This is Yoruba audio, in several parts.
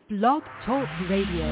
Blog Talk Radio.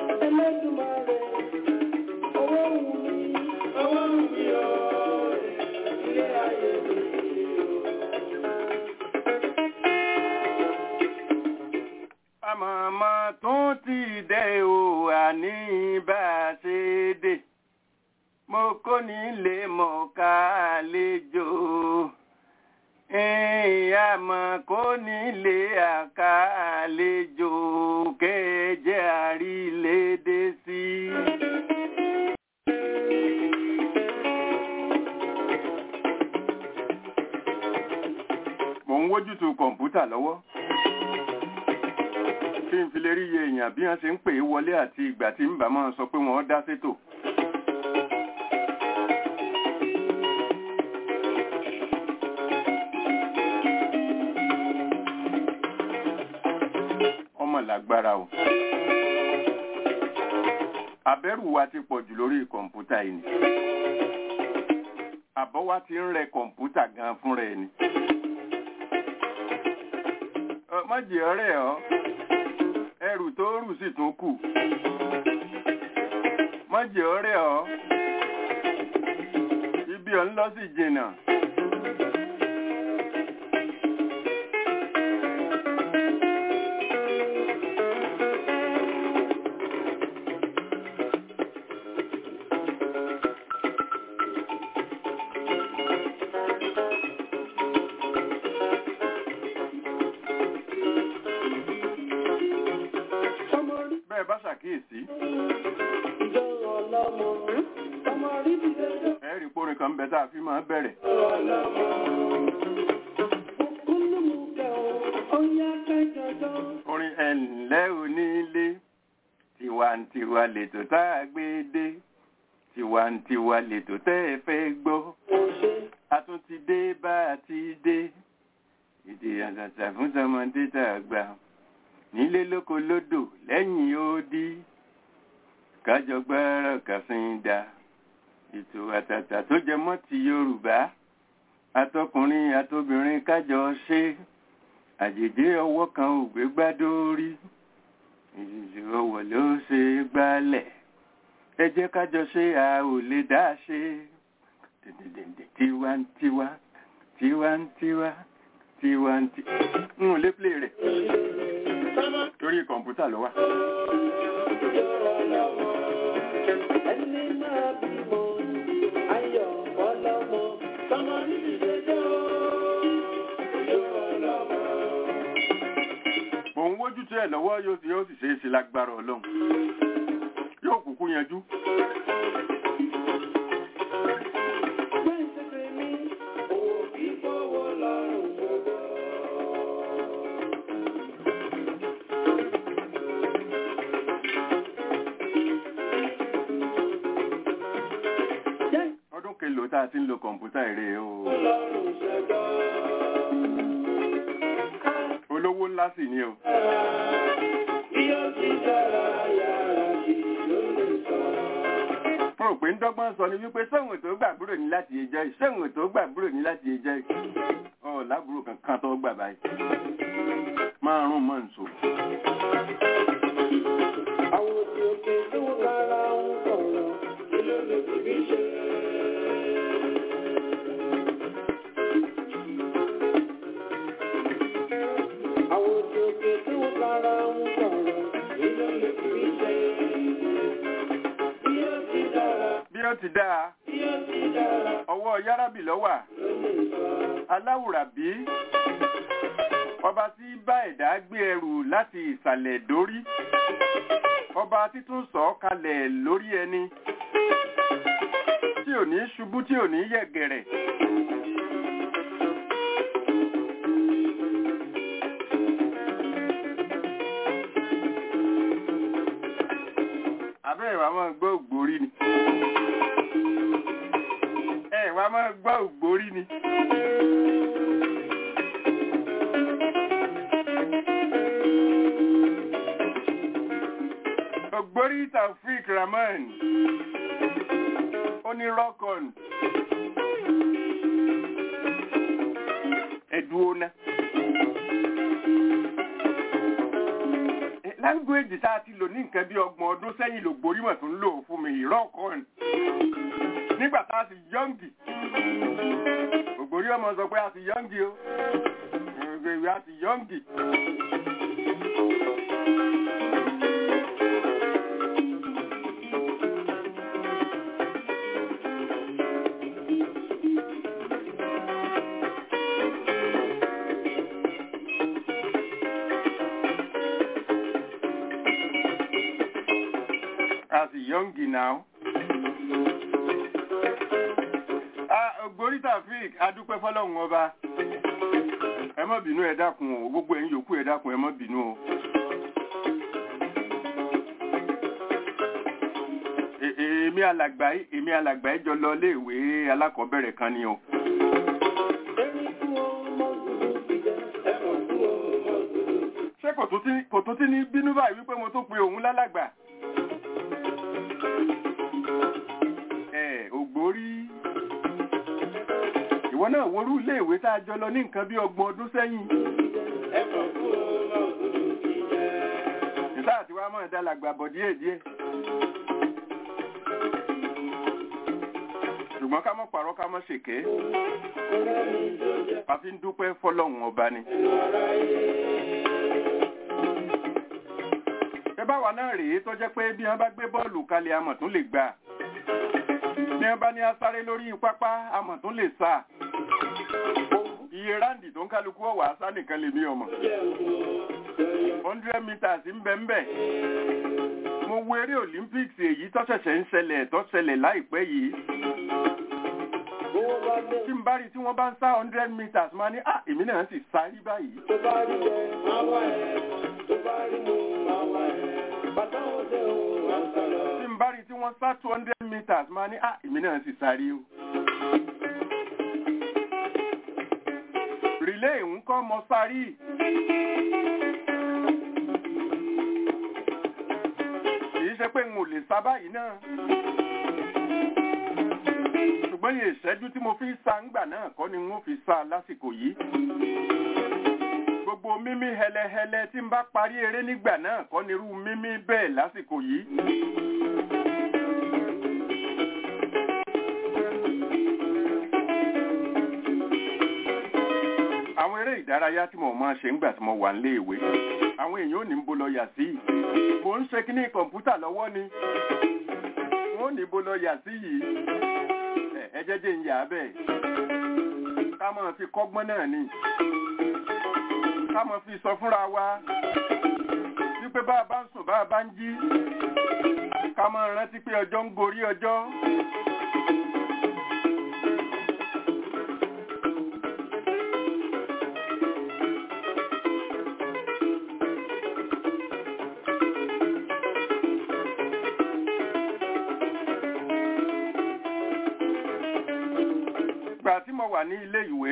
Ẹlẹ́dùmarè, owó wù mí o, ilé ayé mi o. Àmọ̀mọ́ tún ti dé o, àní bá a ṣe dé. Mo kò ní lè mọ̀ ká àlejò. Àmọ́ kò ní lè àká àlejò kéje àrílédé sí. Mo ń wójútu kọ̀ǹpútà lọ́wọ́. Kí n fi lè rí iye èèyàn bí wọ́n ṣe ń pè é wọlé àti ìgbà tí ń bá máa sọ pé wọ́n dá sétò. Ọmọ lágbára o. Àbẹ̀rù wa ti pọ̀ jù lórí kọ̀ǹpútà yìí ni. Àbọ̀ wa ti ń rẹ kọ̀ǹpútà gan fúnra ẹ̀ ni. Má jẹ́ ọ̀rẹ́ ọ́. Ẹrù tó rù sì tún kù. Má jẹ́ ọ̀rẹ́ ọ́. Ibi ọ̀ ń lọ sí jìnnà. Bá ṣàkíyèsí. Ẹ̀rí pórin kan bẹ tá a fi máa bẹ̀rẹ̀. Orin ẹ̀ǹlẹ́ onílé, tiwantiwa lètò tá a gbé dé, tiwantiwa lètò tẹ́ ẹ fẹ́ gbọ́. A tún ti dé bá a ti dé, ìdí àtàtà fún tọmọdé tàgbà. Nílé lóko lódò lẹ́yìn odi, kájọ gbọ́rọ̀ kàfíńdà. Ètò àtàtà tó jẹ mọ́ ti Yorùbá, àtọkùnrin àtobìnrin kájọ ṣe. Àjèjì ọwọ́ kan ò gbé gbádórí, ìjìjì ọwọ́ ló ṣe gbálẹ̀. Ẹ jẹ́ kájọ ṣe a ò lè dá ṣe. Tiwantiwa, tiwantiwa, tiwantiwa. N ò lè play rẹ̀. Torí kọ̀ǹpútà ló wà. Ẹni máa bímọ, ayọ̀ ọlọ́mọ, tọmọ níbi jẹjọ́, ayọ̀ ọlọ́mọ. Mò ń wójú tó ẹ̀ lọ́wọ́ yóò sì ṣe é ṣe lágbára Ọlọ́run. Yóò kúkú yanjú. Gbẹ́ǹsẹ̀fẹ̀ mi, òwò kí fọwọ́ lọ́rùn gbogbo. Ọdún kelòó tá a ti ń lo kọ̀ǹpútà èrè o. Olówó ńlá sì ni o. Mo rò pé ń dọ́gbọ́n sọ ni wípé sẹ́wọ̀n tó gbàgbúrò ní láti ẹjọ́ yìí, sẹ́wọ̀n tó gbàgbúrò ní láti ẹjọ́ yìí. Lágbúrò kankan tó gbà báyìí. Máa rún mọ́ nsò. Àwọn òbí òkè tó kára ń sọ̀rọ̀, kí ló lè fi ṣe? Àwọn òbí òkè tó kára ń sọ̀rọ̀, kí ló lè fi ṣe? Bí ó ti dára, Bí ó ti dáa, bí ó ti dára, ọwọ́ Yárábì ló wà. Aláwùrábí, ọba tí bá ẹ̀dá gbé ẹrù láti ìsàlẹ̀ dórí. Ọba títún sọ kalẹ̀ lórí ẹni. Tí ò ní ṣubú, tí ò ní yẹ̀gẹ̀rẹ̀. Abẹ́ ìwà máa gbọ́ ògbórí ni. Ìwà máa gbọ́ ògbórí ni. Ògbórí Taofik Rahman. Ó ní rock on. Ẹ̀dùn ọ̀nà. language tá a ti lò ní nǹkan bí 30 ọdún sẹ́yìn lògbórí mọ̀ tó ń lò fún mi ìrọ́kọ̀ nígbà tá a sì yọ́ǹgì ògbórí ọmọ sọ pé a sì yọ́ǹgì o ìwé a sì yọ́ǹgì. Youngie now. Ògbórí Taofeek adúpẹ́ fọ́lọ́run ọba. Ẹ má bínú ẹ dákun o, gbogbo ẹ̀yin yòókù ẹ dákun ẹ má bínú o. Èmi alàgbà jọ lọ léèwé alákọ̀ọ́bẹ̀rẹ̀ kan ni o. Ṣé kò tó tí ní bínú báyìí wípé mo tó pe òun lálàgbà? Ògbórí ìwọ náà worú ilé ìwé tá a jọ lọ ní nǹkan bí 30 ọdún sẹ́yìn. Ìsáà tí wàá mọ̀ dálàgbà bọ̀ díẹ̀díẹ̀. Ṣùgbọ́n ká mọ́ pàrọ̀ ká mọ́ ṣèké. A fi ń dúpẹ́ fọ́lọ́run ọba ni. Ẹ bá wa náà rèé tó jẹ́ pé bí wọ́n bá gbé bọ́ọ̀lù kalẹ̀ amọ̀ tún lè gbà. Ní ọba ní asáré lórí pápá amọ̀ tún lè sá. Iye ráǹdì tó ń kálukú ọ̀wà asá nìkan lè mí ọmọ. 100 meters ń bẹ. Mo wo eré Olympics èyí tó ṣẹlẹ̀ láìpẹ́ yìí. Tí n bá rí tí wọ́n bá ń sá 100 meters máa ní èmi náà sì sáré báyìí. Tó bá rí jẹ máa wá ẹ̀, tó bá rí mu máa wá ẹ̀, bàtà ọ̀dẹ̀ òun máa sálọ. Tí n bá rí tí wọ́n sá 200 meters máa ní èmi náà sì sáré o. Relay ń kọ́ mọ sáré. Kìí ṣe pé n ò lè sá báyìí náà. Ṣùgbọ́n yẹ ìṣẹ́jú tí mo fi sá ńgbà náà kọ́ ni wọ́n fi sá lásìkò yìí. Gbogbo mímí hẹlẹhẹlẹ tí n bá parí eré nígbà náà kọ́ nírú mímí bẹ́ẹ̀ lásìkò yìí. Àwọn eré ìdárayá tí mo máa ṣe ńgbà tí mo wà nílé ìwé, àwọn èèyàn ò ní ń bo lọ yà sí. Mo ń ṣe kíní kọ̀ǹpútà lọ́wọ́ ni. Wọ́n ò ní bo lọ yà sí yìí. Ẹjẹ́jẹ́ ń yà bẹ́ẹ̀. Ká máa fi kọ́gbọ́n náà ni. Ká máa fi sọ fúnra wa wípé bá a bá ń sùn bá a bá ń jí. Ká máa rántí pé ọjọ́ ń gorí ọjọ́. Ìgbà tí mo wà ní ilé ìwé,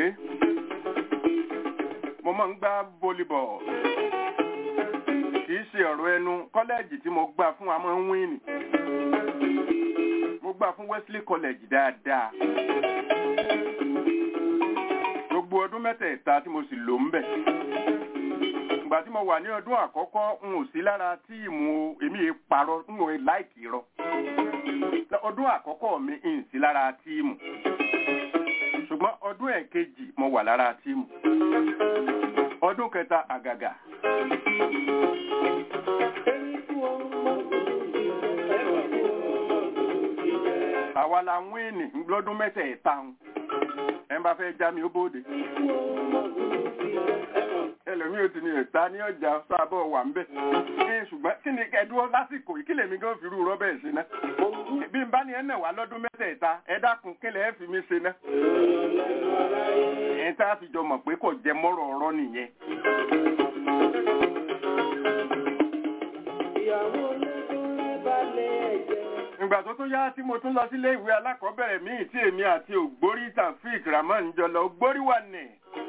mo máa ń gbá volleyball. Kìí ṣe ọ̀rọ̀ ẹnu, kọ́lẹ́ẹ̀jì tí mo gbà fún wa máa ń wíìnì. Mo gbà fún Wesley College dáadáa. Gbogbo ọdún mẹ́tẹ̀ẹ̀ta tí mo sì lò ń bẹ̀. Ìgbà tí mo wà ní ọdún àkọ́kọ́, n ò sí lára tíìmù èmi parọ́, n ò láìkì rọ. Ọdún àkọ́kọ́ mi ń sí lára tíìmù. Ṣùgbọ́n ọdún ẹ̀kejì mo wà lára tíìmù. Ọdún kẹta àgàgà. Àwa la wíìnì lọ́dún mẹ́tẹ̀ẹ̀ta. Ẹ bá fẹ́ já mi ó bóde. Ẹlòmí ò ti ní ẹ̀ta ní ọjà sábọ̀ wà ń bẹ̀. Ṣùgbọ́n kí ni ẹdúró lásìkò yìí kí lèmi gan fi rú rọ́bẹ̀ sí ná. Bí n bá ní ẹnà wà lọ́dún mẹ́tẹ̀ẹ̀ta, ẹ dákun kí lẹ̀ ẹ́ fi mí ṣe ná. Ẹ̀ tá a fi jọ mọ̀ pé kò jẹ mọ́rọ̀ ọ̀rọ̀ nìyẹn. Ìgbà tó tún yá tí mo tún lọ sílé ìwé alákọ̀ọ́bẹ̀rẹ̀ míì tí èmi àti Ògbórí Taofeek Rahman jọ lọ, Ògbórí wà nì.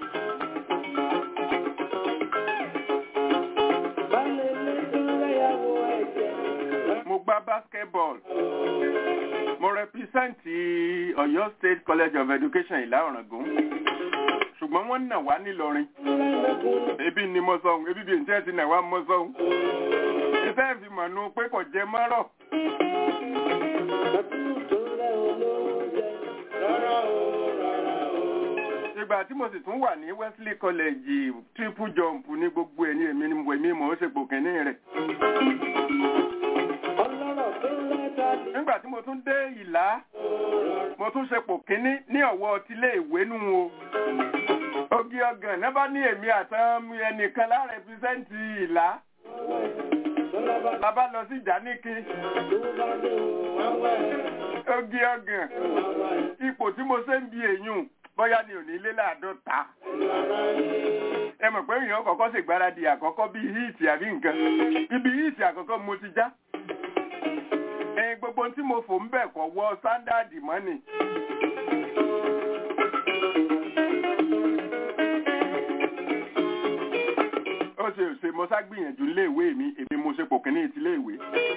Mo gbá basketball. Mo representi Ọ̀yọ́ State College of Education Ìlá Ọ̀ràngún. Ṣùgbọ́n wọ́n nà wá nílọrin. Ebi ni mo sọ, ebi bí ǹjẹ́ ti nà wá mo sọ. tẹ́ fi mọ̀ nù pé kò jẹ mọ́rọ̀. Ìgbà tí mo sì tún wà ní Wesley College triple jump ní gbogbo ẹni èmi mò ń ṣe pò kínní rẹ̀. Nígbà tí mo tún dé Ìlá mo tún ṣe pò kínní ní ọ̀wọ́ tilé ìwé nù o. Ogi ọgàn náà bá ní èmi àtàn ẹnìkan lára rẹpísẹ́ǹtì Ìlá. Bàbá lọ sí Ìjáníkì. Ogi ọgàn ipò tí mo ṣe ń bi èyún bóyá ni ò ní lé láàdọ́ta. Ẹ mọ̀ pé èèyàn kọ́kọ́ ṣègbáradì àkọ́kọ́ bíi híìtì àbí nǹkan. Ibi híìtì àkọ́kọ́ mo ti já. Gbogbo tí mo fò ń bẹ̀ kọ́ wọ sándàdì mọ́nì. Ó ṣe mo sá gbìyànjú léèwé mi, èmi mo ṣe pò kínní ti léèwé.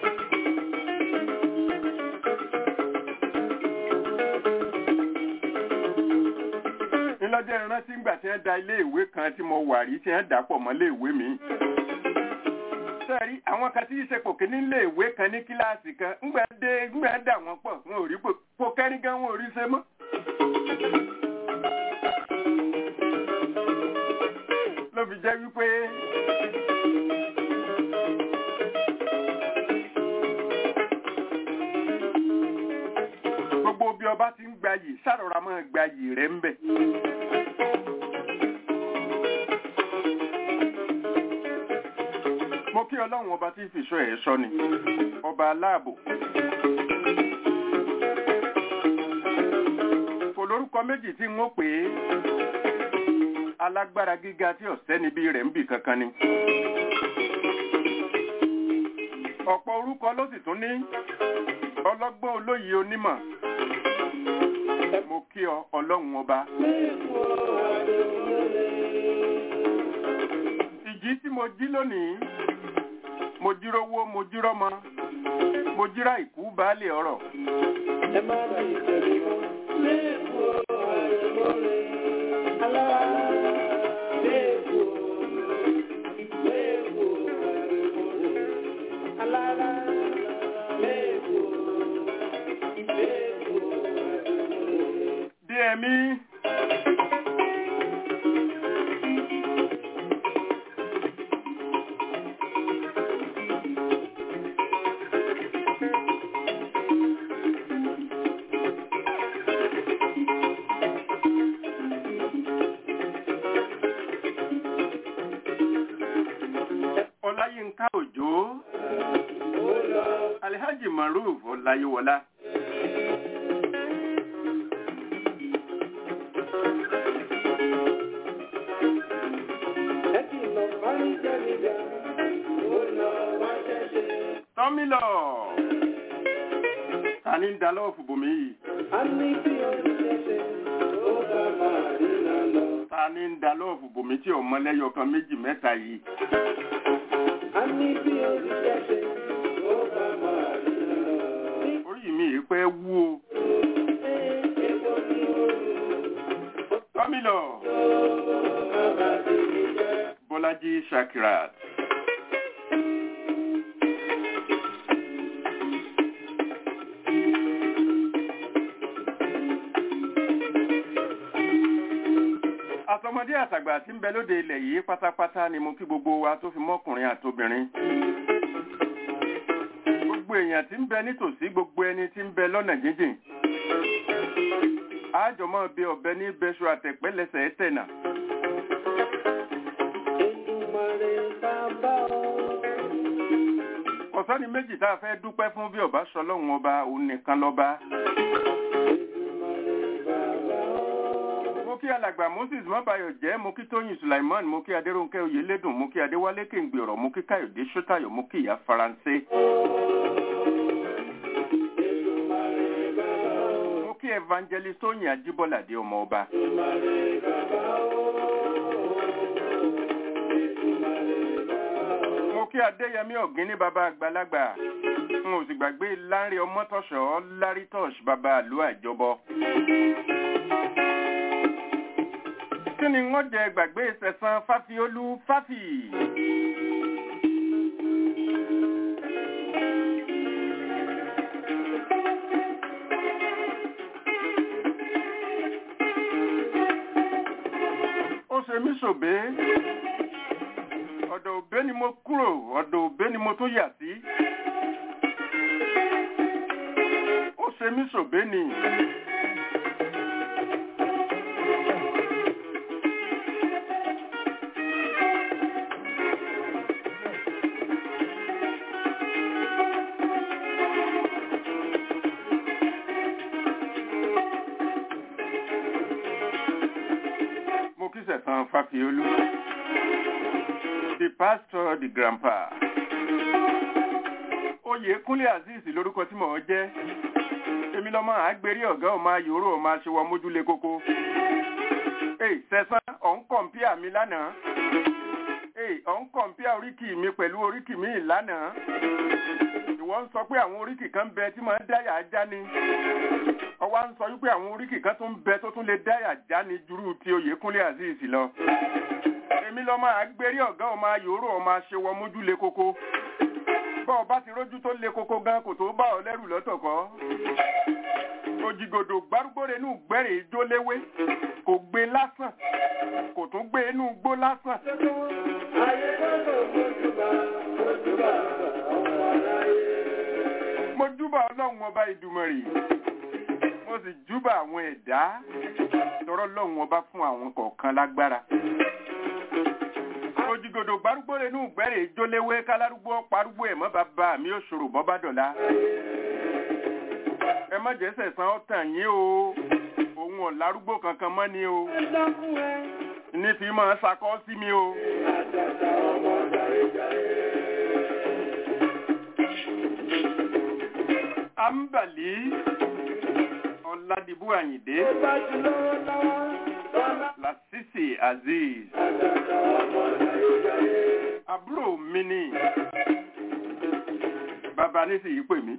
Lọ́jọ́ ìrántí ńgbà tí wọ́n da ilé-ìwé kan tí mo wà rí tí wọ́n dà pọ̀ mọ́ ilé-ìwé mi. Sẹ́ẹ̀rí àwọn kan tí í ṣe pòkè ní ilé-ìwé kan ní kíláàsì kan ńgbà dà wọ́n pọ̀ wọn ò rí pò kẹ́rin gan wọn ò rí ṣe mọ́. Ló fi jẹ́ wípé gbogbo bí ọba ti ń gbayì sáròrà máa gbayì rẹ̀ ń bẹ̀. Mo kí Ọlọ́run ọba tí fìṣọ́ ẹ̀ ṣọ́ ni ọba aláàbò. Kò lórúkọ méjì tí n ó pè é alágbára gíga tí ọ̀sẹ́ níbi rẹ̀ ń bì kankan ni. Ọ̀pọ̀ orúkọ ló sì tún ní ọlọ́gbọ́n olóyè onímọ̀. Mo kí ọ Ọlọ́run ọba. Ìjí tí mo jí lónìí mo jírówó mo jírọ́mọ mo jírá ìkú baálé ọ̀rọ̀. Ẹ má bá ìtẹ̀lé mọ́ lẹ́kọ̀ọ́ àìmọ́lẹ̀ aláàlẹ́. Díẹ̀mí Ọláyínká Òjó Alhaji Maruf Ọláyíwọlá. Tọ́mílọ̀ ta ní ń da lọ́ọ̀fù bòmí yìí. Ta ní ń da lọ́ọ̀fù bòmí tí ọmọ lẹ́yọ kan méjì mẹ́ta yìí. Orí mi yìí pẹ́ wú o. Tọ́mílọ̀ Bọ́lájí Shakirat. Àtọmọdé àtàgbà tí ń bẹ lóde ilẹ̀ yìí pátápátá ni mo kí gbogbo wa tó fi mọ́kùnrin àtobìnrin. Gbogbo èèyàn tí ń bẹ nítòsí, gbogbo ẹni tí ń bẹ lọ́nà jíjìn. Àjọmọ́ bí ọ̀bẹ ní bẹ́ṣu àtẹ̀pẹ́ lẹ́sẹ̀ tẹ̀nà. Ọ̀sán ni méjì tá a fẹ́ dúpẹ́ fún bí ọba ṣọlọ́run ọba òun nìkan lọ́ba. Mo kí alàgbà Moses Mọ́báyọ̀ jẹ́, mo kí Tóyìn Sulaiman, mo kí Adérónkẹ́ Oyèlédùn, mo kí Adéwálé Kéǹgbè ọ̀rọ̀, mo kí Káyọ̀dé Ṣótáyọ̀, mo kí ìyá Faransé. Mo kí Evangelist Tóyìn Ajíbọ́ládé ọmọ ọba. Mo kí Adéyẹmí Ọ̀gíní bàbá àgbàlagbà. N ò sì gbàgbé Lánrè Ọmọ́tọ̀ṣọ́ Lárítọ̀ṣ bàbá àlú àjọbọ. Kí ni wọ́n jẹ gbàgbé Sẹ̀san Fáfiolú Fáfì? ṣe mí ṣòbé ọ̀dọ̀ òbé ni mo kúrò ọ̀dọ̀ òbé ni mo tún yà sí ó ṣe mí ṣòbé ni. Fafiolu, the pastor, the grandpa. Oyèkúnlé Azeez lórúkọ tí mò ń jẹ́. Èmi lọ́mọ àgbérí ọ̀gá ọmọ ayòrò ọmọ aṣèwọ̀ mójúlé kókó. Sẹ́sán ọ̀n kọ̀m̀píà mi lánàá. Ọ̀n kọ̀m̀píà oríkì mi pẹ̀lú oríkì mi lánàá. Ìwọ ń sọ pé àwọn oríkì kan bẹ tí máa ń dáyà ajá ni. Ọwá ń sọ wípé àwọn oríkì kan tún bẹ tó tún lè dáyà já ní jùrú ti Oyèkúnlé Azeez lọ. Èmi lọ́mọ àgbérí ọ̀gá ọmọ ayòrò ọmọ aṣèwọ̀ mójúlé kókó. Bọ́ ọba ti rójú tó lé kókó gan kò tó bá ọ lẹ́rù lọ́tọ̀ kọ́. Òjìgòdò gbárúgbóre inú gbẹ́rẹ̀ ijó léwé kò gbé lásán kò tún gbé inú gbó lásán. Mo júbà Ọlọ́run ọba Ìdùmarè mo sì júbà àwọn ẹ̀dá tọrọ Ọlọ́run ọba fún àwọn kọ̀ọ̀kan lágbára. Òjìgòdò gbárúgbóre inú gbẹ́rẹ̀ ijó léwé kálárúgbó parúgbó ẹ̀mọ́ bàbá mi ò ṣòro bọ́ bá dọ̀la. Ẹ má jẹ́ sẹ̀sán ọ̀tàn yín o òun ọ̀lárúgbó kankan mọ́ ni o ní fi máa ṣakọ́ sí mi o. Àǹbàlí Ọládìbú Àyìndé Lásìsì Azeez àbúrò mi ni bàbá nísìnyí pè mí.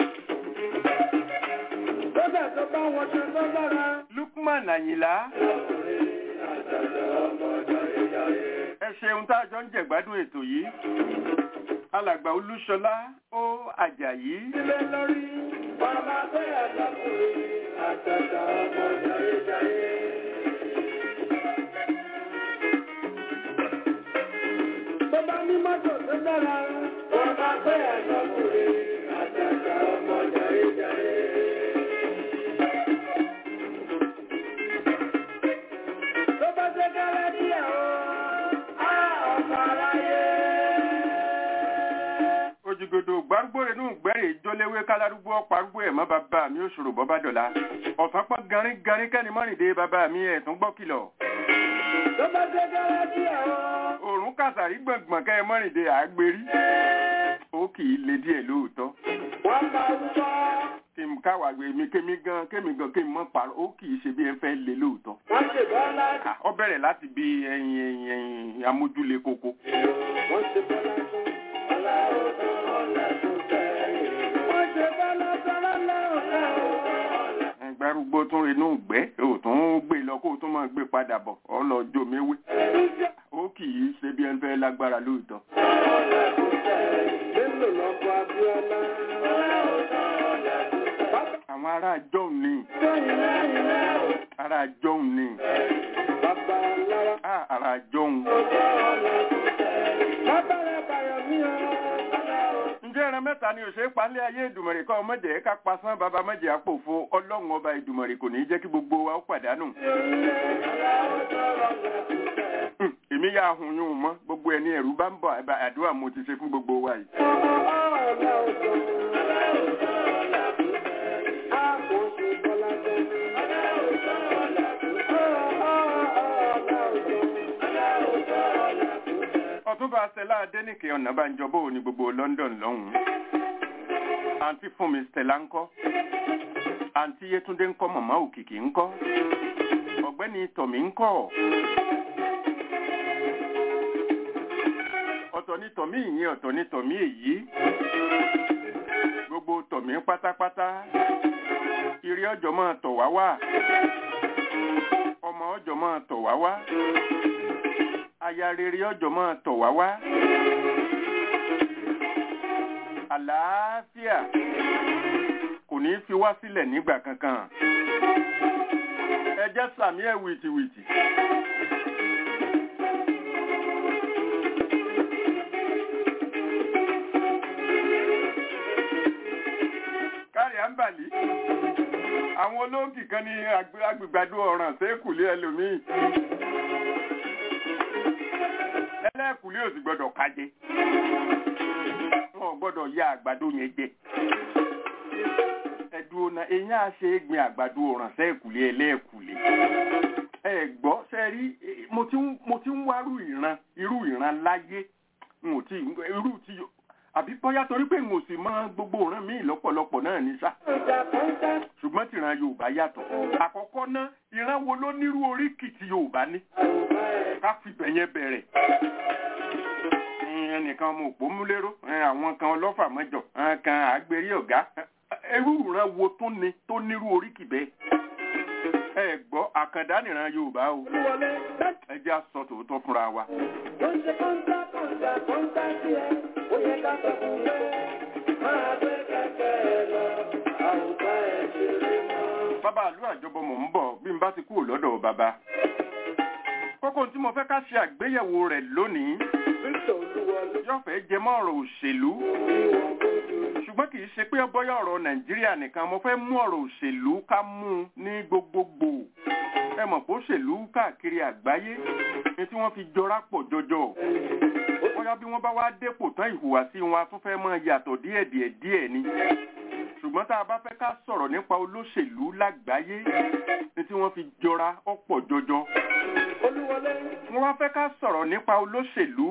Lukman Àyìnlá ẹ ṣeun tá a jọ ń jẹ̀gbádùn ètò yìí. Alàgbà Olúṣọlá ó Àjàyí. Ilé lórí bàbá bẹ́ẹ̀ àtàkùnrin àtàtà ọmọ jayéjayé. Bàbá ní mọ́tò tó dára bàbá bẹ́ẹ̀ àtàkùnrin àtàtà ọmọ jayéjayé. Òjìgòdò gbárúgbóre nù gbẹ́rẹ̀ ìjọléwé kálárúgbó parúgbó ẹ̀mọ́ bàbá mi ò ṣòro bọ́ bá dọ̀la. Ọ̀sán pọ́n garin kẹ́ni mọ́rìndé bàbá mi ẹ̀tún gbọ́ kìlọ̀. Òrùn kàsàrí gbọ̀ngbọ̀n kẹ́ mọ́rìndé àgbérí. Ó kì í le díẹ̀ lóòótọ́. Kí n káwà gbé mi kémi gan kí n mọ́ parọ́ ó kì í ṣe bí ẹ fẹ́ le lóòótọ́. Ó bẹ̀rẹ̀ láti bí ẹyin amójúlé kókó. Gbárùgbó tún inú gbẹ́ ò tún gbé lọ kó tún máa gbé padà bọ̀ ọlọ́jọ́ méwé ó kì í ṣe bí ẹn fẹ́ lágbára lóòótọ́. Àwọn ará jọ́un ni ará jọ́un ni ará jọ́un. Ẹran mẹ́ta ni òṣèré palẹ̀ ayé Ìdùmarè kọ́ ọmọdé ká pasán bàbá mẹ́jẹ̀ àpòfo Ọlọ́run ọba Ìdùmarè kò ní jẹ́ kí gbogbo wa ó pàdánù. Èmi yà ahùn yún mọ́ gbogbo ẹni ẹ̀rù bá ń bọ̀ àdúrà mo ti ṣe fún gbogbo wa yìí. Ọ̀túnba Stella Adéníkè Ọ̀nàbànjọ́ ní gbogbo London lọ́hùn. Àǹtí Fúnmi Stella ńkọ́. Àǹtí Yétúndé ńkọ́ Màmá Òkìkí ńkọ́. Ọ̀gbẹ́ni Tọ̀mí ńkọ́. Ọ̀tọ̀ ní Tọ̀mí ìyẹn ọ̀tọ̀ ní Tọ̀mí èyí. Gbogbo Tọ̀mí pátápátá. Ire ọjọ́ máa tọ̀ wá wá. Ọmọ ọjọ́ máa tọ̀ wá wá. Aya rere ọjọ́ máa tọ̀ wá wá. Àlàáfíà kò ní fi wá sílẹ̀ nígbà kankan. Ẹ jẹ́ sàmí ẹ̀ wìtìwìtì. àmbàlí àwọn olóńgì kan ní agbègbàdo ọ̀ràn sékùlé ẹlòmíì ẹlẹ́kùlé ò sì gbọ́dọ̀ kájẹ wọn ò gbọ́dọ̀ ya àgbàdo yẹn jẹ ẹ̀dùn ọ̀nà èèyàn á ṣe é gbin àgbàdo ọ̀ràn sékùlé ẹlẹ́kùlé ẹ gbọ́ sẹ́rí mo ti ń wárú irú ìran láyé irú tí àbí bóyá torí pé mo sì mọ gbogbo ìran míì lọ́pọ̀lọpọ̀ náà ní sá ṣùgbọ́n tìran Yorùbá yàtọ̀ àkọ́kọ́ náà ìran wo ló nírú oríkì tí Yorùbá ní ká fi bẹ̀yẹn bẹ̀rẹ̀ ẹnìkan ọmọ òpó múléró àwọn kan ọlọ́fà mọ́jọ kan àgbérí ọ̀gá irú ìran wo tó nírú oríkì bẹ́ẹ̀ ẹ gbọ́ àkàndá nìran Yorùbá o ẹ jẹ́ á sọ tòótọ́ fúnra wa. Bàbá àlú àjọbọ mò ń bọ̀ bí n bá ti kúrò lọ́dọ̀ bàbá. Kókó tí mo fẹ́ ká ṣe àgbéyẹ̀wò rẹ̀ lónìí yóò fẹ́ jẹ mọ́ ọ̀rọ̀ òṣèlú ṣùgbọ́n kì í ṣe pé bóyá ọ̀rọ̀ Nàìjíríà nìkan mo fẹ́ mú ọ̀rọ̀ òṣèlú ká mú un ní gbogbogbò ẹ mọ̀ pé òṣèlú káàkiri àgbáyé ní tí wọ́n fi jọra pọ̀ jọjọ bóyá bí wọ́n bá wá dépò tán ìhùwàsí wọn a tún fẹ́ mọ́ yàtọ̀ díẹ̀ ni ṣùgbọ́n tá a bá fẹ́ ká sọ̀rọ̀ nípa olóṣèlú lágbàáyé ní tí wọ́n fi jọra ọ̀pọ̀ jọjọ wọ́n wá fẹ́ ká sọ̀rọ̀ nípa olóṣèlú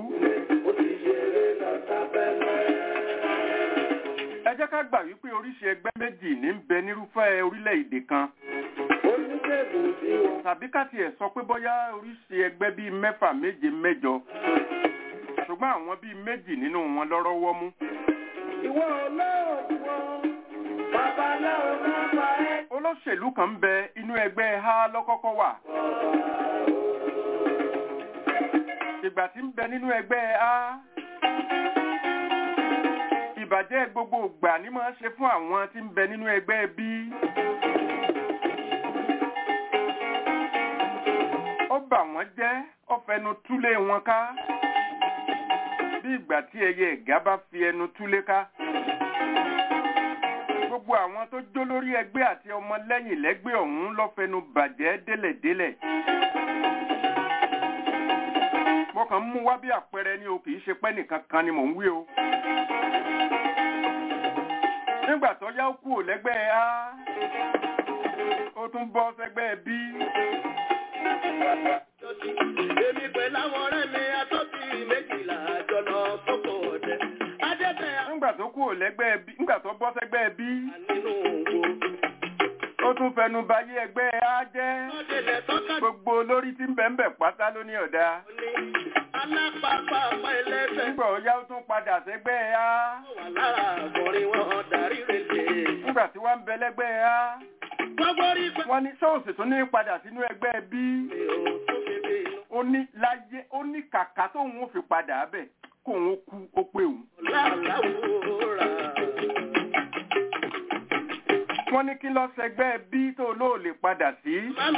ẹ jẹ́ ká gbà wípé oríṣi ẹgbẹ́ méjì ní ń bẹ nírúfẹ́ orílẹ̀-èdè kan tàbí ká tiẹ̀ sọ pé bóyá oríṣi ẹgbẹ́ bíi 6, 7, 8 ṣùgbọ́n àwọn bíi méjì nínú wọn lọ́rọ́ wọ́ mú. Olóṣèlú kan ń bẹ inú ẹgbẹ́ ha lọ́kọ́kọ́ wà. Ìgbà tí ń bẹ nínú ẹgbẹ́ a ìbàjẹ́ gbogbo ìgbà ní máa ṣe fún àwọn tí ń bẹ nínú ẹgbẹ́ bí. Ó bà wọ́n jẹ́ ó fẹnu túlé wọn ká bí ìgbà tí ẹyẹ ẹ̀gá bá fi ẹnu túlé ká. Gbogbo àwọn tó jó lórí ẹgbẹ́ àti ọmọlẹ́yìn lẹ́gbẹ́ ọ̀hún ló fẹnu bàjẹ́ délẹ̀délẹ̀. Mo kàn mú wá bí àpẹẹrẹ ni o kì í ṣe pé nìkan kan ni mò ń wí o. Nígbà tó yá ó kúrò lẹ́gbẹ́ A ó tún bọ́ sẹ́gbẹ́ B. Èmi pẹ̀lú àwọn ọ̀rẹ́ mi atọ́bí 12 jọ lọ sóko ọ̀dẹ. Nígbà tó kúrò lẹ́gbẹ́ B, nígbà tó bọ́ sẹ́gbẹ́ B, ó tún fẹnu bayé ẹgbẹ́ A jẹ́. Gbogbo olórí tí ń bẹ ń bẹ pátá ló ní ọ̀dà. Nígbà ó yá ó tún padà sẹ́gbẹ́ A. Nígbà tí wọ́n ń bẹ lẹ́gbẹ́ A, wọ́n ní ṣọ́ọ̀ṣì tún ní padà sínú ẹgbẹ́ B. Ó ní láyé ó ní kàkà tóun ó fi padà bẹ̀ kóun ó kú ó pé òun. Wọ́n ní kí lọ sẹgbẹ́ bí tó lóò lè padà sí.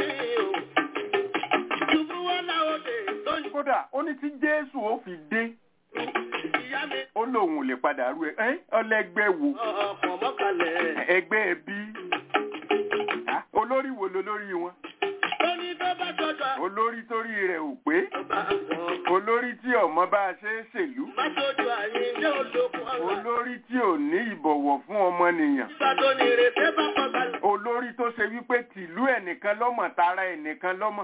Kódà ó ní tí Jésù ó fi dé ó lóun ò lè padà rú ẹ ọlẹ́gbẹ́ wo ẹgbẹ́ bí olórí wo lolórí wọn. Olórí torí rẹ̀ ò pé olórí tí ọmọ bá ṣe é ṣèlú olórí tí ò ní ìbọ̀wọ̀ fún ọmọnìyàn olórí tó ṣe wípé tìlú ẹnìkan lọ́mọ tara ẹnìkan lọ́mọ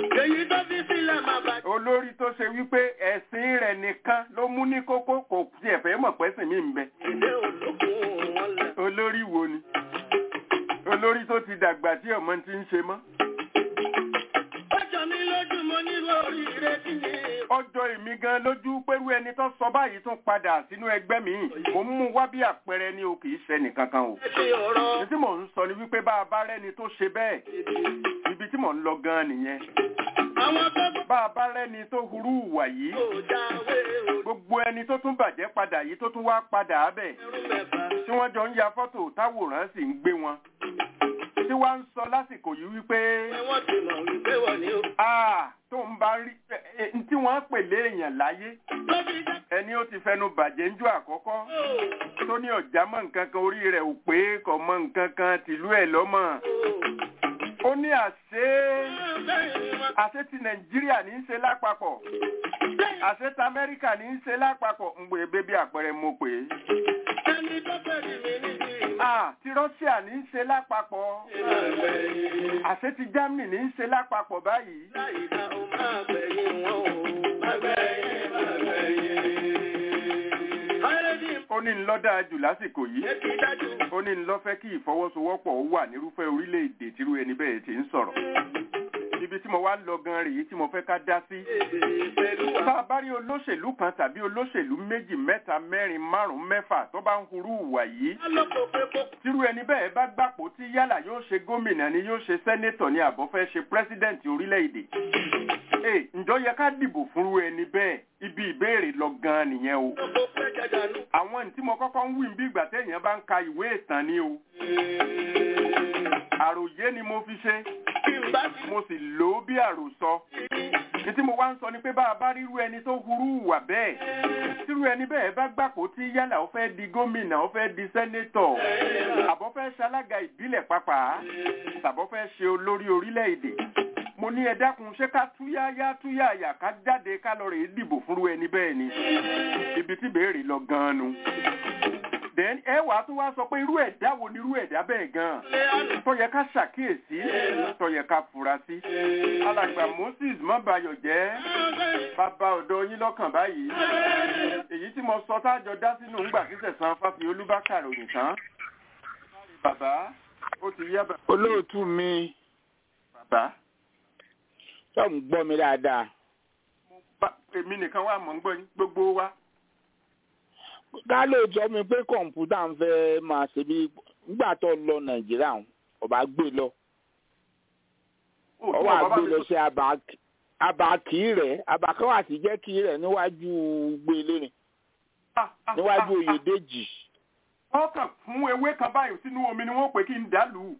olórí tó ṣe wípé ẹ̀sìn rẹ̀ nìkan ló mú ní kókó kò tiẹ̀ fẹ́ mọ̀ pẹ́sìn mí ń bẹ. Olórí wo ni olórí tó ti dàgbà tí ọmọ ti ń ṣe mọ́. Ọjọ́ èmi gan lójú pẹ̀lú ẹni tó sọ báyìí tún padà sínú ẹgbẹ́ mi. Mo mú wá bí àpẹẹrẹ ni o kì í ṣe nìkankan o. Ní tí mò ń sọ ni wípé bá a bá rẹ́ni tó ṣe bẹ́ẹ̀, ibi tí mò ń lọ gan nìyẹn. Bá a bá rẹ́ni tó hurú ìwà yìí, gbogbo ẹni tó tún bàjẹ́ padà yìí tó tún wá padà bẹ̀, tí wọ́n jọ ń ya fọ́tò táwòrán sì ń gbé wọn. tí wọ́n ń sọ lásìkò yìí wípé wọ́n ti mọ̀ wípé wọ́n ní o. tó ń bá rí tí wọ́n pè léèyàn láyé ẹni ó ti fẹnu bàjẹ́ ńjọ́ àkọ́kọ́ tó ní ọ̀já mọ́ nǹkan kan orí rẹ̀ ò pé kò mọ nǹkan kan tìlú ẹ̀ lọ́mọ. Ó ní àṣẹ ti Nàìjíríà ní í ṣe lápapọ̀ àṣẹ ti Amẹ́ríkà ní í ṣe lápapọ̀ ń gbé bébí àpẹẹrẹ mo pè é. Ti Russia ní í ṣe lápapọ̀ àṣẹ ti Germany ní í ṣe lápapọ̀ báyìí. Ó ní ńlọ́dà jù lásìkò yìí. Ó ní ńlọ́ fẹ́ kí ìfọwọ́sowọ́pọ̀ wà nírúfẹ́ orílẹ̀-èdè tírú ẹni bẹ́ẹ̀ ti ń sọ̀rọ̀. Ibi tí mo wá lọ gan rèé tí mo fẹ́ ká dá sí. Bá a bá rí olóṣèlú kan tàbí olóṣèlú méjì mẹ́ta mẹ́rin márùn-ún mẹ́fà tó bá ń hurú ìwà yìí. Tírú ẹni bẹ́ẹ̀ bá gbàpò tí yálà yóò ṣe gómìnà ni yóò ṣe sẹ́nétọ̀ ni àbọ̀ fẹ́ ṣe pírẹ́sídẹ̀ǹtì orílẹ̀-èdè. Ǹjọ́ yẹ ká dìbò fúnrú ẹni bẹ́ẹ̀ ibi ìbéèrè lọ gan nìyẹn o. Àwọn tí mo kọ́kọ́ ń wí bí ìgbà téèyàn bá ń ka ìwé ìtàn ni o. Àròyé ni mo fi ṣe. Mo sì lò ó bí àròsọ. Ní tí mo wá ń sọ ni pé bá a bá rírú ẹni tó hurú ìwà bẹ́ẹ̀. Tírú ẹni bẹ́ẹ̀ bá gbàpò tí yálà ó fẹ́ di gómìnà, ó fẹ́ di sẹ́nétọ̀, àbọ̀ fẹ́ ṣalága ìbílẹ̀ pàápàá, tàbọ̀ fẹ́ ṣe olórí orílẹ̀-èdè. Mo ní ẹ dákun ṣé ká túyáyá ká jáde ká lọ rèé dìbò fúnrú ẹni bẹ́ẹ̀ ni. Ibi tí béèrè lọ gan-an nu. Then ẹ wàá tún wá sọ pé irú ẹ̀dá wo ni irú ẹ̀dá bẹ́ẹ̀ gan-an tó yẹ ká ṣàkíyèsí tó yẹ ká fura sí. Alàgbà Moses Mọ́bayọ̀ jẹ́ bàbá ọ̀dọ́ yín lọ́kàn báyìí. Èyí tí mo sọ tájọ dá sínú ńgbà tí Sẹ̀san Fáfi Olúbákàrẹ̀ òyìn tán. Bàbá ó ti yá bàbá. Olóòtú mi. Bàbá. Sọ ń gbọ́ mi dáadáa. Èmi nìkan wà mọ̀ ń gbọ́ gbogbo wa. Ká ló jọ mi pé kọ̀ǹpútà ń fẹ́ máa ṣe bí nígbà tó lọ Nàìjíríà ọba gbé lọ. Ọwọ́ àgbé lọ sí abàkì rẹ̀ abàkì wà sí jẹ́ kí rẹ̀ níwájú gbélé rìn níwájú Oyèdèjì. Wọ́n kàn fún ewé kan báyìí sínú omi ni wọ́n pè kí n dàlú.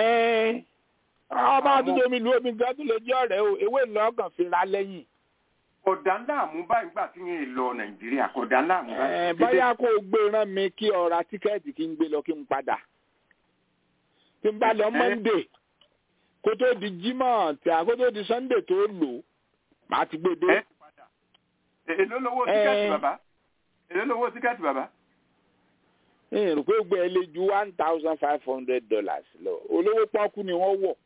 Ọba àtúndé mi lu omi gan tó lè jẹ́ ọ̀rẹ́ o ewé lọ́gàn fi ra lẹ́yìn. Kọ̀dà ńlá mú báyìí gbà tí ń lọ Nàìjíríà kọ̀dà ńlá mú báyìí. Bóyá kó o gbé rán mi kí o ra tíkẹ́ẹ̀tì kí n gbé lọ kí n padà. Tí n bá lọ Monday kó tó di Jímọ̀ tí a kó tó di Sunday tó lò màá ti gbé dé. Èló lówó tíkẹ́ẹ̀tì bàbá? Èló lówó tíkẹ́ẹ̀tì bàbá? Rò pé gbé ẹ lé ju $1,500 lọ. Olówó pọ́nkú ni wọ́n wọ̀.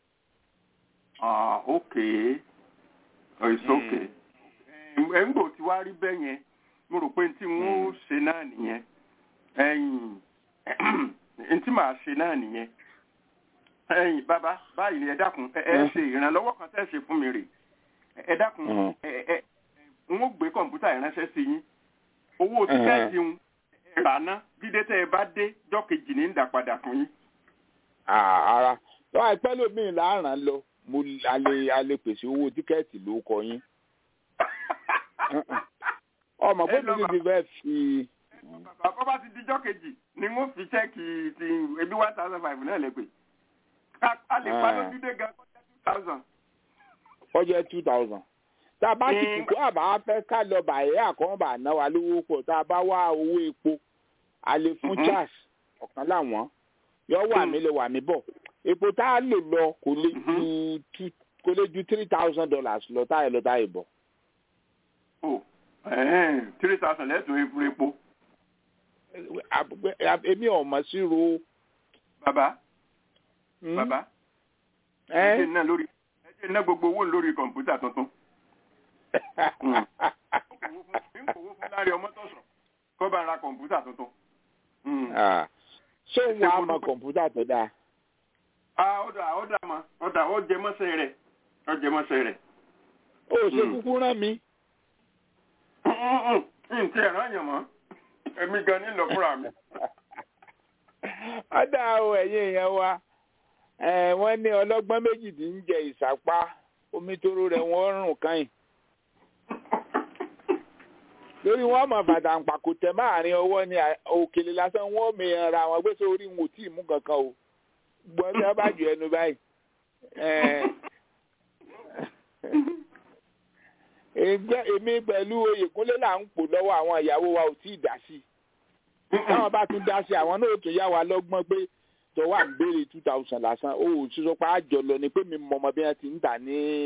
Okay. It's okay. Ẹ̀ngbò tí wá rí bẹ́ẹ̀ yẹn, mo rò pé tí wọ́n ṣe náà nìyẹn. Tí màá ṣe náà nìyẹn. Bàbá, báyìí ni ẹ dákun, ẹ ṣe ìrànlọ́wọ́ kan tẹ́ ṣe fún mi rè. Ẹ dákun, n ó gbé kọ̀ǹpútà ìránṣẹ́ sí yín. Owó tíkẹ́ẹ̀tì ń rà ná, dídé tẹ́ ẹ bá dé, jọ́ kejì ní ń dà padà fún yín. Ara, lọ́wọ́ àìpẹ́ lómi ìlàrán lọ, mo alẹ́ pèsè owó tíkẹ́ẹ̀tì ló kọ yín. Ọmọ pé mi ti fẹ́ fi. Bàbá bá ti dijọ́ kejì ni wọ́n fi ṣẹ́ẹ̀kì ti ebi 1,500 náà lè pè. A lè pa lójúdé gan kọjá 2,000. Kọjá 2,000. Tá a bá ti kìkọ́ àbá fẹ́ ká lọ bàyẹ̀ àkọ́ńbà náà wà lówó pọ̀ tá a bá wá owó epo a lè fún charge ọ̀kan láwọn yọ wà mí lè wà mí bọ̀. Epo tá a lè lọ kò lè ju $3,000 lọ táyà lọ táyà bọ̀. 3,000 lẹ́tùn epo epo. Èmi ò mọ̀ sí ro. Bàbá. Bàbá. Ẹ jẹ́ ná gbogbo owó lórí kọ̀ǹpútà tuntun. N kò wó fún láre ọmọ tọ̀sán kọ́ bá ra kọ̀ǹpútà tuntun. Ṣé òun á mọ kọ̀ǹpútà tó dáa? Ó jẹ mọ́sẹ̀ rẹ̀. Ó ṣe kúkú rán mi. Ǹtí ẹ̀rọ yàn mọ́, èmi gan ní lọ fúnra mi. Ọ̀dà o ẹ̀yin èèyàn wa, wọ́n ní ọlọ́gbọ́n méjì tí ń jẹ ìsàpá, omi tóró rẹ̀ wọ́n rùn káyìn. Lórí wọn mọ̀ fàtàǹpà kò tẹ̀ máàrin ọwọ́ ní òkèlè lásán wọ́n mi ara wọn gbé sórí wọn ò tí ì mú kankan o. gbọ́ tí wọ́n bá jù ẹnu báyìí. Èmi pẹ̀lú Oyèkúnlé là ń pò lọ́wọ́ àwọn ìyàwó wa ò tí ì dá sí. Táwọn bá tún dá sí àwọn náà tún yá wa lọ́gbọ́n pé tọ́wọ́ à ń béèrè 2000 lásán. Ó ò sísọ pé àjọ lọ ni pé mi mọ ọmọ bí wọ́n ti ń tà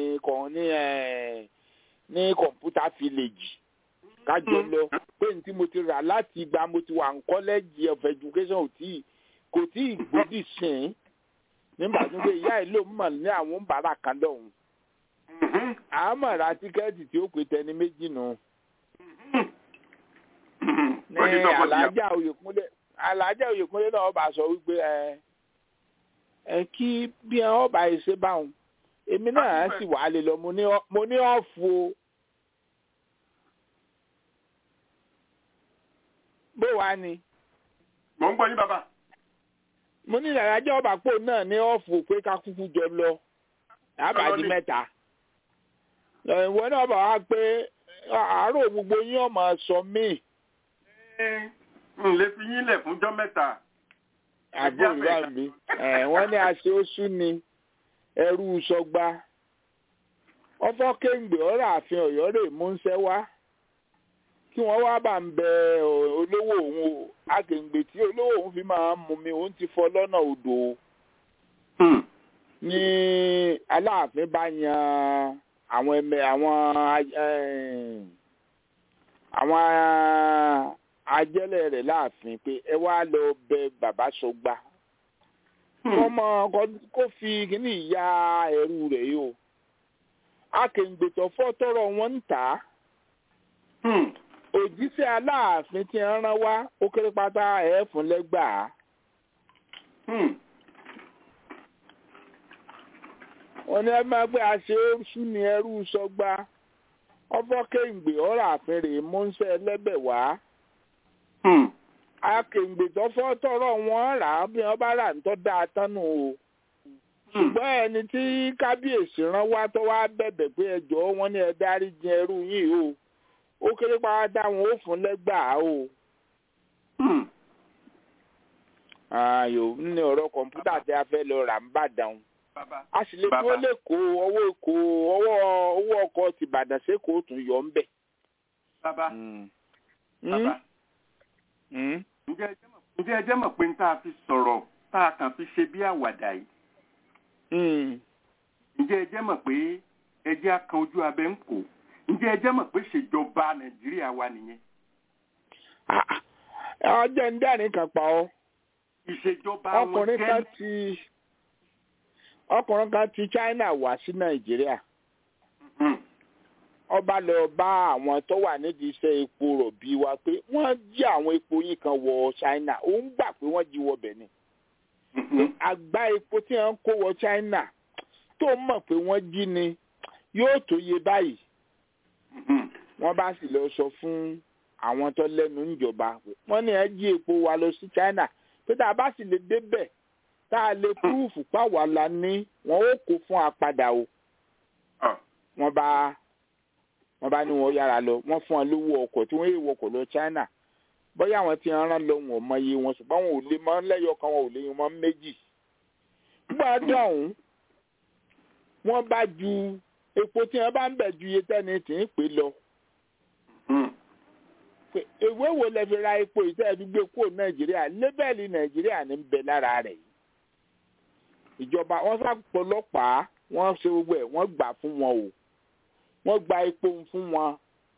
ní kọ̀ǹpútà fíléèjì. Kájọ lọ pé ní tí mo ti rà láti ìgbà mo ti wà ní College of Education kò tí ì gbòdì sìn. Nígbà tó gbé ìyá ẹ̀ ló mọ̀ ní àwọn ń bára kan lọ́hùn. Àmọ́ ra tíkẹ́ẹ̀tì tí ó pè tẹni méjì nù. Ní Alájà Oyèkúnlé náà bá sọ wípé ẹ kí bí wọn bá yìí ṣe báwọn èmi náà sì wà á lè lọ mo ní ọ̀fù o. Bó wá ni. Mò ń gbọ́ yín bàbá. Mo ní Alájà Ọbàpọ̀ náà ní ọ̀fù pé ká kúkú jọ lọ. Àbàdí mẹ́ta. Ìwọ náà bá wá pé àárò gbogbo yín ọmọ sọ mí. N lè fi yín lẹ̀ fúnjọ́ mẹ́ta. Àbúrò ìyá mi wọ́n ní àṣẹ oṣù ni ẹrú sọgbà ọfọ kéǹgbè ọ̀rọ̀ ààfin Ọ̀yọ́ rè mú ń ṣẹ́ wá kí wọ́n wá bá ń bẹ olówó òun o àkèǹgbè tí olówó òun fi máa ń mú mi òun ti fọ́ lọ́nà odò ní Aláàfin bá yan àwọn ajẹ́lẹ̀ rẹ̀ láàfin pé ẹ wá lọ bẹ bàbá sọgbà ọmọ kó fi kíní ìyá ẹrú rẹ̀ yìí o akèǹgbètò fọ́tọ́rọ̀ wọn ń tà á òjíṣẹ́ Aláàfin tí ń rán wá ó kéré pátá ẹ̀ẹ́fún lẹ́gbàá wọ́n ní ẹ máa gbé àṣẹ oṣù ní ẹrú sọgbà ọfọ kéǹgbè ọ̀rọ̀ àfin rèé mú ń ṣe ẹlẹ́bẹ̀ wá akèǹgbè tó fọ́ tọrọ wọn rà á bí wọ́n bá rà ń tọ́ da tánu o ṣùgbọ́n ẹni tí kábíyèsí rán wá tó wá bẹ̀bẹ̀ pé ẹjọ́ wọn ní ẹ dáríjì ẹrú yìí o ó kéré pátá wọn ó fún lẹ́gbàá o. ayò ní ọ̀rọ̀ kọ̀ǹpútà tí a fẹ́ lọ rà ń bàdàn a sì lè dúró lẹ́kọ̀ọ́ owó ọkọ̀ ti Ìbàdàn sẹ́kọ̀ọ́ tún yọ ń bẹ̀. Bàbá ǹjẹ́ ẹ jẹ́ mọ̀ pé tá a fi sọ̀rọ̀ tá a kàn fi ṣe bí àwàdà yìí. Ǹjẹ́ ẹ jẹ́ mọ̀ pé ẹjẹ́ akan ojú abẹ́ ń kó ǹjẹ́ ẹ jẹ́ mọ̀ pé ṣèjọba Nàìjíríà wa nìyẹn. ọjọ́ ń dẹ́rìn kan pa ọ́. Ìṣèjọba wọn kẹ́ ọkùnrin kan ti China wá sí Nàìjíríà. Ọba lọ bá àwọn tó wà nídìí iṣẹ́ epo rọ̀bì wa pé wọ́n jí àwọn epo yín kan wọ China ó ń gbà pé wọ́n jí wọ bẹ̀ ni. Àgbá epo tí wọ́n kó wọ China tó mọ̀ pé wọ́n jí ni yóò tó yẹ báyìí. Wọ́n bá sì lọ sọ fún àwọn tó lẹ́nu níjọba wọ́n ní ẹ jí epo wa lọ sí China pé tá a bá sì lè débẹ̀ tá a lè púrúfù pàwọ́ la ní wọ́n ó kó fún apàdà o. Wọ́n bá ní wọn yára lọ wọ́n fún wọn lówó ọkọ̀ tí wọ́n yé wọkọ̀ lọ China bóyá àwọn tí wọ́n rán lọ wọn ò mọ iye wọn ṣùgbọ́n wọn ò lè mọ lẹ́yọ̀ kan wọn ò lè mọ méjì. Nígbà dọ̀hún wọ́n bá ju epo tí wọ́n bá ń bẹ̀ ju iye tẹ́ni tí ń pè lọ. Èwe wo lẹ fi ra epo ìtẹ́ẹ̀dú gbé kúrò Nàìjíríà lébẹ́ẹ̀lì Nàìjíríà ní ń bẹ lára rẹ̀. Ìjọba wọn sá pọlọ́pàá wọ́n ṣe gbogbo ẹ̀ wọ́n gbà fún wọn o. Wọ́n gba epo fún wọn.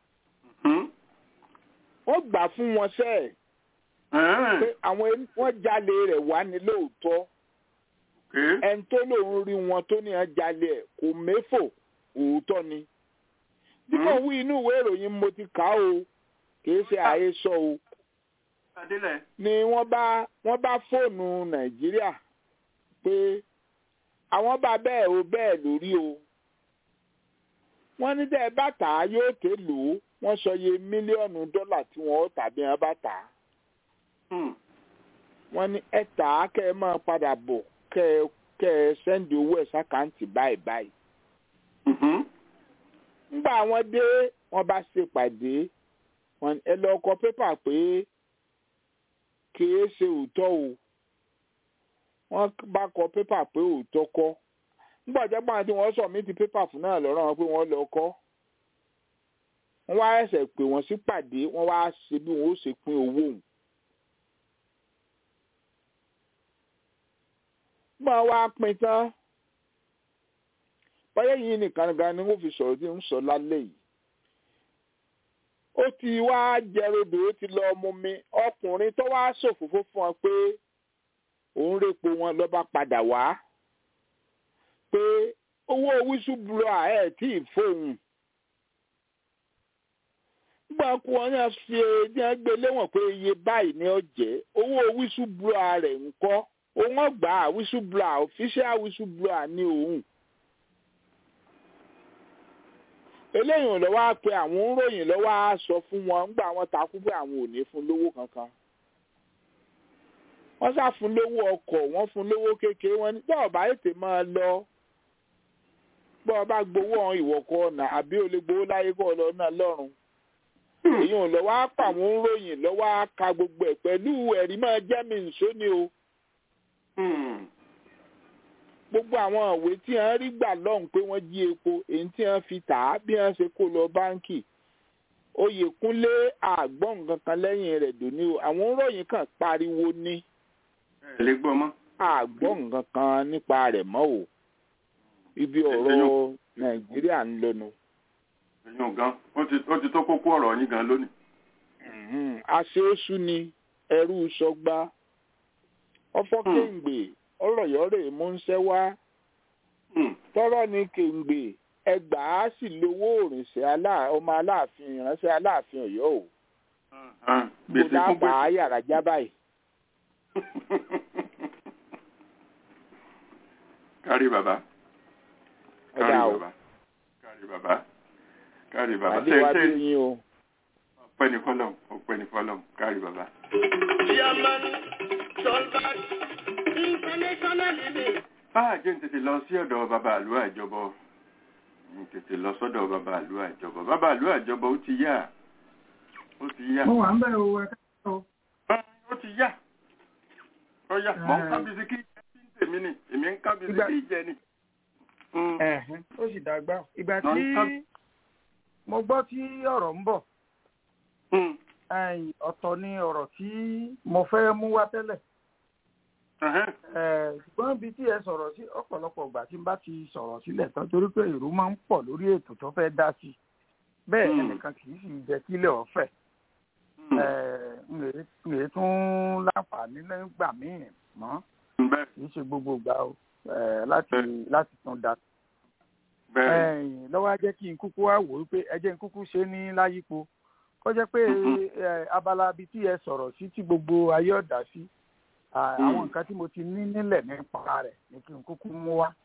Wọ́n gbà fún wọn sẹ́ẹ̀. Pé àwọn wọ́n jalè rẹ̀ wá ní lóòótọ́. Ẹni tó lòun rí wọn tó ní wọn jalè ẹ̀ kò méfò òótọ́ ni. Bí mo wí inú ìwé ìròyìn mo ti kà á o kìí ṣe àhesọ o. Ni wọ́n bá fóònù Nàìjíríà pé àwọn bá bẹ́ẹ̀ o bẹ́ẹ̀ lórí o. Wọ́n ní tẹ́ ẹ bá tà á yóò tè lò ó wọ́n sọ iye mílíọ̀nù dọ́là tí wọ́n ó tàbí wọn bá tà á. Wọ́n ní ẹ tà á kẹ́ ẹ máa padà bọ̀ kẹ́ ẹ sẹ́ndì owó ẹ̀ sákàǹtì báyìí báyìí. Nígbà wọ́n dé wọ́n bá ṣèpàdé ẹ lọ kọ pépà pé kìí ṣe òótọ́ o. wọ́n bá kọ pépà pé òótọ́ kọ́ nígbà jẹ́ pàǹtí wọ́n sọ mí ti pépà fún náà lọ́rọ̀ wọn pé wọ́n lọ kọ́ wọ́n wá ẹsẹ̀ pé wọ́n sí pàdé wọ́n wá ṣe bí wọ́n ó ṣe pín owó òun. gbọ́n wá pín tán báyẹ̀ yìí nìkan gan ni wọ́n fi sọ̀rọ̀ tí ń sọ lálẹ́ yìí. ó ti wá jẹrodò ó ti lọ mú mi ọkùnrin tó wá ṣòfófó fún wọn pé òun rèpo wọn ló bá padà wá pé owó wíṣúbùrọ̀ ẹ̀ tí ì fóun. gbà kú wọn náà fi ẹjẹ gbé léwọ̀n pé iye báyìí ni ó jẹ́ owó wíṣúbùrọ̀ rẹ̀ ń kọ́ òun ọgbà wíṣúbùrọ̀ official wíṣúbùrọ̀ ní òun. eléyìí ló wá pé àwọn ń ròyìn ló wá sọ fún wọn ńgbà wọn takú pé àwọn ò ní fún lówó kankan. wọ́n sá fún lówó ọkọ̀ wọ́n fún lówó kékeré wọn ní bọ́ọ̀ bá ètè máa lọ bọ́ọ̀ bá gbowó ọ̀hún ìwọ̀kọ̀ ọ̀nà àbí olè gbowó láyé kọ́ lọ náà lọ́rùn. èyí ò lọ wá pa àwọn ń ròyìn lọ wá ka gbogbo ẹ̀ pẹ̀lú ẹ̀rí máa jẹ́ mi nìṣó ni o. gbogbo àwọn ìwé tí wọ́n rí gbà lọ́hùn pé wọ́n jí epo èyí tí wọ́n fi tà á bí wọ́n ṣe kó lọ báńkì Oyèkúnlé àgbọ̀n kankan lẹ́yìn rẹ̀ dòní o àwọn ròyìn kan pariwo ní àgbọ̀n kankan nípa rẹ̀ mọ́ o ibi ọ̀rọ̀ Nàìjíríà ń lọ́nu. ẹ̀yìn gan ó ti tó kókó ọ̀rọ̀ yín gan lónìí. aṣeéṣú ni ẹrú sọgbà ọfọ kéǹgbè ọlọyọrẹ múnṣẹ wá tọrọ ní kéǹgbè ẹgbàá sì lówó òrìṣẹ ọmọ aláàfin ìránṣẹ́ aláàfin Ọ̀yọ́ o mo dábàá yàrá já báyìí. kárí bàbá kárí bàbá àdéhùn yín o. ọpẹ́ ní fọlọ́m kárí bàbá. jẹ́ ń tètè lọ sí ọ̀dọ̀ bàbá àlú àjọbọ tètè lọ sọ́dọ̀ bàbá àlú àjọbọ bàbá àlú àjọbọ ó ti yá. mo wà ń bẹ̀rẹ̀ owó ẹ̀ka tó. ó ti yá ó yá mọ̀ ń ká bisikí tèmi ni èmi ń ká bisikí jẹ ni. ó sì dàgbà ìgbà tí mo gbọ́ tí ọ̀rọ̀ ń bọ̀ ọ̀tọ̀ ni ọ̀rọ̀ tí mo fẹ́ mú wá tẹ́lẹ̀ ṣùgbọ́n ibi tí ẹ sọ̀rọ̀ sí ọ̀pọ̀lọpọ̀ ìgbà tí n bá ti sọ̀rọ̀ sílẹ̀ tán torí pé èrò máa ń pọ̀ lórí ètò tó fẹ́ dá sí bẹ́ẹ̀ ẹnìkan kì í sì jẹ́ kílẹ̀ ọ̀fẹ́ n lè tún láǹfààní nígbà míì mọ́ kì í ṣe gbogbo ìgbà o láti tún dá. lọ́wọ́ á jẹ́ kí n kúkú wá wò ó pé ẹ jẹ́ n kúkú ṣe ní láyípo kó jẹ́ pé abala bíi tí ẹ sọ̀rọ̀ sí tí gbogbo ayé ọ̀dà sí àwọn nǹkan tí mo ti ní nílẹ̀ nípa rẹ̀ ní kí n kúkú mú wá.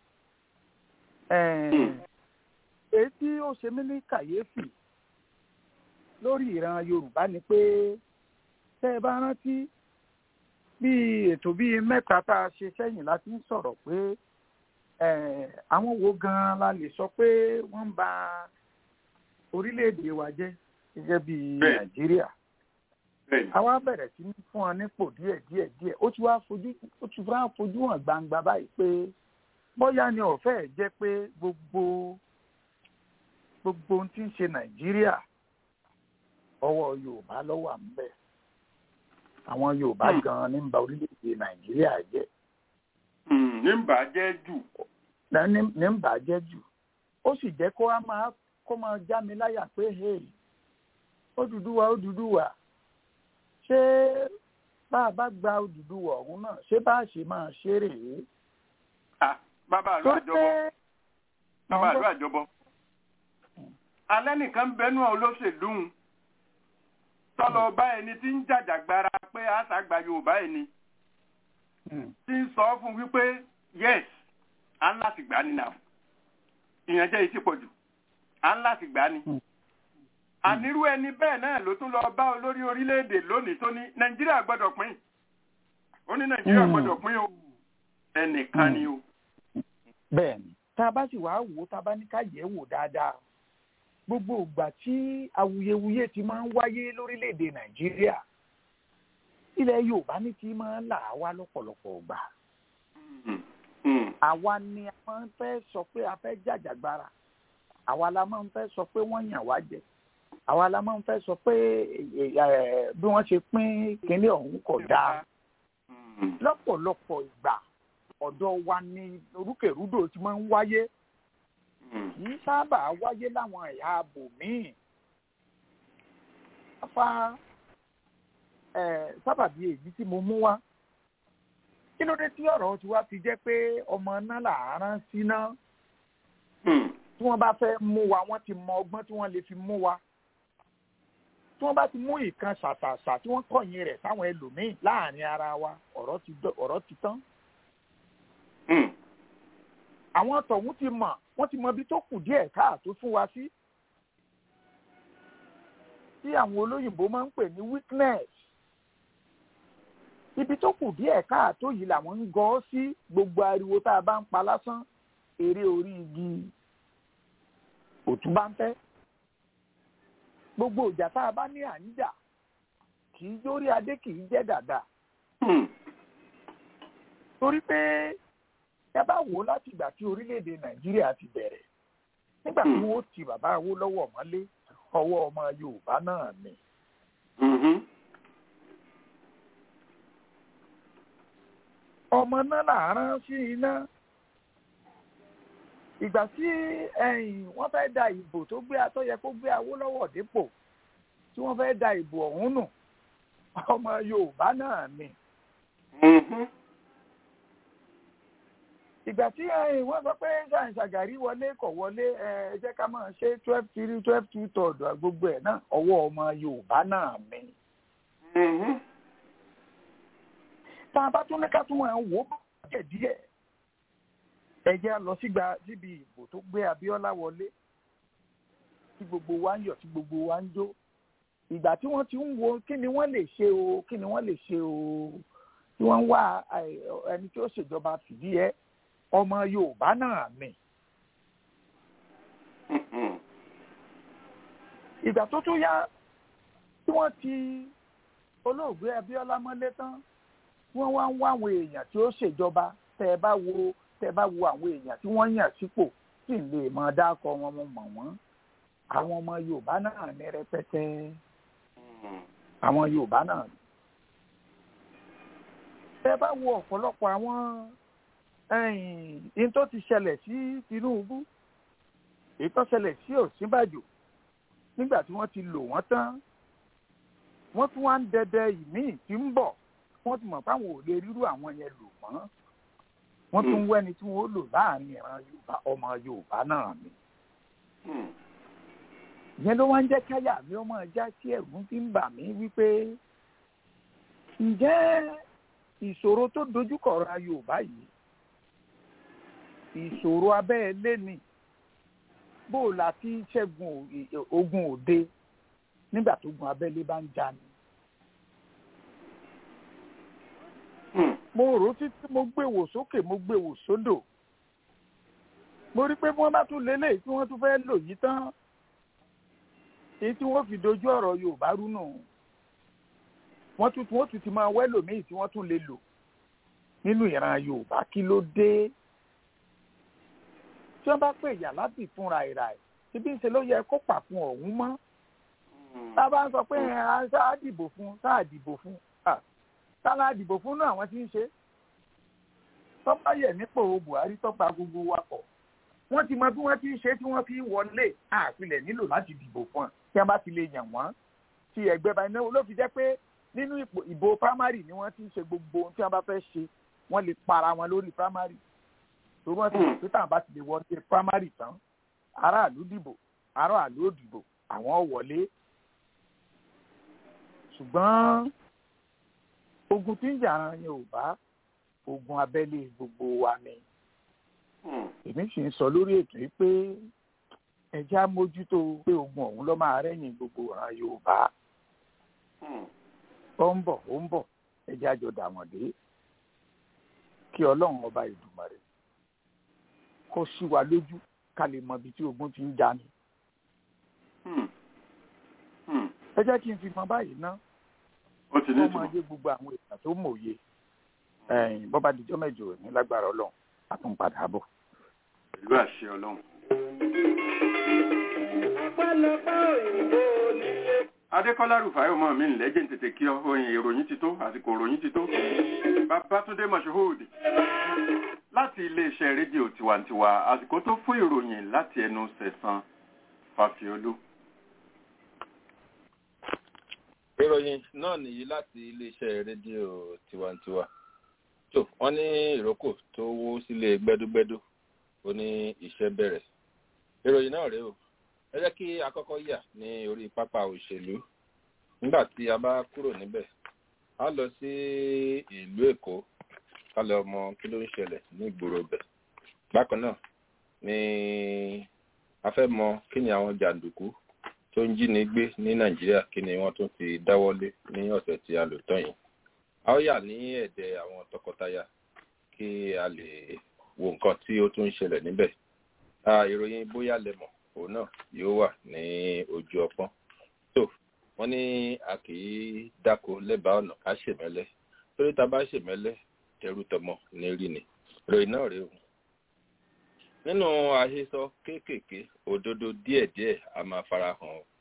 èyí tí ó ṣe mí ní kàyéfì lórí ìran Yorùbá ni pé tẹ́ ẹ bá rántí bíi ètò bíi mẹ́ta tá a ṣe sẹ́yìn láti ń sọ̀rọ̀ pé àwọn wo gan-an la lè sọ pé wọ́n ń ba orílẹ̀-èdè wa jẹ́ gẹ́gẹ́ bí Nàìjíríà. àwa bẹ̀rẹ̀ sí ní fún ọ nípò díẹ̀ ó ti wá fojú hàn gbangba báyìí pé bóyá ni ọ̀fẹ́ jẹ́ pé gbogbo ohun tí ń ṣe Nàìjíríà ọwọ́ Yorùbá ló wà ńbẹ̀. àwọn Yorùbá gan-an ní ń ba orílẹ̀-èdè Nàìjíríà jẹ́. ní ń bà á jẹ́ jù. ní ń bà á jẹ́ jù. ó sì jẹ́ kó máa já mi láyà pé Odùduwà ṣé bá a bá gba Odùduwà ọ̀hún náà ṣé bá a ṣe máa ṣe rèé. bàbá àlú àjọbọ alẹ́ nìkan bẹnu olóṣèlú tọ́lọ bá ẹni tí ń jàjàgbara pé àṣàgbà Yorùbá ẹni tí ń sọ fún wípé yes à ń láti gbà ní náà ìyẹn jẹ́ ìsìpọ̀jù à ń láti gbà ní. ànírú ẹni bẹ́ẹ̀ náà ló tún lọ bá olórí orílẹ̀-èdè lónìí tó ní Nàìjíríà gbọ́dọ̀ pín ó ní Nàìjíríà gbọ́dọ̀ pín o ẹnìkan ni o. bẹ́ẹ̀ni tá a bá sì wá wò ó tá a bá ní ká yẹ̀ wò dáadáa gbogbo ìgbà tí awuyewuye ti máa ń wáyé lórílẹ̀-èdè Nàìjíríà ilẹ̀ Yorùbá ní ti máa ń là wá lọ́pọ̀lọpọ̀ ìgbà àwa ni a máa ń fẹ́ sọ pé a fẹ́ jàjàgbara, àwa la máa ń fẹ́ sọ pé wọ́n yàn wá jẹ, àwa la máa ń fẹ́ sọ pé bí wọ́n ṣe pín kínní ọ̀hún kò dáa. Lọ́pọ̀lọpọ̀ ìgbà ọ̀dọ̀ wa ni orúkèrúdò ti máa ń wáyé, kì í sábà wáyé láwọn ẹ̀yà abòmíì. Sábàbí èyí tí mo mú wá, kí ló dé tí ọ̀rọ̀ ti wá fi jẹ́ pé ọmọ náà là á rán síná? Tí wọ́n bá fẹ́ mú wa, wọ́n ti mọ ọgbọ́n tí wọ́n lè fi mú wa. Tí wọ́n bá ti mú ìkan ṣàṣàṣà tí wọ́n kọ̀yìn rẹ̀ sáwọn ẹlòmíì láàrin ara wa, ọ̀rọ̀ ti tán. Àwọn tọ̀hún ti mọ̀, wọ́n ti mọ ibi tó kù díẹ̀ káàtó fún wa sí. Tí àwọn olóyìnbó máa ń pè ní weakness. Ibi tó kù díẹ̀ káàtó yìí làwọn ń gọ́ sí. Gbogbo ariwo tá a bá ń pa lásán, eré orí igi òtún bá ń tẹ́. Gbogbo ìjà tá a bá ní à ń jà, kì í jórí adé, kì í jẹ́ dàda. Torí pé ẹ bá wò ó láti ìgbà tí orílẹ̀-èdè Nàìjíríà ti bẹ̀rẹ̀, nígbà tí wọ́n ti bàbá Awólọ́wọ̀ mọ́lé, ọwọ́ ọmọ Yorùbá náà ni. Ọmọ náà là rán sí iná. Ìgbà tí wọ́n fẹ́ da ìbò tó yẹ kó gbé Awólọ́wọ̀ dépò, tí wọ́n fẹ́ da ìbò ọ̀hún nù, ọmọ Yorùbá náà ni. Ìgbà tí wọ́n sọ pé Ṣàgàrí wọlé kò wọlé, ẹ jẹ́ ká máa ṣe 12-3 12-2 tọ̀dọ̀ gbogbo ẹ̀ náà, ọwọ́ ọmọ Yorùbá náà ni. Tá a bá tún ní ká tún máa wò ó bàjẹ́ díẹ̀, ẹ jẹ́ lọ síbi ìbò tó gbé Abíọ́lá wọlé, tí gbogbo wa ń yọ̀, tí gbogbo wa ń jó. Ìgbà tí wọ́n ti ń wo kí ni wọ́n lè ṣe o, kí ni wọ́n lè ṣe o, tí wọ́n ń wá ẹni tí ó ṣèjọba fìdí ẹ, ọmọ Yorùbá náà ni. Ìgbà tó tún yá tí wọ́n ti olóògbé Abíọ́lá mọ́lé tán, wọ́n wá ń wá àwọn èèyàn tí ó ṣèjọba. Tẹ́ ẹ bá wo àwọn èèyàn tí wọ́n yàn sípò, tí ń lè mọ dákọ wọn, mo mọ̀ wọ́n. Àwọn ọmọ Yorùbá náà ní rẹpẹtẹ. Àwọn Yorùbá náà. Tẹ́ ẹ bá wo ọ̀pọ̀lọpọ̀ àwọn in tó ti ṣẹlẹ̀ sí Tinubu, èyí tó ṣẹlẹ̀ sí Ọ̀ṣínbàjò, nígbà tí wọ́n ti lò wọ́n tán, wọ́n tún wá ń dẹdẹ ìmíì tí ń bọ̀. Wọ́n ti mọ̀ fáwọn ò lè rírú àwọn yẹn lò mọ́. Wọ́n tún wẹ́ni tí wọ́n lò láàrin ìran Yorùbá, ọmọ Yorùbá náà ni. Ìyẹn ló wá ń jẹ́ káyà mi ọmọ ẹja tí ẹ̀rù ti ń bà mí wípé ǹjẹ́ ìṣòro tó dojúkọ ra Yorùbá yìí, ìṣòro abẹ́ẹ̀lé ni, bó o la ti ṣẹ́gun ogun òde nígbà tó gun abẹ́lé bá ń jà ni. Mo rò títí mo gbéwò sókè, mo gbéwò sódò. Mo rí pé bí wọ́n bá tún lélẹ̀ tí wọ́n tún fẹ́ lò yìí tán, èyí tí wọ́n fi dojú ọ̀rọ̀ Yorùbá rú nù. Wọ́n tún ti máa wẹ́lò míì tí wọ́n tún lè lò nínú ìran Yorùbá. Kí ló dé? Tí wọ́n bá pè yà láti fúnra ìrà ẹ̀, síbí ń ṣe ló yẹ kó pà fún ọ̀hún mọ́. Tá a bá ń sọ pé sáà dìbò fún, sáà dìbò fún. Tálá àdìbò fún náà àwọn tí ń ṣe. Tọ́pá yẹ̀ nípò Buhari tọ́pa gbogbo wa pọ̀. Wọ́n ti mọ bí wọ́n ti ń ṣe tí wọ́n fi wọlé, àpilẹ̀ nílò láti dìbò fún wọn tí wọ́n bá ti lè yàn wọ́n. Ti ẹgbẹ́ bá iná ló fi jẹ́ pé nínú ìbò primary ni wọ́n ti ń ṣe gbogbo ohun tí wọ́n bá fẹ́ ṣe. Wọ́n lè para wọn lórí primary. Tó wọ́n ti rò pé táwọn bá ti lè wọlé primary tán, aráàlú dìbò, aráàlú ò dìbò, àwọn wọlé. Ṣùgbọ́n ogun tí ń jà ran Yorùbá, ogun abẹ́lé gbogbo wa ni. Èmi sì ń sọ lórí ètò yìí pé ẹ jẹ́ á mójútó pé ogun ọ̀hún ló máa rẹ́yìn gbogbo ran Yorùbá. Ó ń bọ̀, ẹ jẹ́ á jọ dà wọ́n dé. Kí Ọlọ́run ọba Ìdùmarè kó ṣí wa lójú ká lè mọ ibi tí ogun ti ń jà ni. Ẹ jẹ́ kí n fi mọ báyìí ná. Wọ́n máa yé gbogbo àwọn èèyàn tó mòye. Bọ́ba dijọ́ mẹ́jọ ní lágbára Ọlọ́run. àtúnpadà bọ̀. pẹ̀lú àṣẹ ọlọ́run. Adékọ́lá Rufai ọmọ mi ńlẹ́jẹ̀ tètè kí ọ oyin ìròyìn ti tó àsìkò ìròyìn ti tó. Babátúndé Moshood láti iléeṣẹ́ rédíò tiwantiwa àsìkò tó fún ìròyìn láti ẹnu Sẹ̀san Fàfíolú. Ìròyìn náà nìyí láti iléeṣẹ́ rédíò tiwantiwa. Tó wọ́n ní ìrókò tó wó sílé gbẹ́dúgbẹ́dú ó ní iṣẹ́ bẹ̀rẹ̀. Ìròyìn náà rèé o. Ẹ jẹ́ kí a kọ́kọ́ yà ní orí pápá òṣèlú. Nígbà tí a bá kúrò níbẹ̀, a lọ sí ìlú Èkó, ká lọ mọ kí ló ń ṣẹlẹ̀ ní ìgboro bẹ̀. Bákan náà ni a fẹ́ mọ kí ni àwọn jàǹdùkú tó ń jíni gbé ní Nàìjíríà kí ni wọ́n tún ti dáwọ́lé ní ọ̀sẹ̀ tí a lò tán yìí. A ó yà ní ẹ̀dẹ̀ àwọn tọkọtaya kí a lè wo nǹkan tí ó tún ń ṣẹlẹ̀ níbẹ̀. Ìròyìn bóyá lẹ́mọ̀ òun náà yóò wà ní ojú ọpọ́n. Tó wọ́n ní a kì í dáko lẹ́bàá ọ̀nà ká ṣèmẹ́lẹ́ torí ta bá ṣèmẹ́lẹ́ tẹrú tọmọ ní rí ni. Ìròyìn náà rèé o. Nínú àhesọ kéékèèké òdodo díẹ̀díẹ̀ a máa fara hàn o.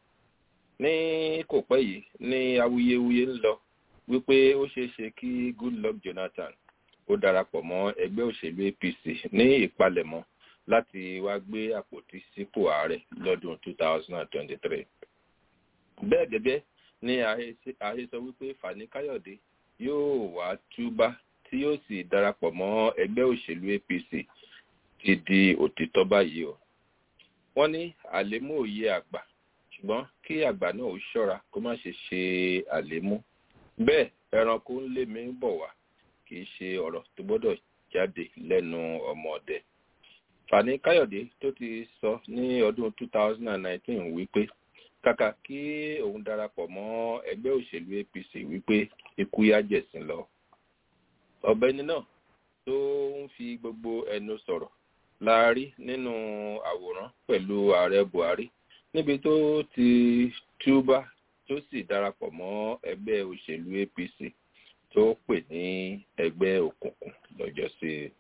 Ní kò pẹ́ yìí ní awuyewuye ń lọ wípé ó ṣeé ṣe kí Goodluck Jonathan ó darapọ̀ mọ́ ẹgbẹ́ òṣèlú APC ní ìpalẹ̀mọ́ láti wá gbé àpótí sípò ààrẹ lọ́dún 2023. Bẹ́ẹ̀ gẹ́gẹ́ ní àhesọ wípé Fani Káyọ̀dé yóò wá túbá tí yóò sì darapọ̀ mọ́ ẹgbẹ́ òṣèlú APC ti di òtítọ́ báyìí o. Wọ́n ní àlémú òye àgbà ṣùgbọ́n kí àgbà náà ó ṣọ́ra kó má ṣe ṣe àlémú. Bẹ́ẹ̀ ẹranko ń lé mi bọ̀ wá kì í ṣe ọ̀rọ̀ tó gbọ́dọ̀ jáde lẹ́nu ọmọ ọdẹ. Fani Káyọ̀dé tó ti sọ ní ọdún 2019 wípé kàkà kí òun darapọ̀ mọ́ ẹgbẹ́ òṣèlú APC wípé ikú yá jẹ̀sín lọ. Ọ̀gbẹ́ni náà tó ń fi gbogbo ẹnu sọ̀rọ̀ la rí nínú àwòrán pẹ̀lú ààrẹ Buhari níbi tó ti túbá tó sì darapọ̀ mọ́ ẹgbẹ́ òṣèlú APC tó pè ní ẹgbẹ́ òkùnkùn lọ́jọ́sí.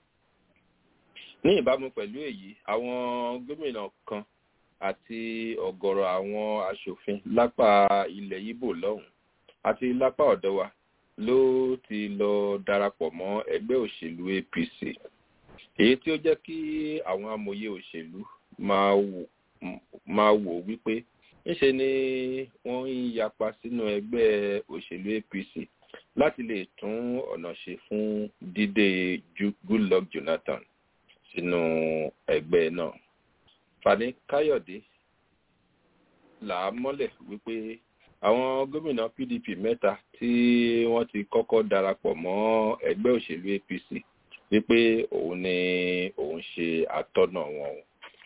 Ní ìbámu pẹ̀lú èyí, àwọn gómìnà kan àti ọ̀gọ̀rọ̀ àwọn aṣòfin lápá ilẹ̀ Ìgbò lọ́hùn àti lápá ọ̀dọ̀ wa ló ti lọ darapọ̀ mọ́ ẹgbẹ́ òṣèlú APC. Èyí tí ó jẹ́ kí àwọn amòye òṣèlú máa wò wípé níṣe ni wọ́n ń yapa sínú ẹgbẹ́ òṣèlú APC láti lè tún ọ̀nà ṣe fún dídé Goodluck Jonathan sínú ẹgbẹ́ náà. Fani Káyọ̀dé là á mọ́lẹ̀ wípé àwọn gómìnà PDP mẹ́ta tí wọ́n ti kọ́kọ́ darapọ̀ mọ́ ẹgbẹ́ òṣèlú APC wípé òun ni òun ṣe atọ́nà wọn.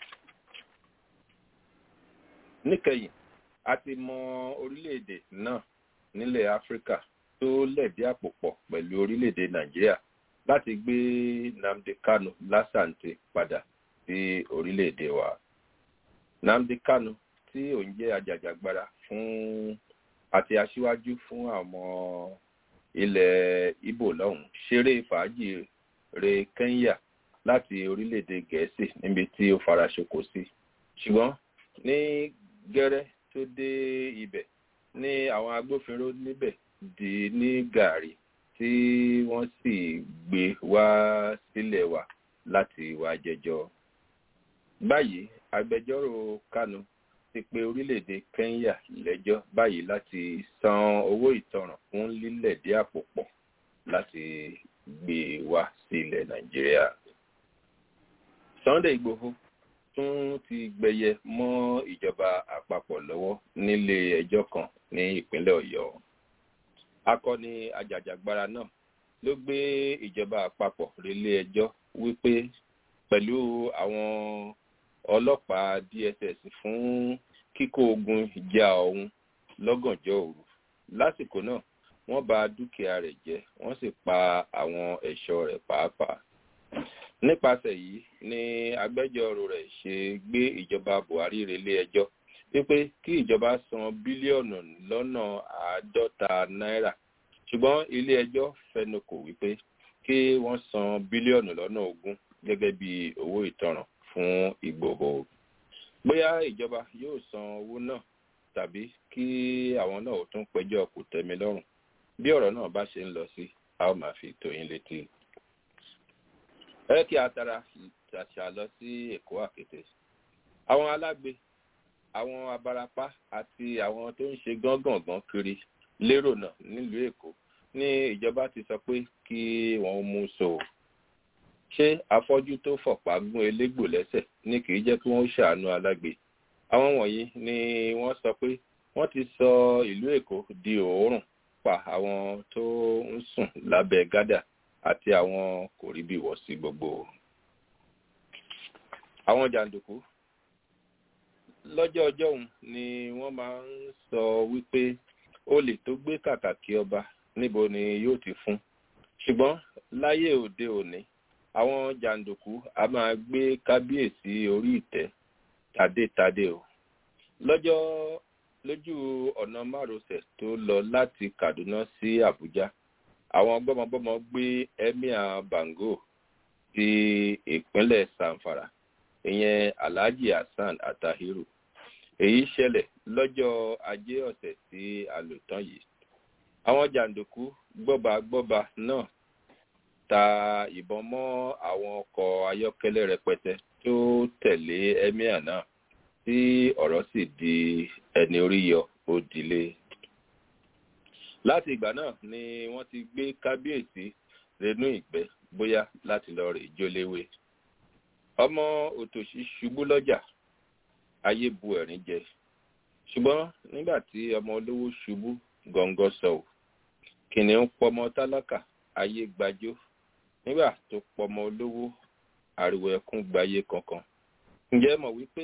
Níkẹyìn, a ti mọ orílẹ̀-èdè náà nílẹ̀ Áfíríkà tó lẹ̀dí àpò pọ̀ pẹ̀lú orílẹ̀-èdè Nàìjíríà láti gbé Nnamdi Kanu lásàǹtì padà sí orílẹ̀-èdè wa. Nnamdi Kanu tí òun jẹ́ ajàjàgbara fún àti aṣíwájú fún àwọn ilẹ̀ Ìgbò lọ́hùn ṣeré fàájì re Kenya láti orílẹ̀-èdè Gẹ̀ẹ́sì níbi tí ó fara ṣoko sí. Ṣùgbọ́n ní gẹ́rẹ́ tó dé ibẹ̀ ní àwọn agbófinró níbẹ̀ dì ní gàárì tí wọ́n sì gbé wá sílẹ̀ wa láti wá jẹjọ́. Báyìí agbẹjọ́rò Kanu ti pe orílẹ̀-èdè Kenya lẹ́jọ́ báyìí láti san owó ìtanràn fún lílẹ̀dí àpò pọ̀ láti gbé wá sí ilẹ̀ Nàìjíríà. Sunday Igboho tún ti gbẹyẹ mọ́ ìjọba àpapọ̀ lọ́wọ́ nílé ẹjọ́ kan ní ìpínlẹ̀ Ọ̀yọ́. Akọni ajàjàgbara náà ló gbé ìjọba àpapọ̀ relé ẹjọ́ wípé pẹ̀lú àwọn ọlọ́pàá DSS fún kíkó ogun jà òun lọ́gànjọ́ òru. Lásìkò náà, wọ́n bà dúkìá rẹ̀ jẹ́, wọ́n sì pa àwọn ẹ̀ṣọ́ rẹ̀ pàápàá. Nípasẹ̀ yìí ni agbẹjọ́rò rẹ̀ ṣe gbé ìjọba Buhari relé ẹjọ́ wípé kí ìjọba san bílíọ̀nù lọ́nà 50 náírà. Ṣùgbọ́n ilé ẹjọ́ fẹnukò wípé kí wọ́n san bílíọ̀nù lọ́nà 20 gẹ́gẹ́ bí owó ìtanràn fún Ìgbòho. Bóyá ìjọba yóò san owó náà tàbí kí àwọn náà ó tún pẹjọ́ kòtẹ́milọ́rùn. Bí ọ̀rọ̀ náà bá ṣe ń lọ sí, a ó máa fi tó yín létí. Ẹ kí a tara ṣàṣà lọ sí Èkó Àkété. Àwọn alágbe, àwọn abarapá àti àwọn tó ń ṣe gángangan kiri lérò náà nílùú Èkó ní ìjọba ti sọ pé kí wọ́n mú so. Ṣé afọ́jú tó fọ̀pá gún elégbò lẹ́sẹ̀ ní kìí jẹ́ kí wọ́n ṣàánú alágbe? Àwọn wọ̀nyí ni wọ́n sọ pé wọ́n ti sọ ìlú Èkó di òórùn pa àwọn tó ń sùn lábẹ́ gádà àti àwọn kòríbìwọ̀sí gbogbo. Àwọn jàǹdùkú lọ́jọ́ ọjọ́ òun ni wọ́n máa ń sọ wípé olè tó gbé kàkàkí ọba níbo ni yóò ti fún. Ṣùgbọ́n láyé òde òní, àwọn jàǹdùkú a máa gbé kábíyèsí orí ìtẹ́ tadétadé o. Lójú ọ̀nà márosẹ̀ tó lọ láti Kaduna sí Àbújá, àwọn gbọ́mọgbọ́mọ gbé Emir Bango ti ìpínlẹ̀ Zamfara, ìyẹn Alhaji Hassan Atahiru. Èyí ṣẹlẹ̀ lọ́jọ́ Ajé ọ̀sẹ̀ tí a lò tán yìí. Àwọn jàǹdùkú gbọ́ba náà ta ìbọn mọ́ àwọn ọkọ̀ ayọ́kẹ́lẹ́ rẹpẹtẹ tó tẹ̀lé Emir náà, tí ọ̀rọ̀ sì di ẹni orí yọ òdìlé. Láti ìgbà náà ni wọ́n ti gbé kábíyèsí renú ìgbẹ́ bóyá láti lọ rè jóléwé. Ọmọ òtòṣì ṣubú lọ́jà, ayé bu ẹ̀rín jẹ. Ṣùgbọ́n nígbà tí ọmọ olówó ṣubú gọ̀ǹgọ̀ sọ, kìnìún pọmọ tálákà, ayé gbajó. Nígbà tó pọmọ olówó, ariwo ẹkún gbayé kankan. Ǹjẹ́ mọ̀ wípé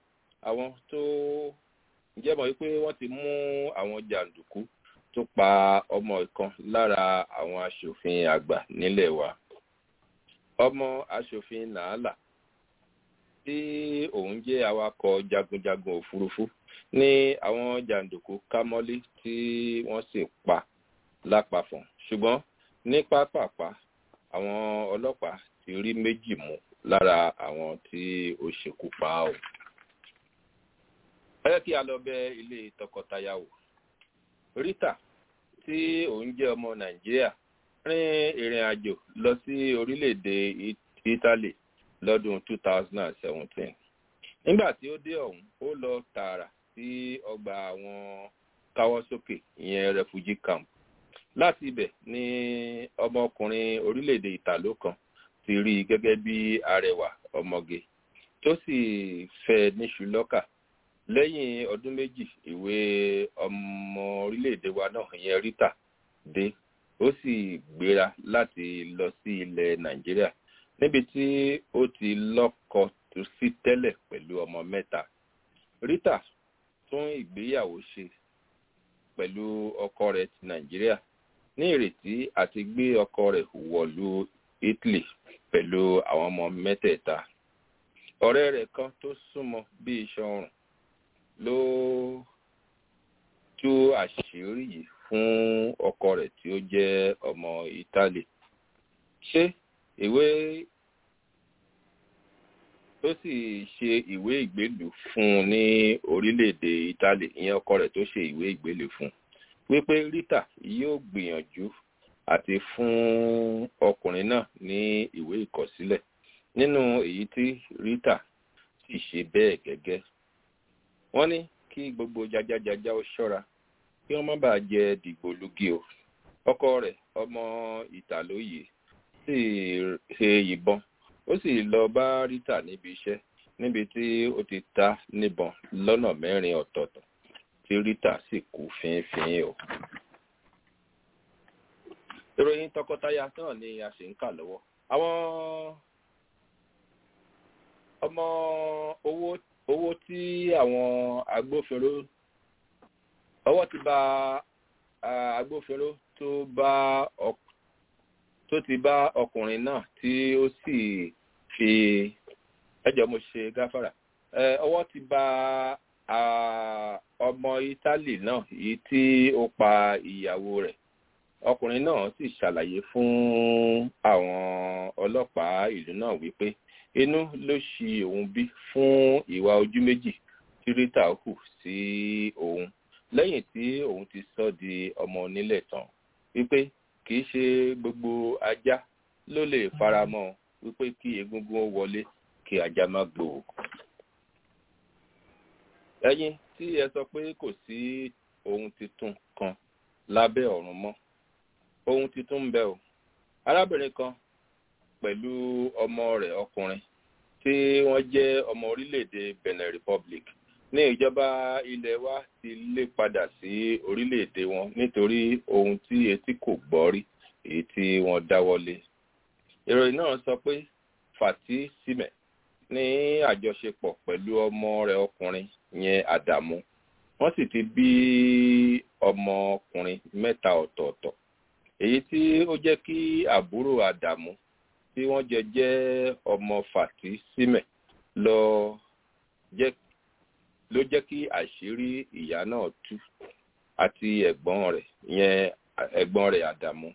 wọ́n ti mú àwọn jàǹdùkú tó pa ọmọ ìkan lára àwọn aṣòfin àgbà nílẹ̀ wa. Ọmọ aṣòfin Nàálà tí òun jẹ́ awakọ̀ jagunjagun òfurufú ní àwọn jàǹdùkú ká mọ́lé tí wọ́n sì pa lápapọ̀. Ṣùgbọ́n ní pápápá àwọn ọlọ́pàá ti rí méjì mú lára àwọn tí ó ṣekú pa ọ́. Ẹ jẹ́ kí a lọ bẹ ilé tọkọtaya wò. Rita tí òun jẹ́ ọmọ Nàìjíríà rin ìrìn àjò lọ sí orílẹ̀-èdè Italy lọ́dún 2017. Nígbà tí ó dé ọ̀hún, ó lọ tààrà sí ọgbà àwọn káwọ́sókè, ìyẹn refugee camp. Láti ibẹ̀ ni ọmọkùnrin orílẹ̀-èdè Ìtàló kan ti rí gẹ́gẹ́ bí arẹwà ọmọge tó sì fẹ́ níṣu lọ́kà. Lẹ́yìn ọdún méjì, ìwé ọmọ orílẹ̀-èdè wa náà, ìyẹn Rita, dé. Ó sì gbéra láti lọ sí ilẹ̀ Nàìjíríà, níbi tí ó ti lọ́kọ tó sí tẹ́lẹ̀ pẹ̀lú ọmọ 3. Rita tún ìgbéyàwó ṣe pẹ̀lú ọkọ rẹ̀ ti Nàìjíríà ní ìrètí àti gbé ọkọ rẹ̀ wọ̀lú Italy pẹ̀lú àwọn ọmọ 3. Ọ̀rẹ́ rẹ̀ kan tó súnmọ́ bí iṣan ọrùn ló tú àṣírí yìí fún ọkọ rẹ̀ tí ó jẹ́ ọmọ Italy. Ṣé ó sì ṣe ìwé ìgbélú fún un ní orílẹ̀-èdè Italy, ìyẹn ọkọ rẹ̀ tó ṣe ìwé ìgbélú fún wípé Rita yóò gbìyànjú àti fún ọkùnrin náà ní ìwé ìkọ̀sílẹ̀, nínú èyí tí Rita sì ṣe bẹ́ẹ̀ gẹ́gẹ́. Wọ́n ní kí gbogbo jajajaja ó ṣọ́ra kí wọ́n má bàa jẹ dìgbòlugi o. Ọkọ rẹ̀ ọmọ Ìtàló yìí sì ṣe ìbọn, ó sì lọ bá Rita níbi iṣẹ́, níbi tí ó ti ta níbọn lọ́nà 4 ọ̀tọ̀ọ̀tọ̀ tí Rita sì kú fínfín o. Ìròyìn tọkọtaya náà ni a ṣe ń kà lọ́wọ́. Àwọn ọmọ owó tí àwọn agbófinró ọwọ́ ti bá agbófinró tó ti bá ọkùnrin náà tí ó sì fi mo ṣe gáfárà. Ọwọ́ ti bá ọmọ Italy náà yìí tí ó pa ìyàwó rẹ̀ ọkùnrin náà sì ṣàlàyé fún àwọn ọlọ́pàá ìlú náà wípé inú ló ṣì òun bí fún ìwà ojú méjì tí Rita hù sí òun lẹ́yìn tí òun ti sọ di ọmọ onílẹ̀ tán wípé kì í ṣe gbogbo ajá ló lè faramọ́ wípé kí egungun ó wọlé kí ajá má gbòó. ẹ̀yin tí ẹ sọ pé kò sí ohun tuntun kan lábẹ́ ọ̀run mọ́ ohun tuntun ń bẹ o. arábìnrin kan pẹ̀lú ọmọ rẹ̀ ọkùnrin tí wọ́n jẹ́ ọmọ orílẹ̀-èdè Benin Republic ní ìjọba ilẹ̀ wa ti lé padà sí orílẹ̀-èdè wọn nítorí ohun tí etí kò gbọ́ rí èyí tí wọ́n dáwọ́lé. ìròyìn náà sọ pé Fati Sime ní àjọṣepọ̀ pẹ̀lú ọmọ rẹ̀ ọkùnrin yẹn Adamu wọ́n sì ti bí ọmọkùnrin 3 ọ̀tọ̀ọ̀tọ̀ èyí tí ó jẹ́ kí àbúrò Adamu tí wọ́n jẹ́ ọmọ Fati Sime ló jẹ́ kí àṣírí ìyá náà tú àti ẹ̀gbọ́n rẹ̀ Adamu.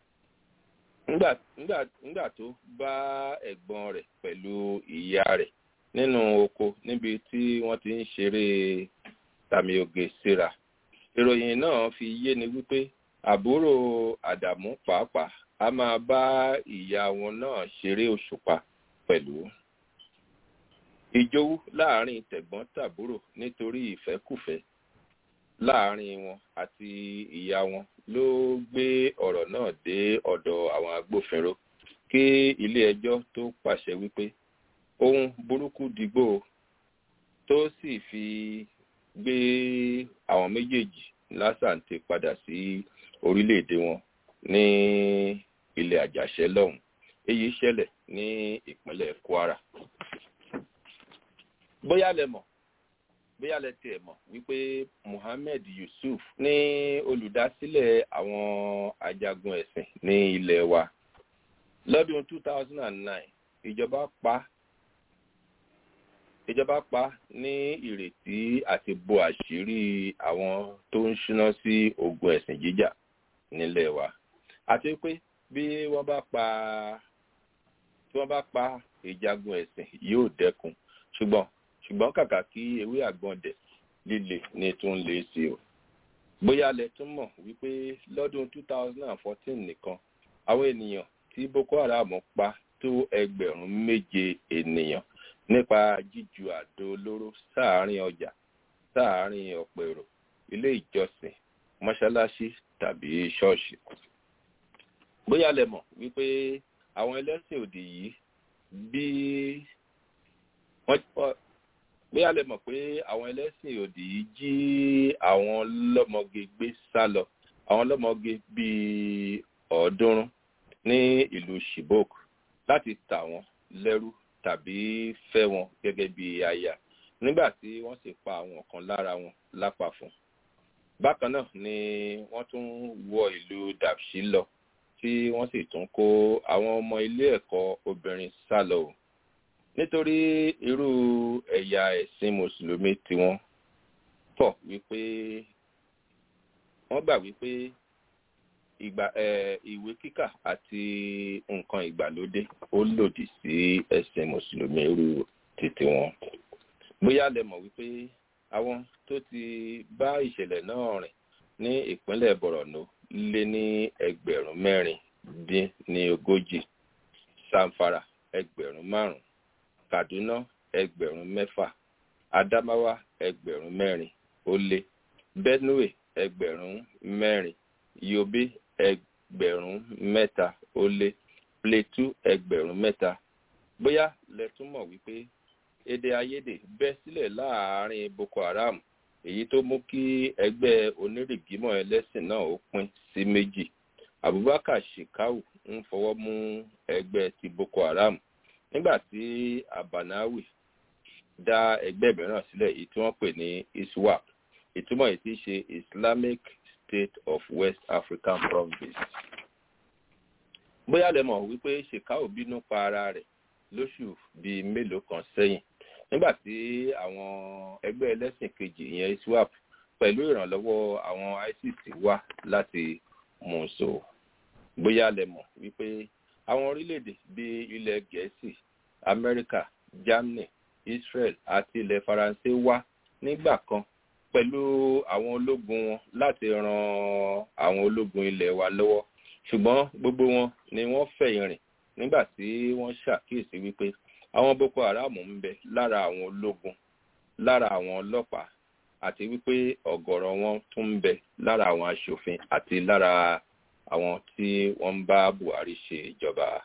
nígbà tó bá ẹ̀gbọ́n rẹ̀ pẹ̀lú ìyá rẹ̀ nínú oko níbi tí wọ́n ti ń ṣeré tamioge síra. ìròyìn náà fi yé ni wípé àbúrò Adamu pàápàá a máa bá ìyá wọn náà ṣeré òṣùpá pẹ̀lú. ìjowú láàrin tẹ̀gbọ́n-tàbúrò nítorí ìfẹ́kùfẹ́ láàrin wọn àti ìyá wọn ló gbé ọ̀rọ̀ náà dé ọ̀dọ̀ àwọn agbófinró kí ilé ẹjọ́ tó pàṣẹ wípé ohun burúkú dìgbò tó sì fi gbé àwọn méjèèjì lásàǹtẹ̀ padà sí orílẹ̀-èdè wọn ní ilẹ̀ àjàṣẹ́ lọ́hùn. èyí ṣẹlẹ̀ ní ìpínlẹ̀ Kwara. bóyá lẹ tiẹ̀ mọ̀ wípé Muhammed Yusuf ní olùdásílẹ̀ àwọn ajagun ẹ̀sìn ní ilẹ̀ wa. lọ́dún 2009 ìjọba pa ní ìrètí àti bo àṣírí àwọn tó ń ṣúná sí ogun ẹ̀sìn jíjà nílẹ̀ wa. àti pé bí wọ́n bá pa ìjagun ẹ̀sìn yóò dẹ́kun ṣùgbọ́n kàkà kí ewé àgbọ̀ndẹ̀ líle ní tún lè sí o. bóyá lẹ tún mọ̀ wípé lọ́dún 2014 nìkan àwọn ènìyàn tí Boko Haram pa tó 7,000 ènìyàn nípa jíju àdó olóró sáàárín ọjà sáàárín ọ̀pọ̀ èrò ilé ìjọsìn mọ́ṣáláṣí tàbí ṣọ́ọ̀ṣì. bóyá lẹ mọ̀ wípé àwọn ẹlẹ́sìn òdì yìí bóyá lẹ mọ̀ pé àwọn ẹlẹ́sìn òdì yìí jí àwọn lọ́mọge gbé sá lọ àwọn lọ́mọge bíi 300 ní ìlú Chibok láti tà wọ́n lẹ́rú tàbí fẹ́ wọn gẹ́gẹ́ bí aya nígbà tí wọ́n sì pa àwọn kan lára wọn lápá fún. bákan náà ni wọ́n tún wọ ìlú Dapchi lọ tí wọ́n sì tún kó àwọn ọmọ ilé ẹ̀kọ́ obìnrin sá lọ o nítorí irú ẹ̀yà ẹ̀sìn mùsùlùmí tí wọ́n tọ̀ wípé wọ́n gbà wípé ìwé kíkà àti nǹkan ìgbàlódé ó lòdì sí ẹ̀sìn mùsùlùmí irú títí wọn. bóyá lẹ mọ̀ wípé àwọn tó ti bá ìṣẹ̀lẹ̀ náà rìn ní ìpínlẹ̀ Borno lé ní 4,440, Zamfara 5,000, Kaduna 6,000, Adamawa 4,000 ó lé, Benue 4,000, Yobe 3,000 ó lé, Plateau 3,000. bóyá lẹ tún mọ̀ wípé èdè àìyedè bẹ́ sílẹ̀ láàárín Boko Haram èyí tó mú kí ẹgbẹ́ onírìgímọ̀ ẹlẹ́sìn náà ó pín sí méjì. Abubakar Shekau ń fọwọ́ mú ẹgbẹ́ ti Boko Haram nígbà tí Abanawi dá ẹgbẹ́ mìíràn sílẹ̀ èyí tí wọ́n pè ní ISWAP, ìtumọ̀ èyí tí í ṣe Islamic State of West African Provinces. bóyá lẹ mọ̀ wípé Shekau bínú pa ara rẹ̀ lóṣù bíi mélòó kan sẹ́yìn nígbà tí àwọn ẹgbẹ́ ẹlẹ́sìn kejì ìyẹn ISWAP pẹ̀lú ìrànlọ́wọ́ àwọn ISIS wá láti mùsò. Bóyá lẹ mọ̀ wípé àwọn orílẹ̀-èdè bíi ilẹ̀ Gẹ̀ẹ́sì, Amẹ́ríkà, Germany, Israel àti ilẹ̀ Faransé wá nígbà kan pẹ̀lú àwọn ológun wọn láti ran àwọn ológun ilẹ̀ wa lọ́wọ́. Ṣùgbọ́n gbogbo wọn ni wọ́n fẹ̀yìn rìn nígbà tí wọ́n ṣàkíyèsí wípé àwọn Boko Haram ń bẹ lára àwọn ológun, lára àwọn ọlọ́pàá, àti wípé ọ̀gọ̀rọ̀ wọn tún ń bẹ lára àwọn aṣòfin àti lára àwọn tí wọ́n ń bá Buhari ṣe ìjọba.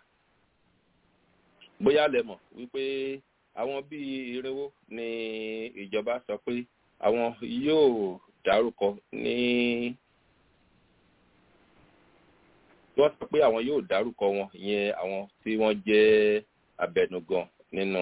Bóyá lẹ mọ̀ wípé àwọn bíi irínwó ni ìjọba sọ pé àwọn yóò dárúkọ wọ́n sọ pé àwọn yóò dárúkọ wọn, ìyẹn àwọn tí wọ́n jẹ́ abẹnugan nínú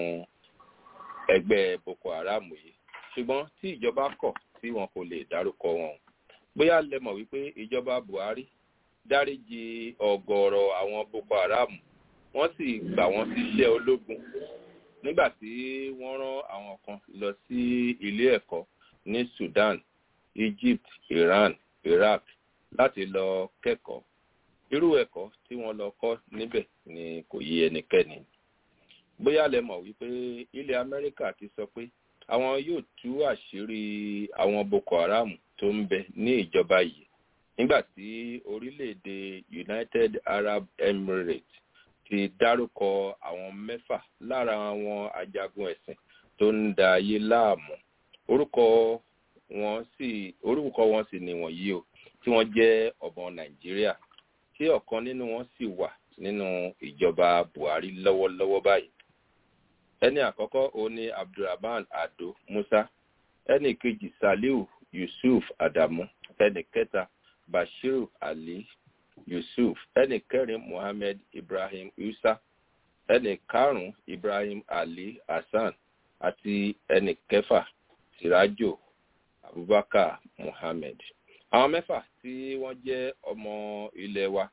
ẹgbẹ́ Boko Haram yìí. Ṣùgbọ́n tí ìjọba kọ̀ tí wọn kò lè dárúkọ wọn. Bóyá lẹ mọ̀ wípé ìjọba Buhari dáríjì ọ̀gọ̀rọ̀ àwọn Boko Haram, wọ́n sì gbà wọ́n síṣẹ́ ológun nígbà tí wọ́n rán àwọn kan lọ sí ilé ẹ̀kọ́ ní Sudan, Egypt, Iran, Iraq láti lọ kẹ́kọ̀ọ́. Irú ẹ̀kọ́ tí wọ́n lọ kọ́ níbẹ̀ ni kò yé ẹnikẹ́ni. Bóyá lẹ mọ̀ wípé ilẹ̀ Amẹ́ríkà ti sọ pé àwọn yóò tú àṣírí àwọn Boko Haram tó ń bẹ ní ìjọba yìí nígbà tí orílẹ̀-èdè United Arab Emirates ti dárúkọ àwọn 6 lára àwọn ajagun ẹ̀sìn tó ń da ayé láàmú. Orúkọ wọn sì ni wọ̀nyí o, tí wọ́n jẹ́ ọmọ Nàìjíríà, tí ọ̀kan nínú wọn sì wà nínú ìjọba Buhari lọ́wọ́lọ́wọ́ báyìí. Ẹni àkọ́kọ́ òun ni Abdulrahman Ado Musa, ẹni kejì Saliu Yusuf Adamu, ẹni kẹta Bashiru Ali Yusuf, ẹni kẹrin Muhammed Ibrahim Isa, ẹni karùn-ún Ibrahim Ali Hassan àti ẹni kẹfà Sirajo Abubakar Muhammed. Àwọn 6 tí wọ́n jẹ́ ọmọ ilẹ̀ wa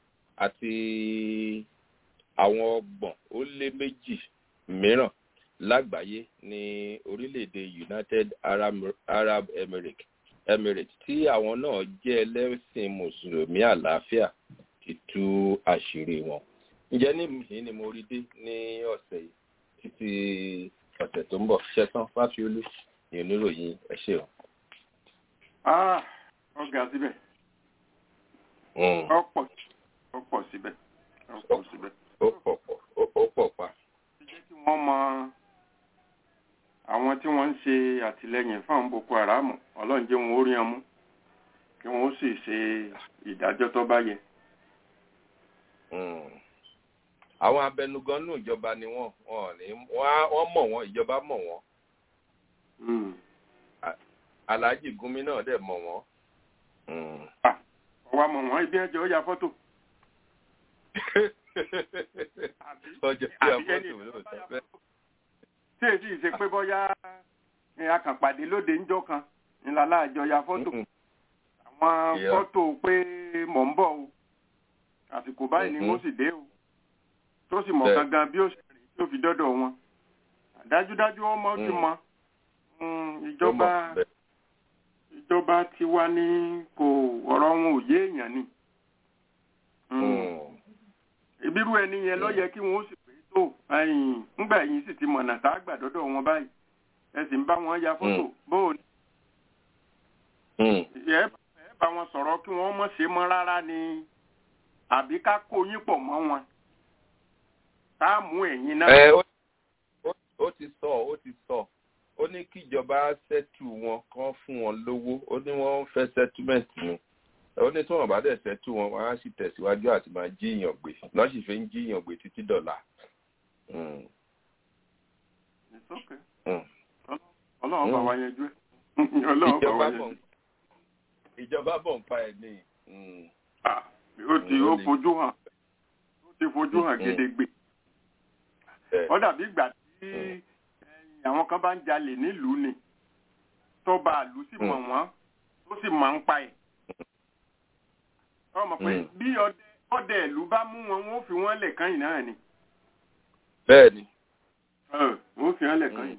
àti àwọn 32 mìíràn lágbàáyé ní orílẹ̀-èdè United Arab Emirates tí àwọn náà jẹ́ ẹlẹ́sìn mùsùlùmí àlàáfíà ti tú àṣírí wọn. Ǹjẹ́ ní ni mo rí dé ní ọ̀sẹ̀ yìí títí ọ̀sẹ̀ tó ń bọ̀. Ṣẹ́tán Fáfiolú ní oníròyìn ẹ̀ṣẹ̀ o. Ọ̀gá síbẹ̀. Ọ̀pọ̀ síbẹ̀. Ó pọ̀ pa. Jẹ́ kí wọ́n mọ àwọn tí wọ́n ń ṣe àtìlẹ́yìn fún Boko Haram, Ọlọ́run jẹ́ wọn ó rí wọn mú, kí wọ́n sì ṣe ìdájọ́ tó bá yẹ. Àwọn abẹnugan nù ìjọba ni wọ́n mọ̀ wọ́n, ìjọba mọ̀ wọ́n. Alhaji Gumi náà dẹ̀ mọ̀ wọ́n. Ọwọ́ mọ̀ wọ́n ibi ẹjọ́ ya fọ́tò. Ọjọ́ ya fọ́tò lóòótọ́ bẹ́ẹ̀. Tí èsì ìṣe pé bọ́yá akànpàdé lóde ńjọ́ kan ńlá àjọ ya fọ́tò. Àwọn fọ́tò pé mò ń bọ̀ o, àsìkò báyìí ni mo sì dé o, tó sì mọ̀ gangan bí ó ṣe rìn tí ó fi dọ́dọ̀ wọn. Dájúdájú ọmọ ti mọ ìjọba ti wá ní kò ọ̀rọ̀ wọn ò yé èèyàn ni. Ìbírú ẹni yẹn ló yẹ kí wọ́n ó sì pé tó ńgbà yìí sì ti mọ̀nà tá a gbà dọ́dọ̀ wọn báyìí, ẹ sì ń bá wọn ya fọ́tò bóò ní. Ẹ bá wọn sọ̀rọ̀ kí wọ́n mọ̀ ṣe mọ́ rárá ni àbí ká kó yín pọ̀ mọ́ wọn ká mú ẹ̀yin náà. Ó ti sọ ó ní kíjọba ṣẹ́tù wọn kán fún wọn lówó, ó ní wọ́n ń fẹ́ settlement ni, ó ní tí wọ́n bá dẹ̀ ṣẹ́tù wọn wọ́n á sì tẹ̀síwájú àti máa jíyàn gbé, lọ́n sì fi ń jíyàn gbé títí dọ̀la. Ọlọ́run bá wa yanjú ẹ̀. Ìjọba bọ̀ ń pa ẹ̀ ní. Ó fojú hàn gedegbe. Ó dàbí ìgbà tí àwọn kan bá ń jalè nílùú ni tọ́ba àlù sì mọ̀ wọ́n tó sì máa ń pa ẹ̀. Ọmọ pé bí ọdẹ ìlú bá mú wọn, wọ́n fi wọ́n lẹ̀ kán yìí náà ni. Bẹ́ẹ̀ni. Wọ́n fi wọ́n lẹ̀ kán yìí.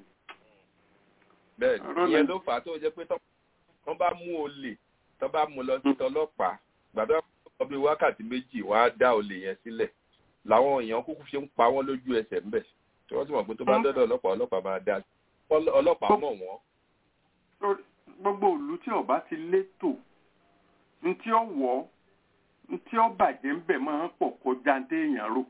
Bẹ́ẹ̀ni. Ìyẹn ló fà á tó jẹ́ pé wọ́n bá mú olè, tó bá mú lọ sí ọlọ́pàá, gbàdúrà ọbẹ̀ wákàtí méjì wọ́n á dá olè yẹn sílẹ̀ làwọn èèyàn kúkú ṣe ń pa wọ́n lójú ẹsẹ̀ ńbẹ̀ tí wọ́n sì mọ̀ pé tó bá dọ́dọ̀ ọlọ́pàá máa dá ọlọ́pàá mọ̀ wọ́n. gbogbo ìlú tí ọba ti létò ntí ó wọ̀ ntí ó bàjẹ́ ń bẹ̀ máa ń pọ̀ kọjá téèyàn rò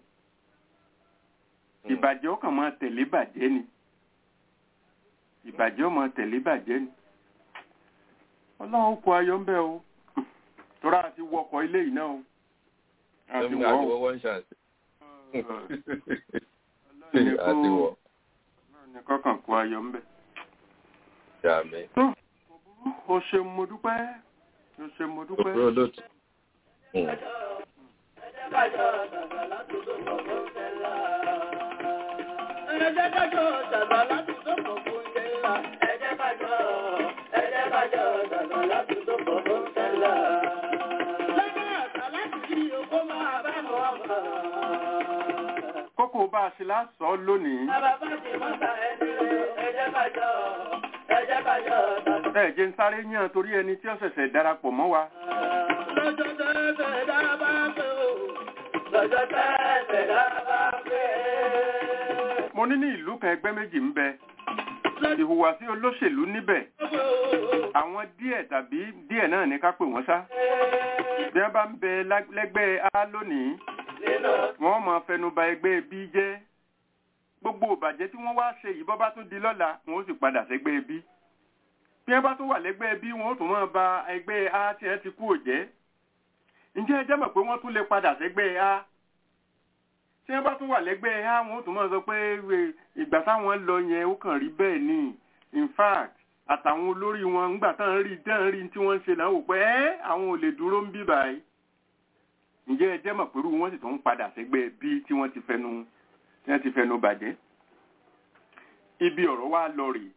ìbàjẹ́ ó kàn máa tẹ̀lé bàjẹ́ ni ìbàjẹ́ ó máa tẹ̀lé bàjẹ́ ni ọlọ́run kó ayọ̀ ń bẹ̀ o tóra àti wọkọ̀ ilé yìí náà o àti wọ́ ọlọ́run ní kọ́kàn kó ayọ̀ ń bẹ̀. o ṣe mo dúpẹ́ o ṣe mo dúpẹ́. Ẹjẹ́ kájọ́ ṣàgbà láti tó kọ̀ fún ṣẹlá. Ẹjẹ́ kájọ́ ṣàgbà láti tó kọ̀ fún ṣẹlá. Lẹ́gbẹ́ àṣà láti rí oko máa bá mọ́ ọmọ. Kókó bá a ṣe lásọ̀ lónìí. Bàbá bá ti mọ́ta ẹni rẹ̀ ẹjẹ́ kájọ́ ṣàgbà. Ẹ jẹ́ ń sáré yàn torí ẹni tí ó ṣẹ̀ṣẹ̀ darapọ̀ mọ́ wa. Lọ́jọ́ tẹ́ẹ̀fẹ̀ dábà pé o. Lọ́jọ́ tẹ́ẹ̀fẹ̀ dábà pé. Mo ní ìlú kan ẹgbẹ́ méjì ń bẹ ìhùwàsí olóṣèlú níbẹ̀ àwọn díẹ̀ tàbí díẹ̀ náà ní ká pè wọ́n sá bí wọ́n bá ń bẹ lẹ́gbẹ́ A lónìí wọ́n máa fẹnuba ẹgbẹ́ B jẹ́ gbogbo ìbàjẹ́ tí wọ́n wá ṣe yìí bọ́ bá tún di lọ́la wọ́n ó sì padà sẹ́gbẹ́ B bí wọ́n bá tún wà lẹ́gbẹ́ B wọ́n ó tún máa ba ẹgbẹ́ A tí wọ́n ti kú òjẹ́ ǹjẹ́ ẹ jẹ́ mọ̀ pé wọ́n tún lè padà sẹ́gbẹ́ A tí wọ́n bá tún wà lẹ́gbẹ́ àwọn tó máa sọ pé ìgbà táwọn lọ yẹn ó kàn rí bẹ́ẹ̀ ni in fact àtàwọn olórí wọn ńgbà tán rí tí wọ́n ń ṣe náà wò pé àwọn ò lè dúró ń bí báyìí ǹjẹ́ ẹ jẹ́ mọ̀ pẹ̀lú wọ́n sì tún ń padà sẹ́gbẹ́ bí tí wọ́n ti fẹnu bàjẹ́ ibi ọ̀rọ̀ wa lọ rèé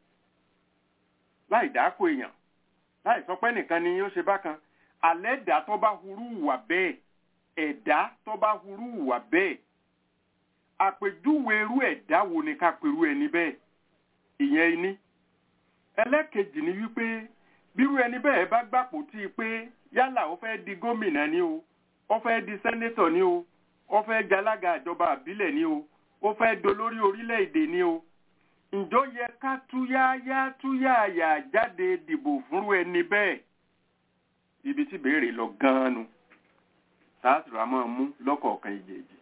láì dáko èèyàn láì sọ pé nìkan ni ó ṣe bákan alẹ́ ẹ̀dá tó bá hurú wà bẹ́ẹ̀ ẹ̀dá tó bá hurú wà bẹ́ẹ̀ àpèjúwe irú ẹ̀dá wo ni ká pèrú ẹni bẹ́ẹ̀ ìyẹn iní ẹlẹ́kejì ni wípé bírú ẹni bẹ́ẹ̀ bá gbàpò tí i pé yálà ó fẹ́ di gómìnà ni o ó fẹ́ di sẹ́nétọ̀ ni o ó fẹ́ jalága ìjọba àbílẹ̀ ni o ó fẹ́ dolórí orílẹ̀-èdè ni o ǹjọ́ yẹ ká túyáyá jáde dìbò fúnrú ẹni bẹ́ẹ̀ ibi tí béèrè lọ gan-an nu sáàtùrù a máa mú lọ́kọ̀ọ̀kan ìjèjì.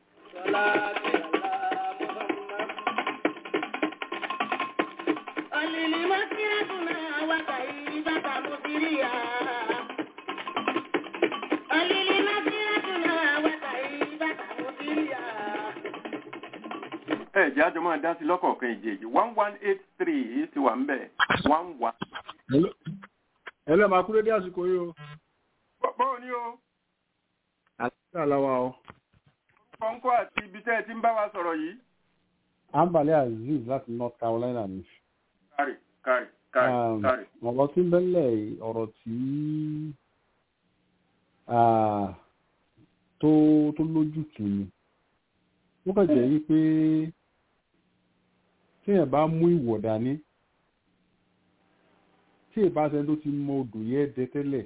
Ẹ̀jẹ̀ àjọ máa dá sí lọ́kọ̀ọ̀kan ìjèjì 1183 ti wà ń bẹ̀ 11. Ẹlẹ́ máa kúrò dé àsìkò yìí o. Bọ́ọ̀ ni o. Àti àláwà o. Kọ́ńkọ́ àti ibi tẹ́ ẹ ti ń bá wa sọ̀rọ̀ yìí. Ambale Aziz láti North Carolina ni. Kárì. Ọ̀rọ̀ tí ń bẹ́lẹ̀ ọ̀rọ̀ tí tó lójútùú ni. Ó kàn jẹ́ wípé tí ẹ̀ bá mú ìwọ̀ dání tí ìbáṣẹ tó ti mọ odò yẹn dẹ tẹ́lẹ̀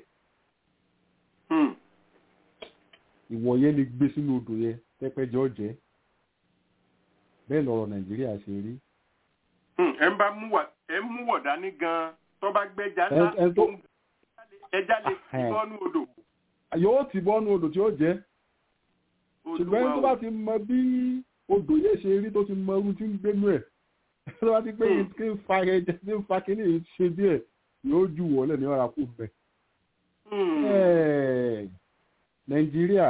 ìwọ̀ yẹn lè gbé sínú odò yẹn tẹ́pẹ́jọ́ jẹ́ bẹ́ẹ̀ lọ́rọ̀ Nàìjíríà ṣe rí. ẹ ń bá mú wọ̀ dání gan-an tó bá gbẹ́jà ńlá ẹja lè ti bọ́nú odò. yóò ti bọ́nú odò tí ó jẹ́ ṣùgbọ́n ẹni tó bá ti mọ bí odò yẹn ṣe rí tó ti mọ irú tí ń gbénú ẹ̀ tó bá ti pé kí n fa ẹja tí ń fa kíní ṣe díẹ̀ yóò jù wọlé ní ọ̀rá kù bẹ̀. Nàìjíríà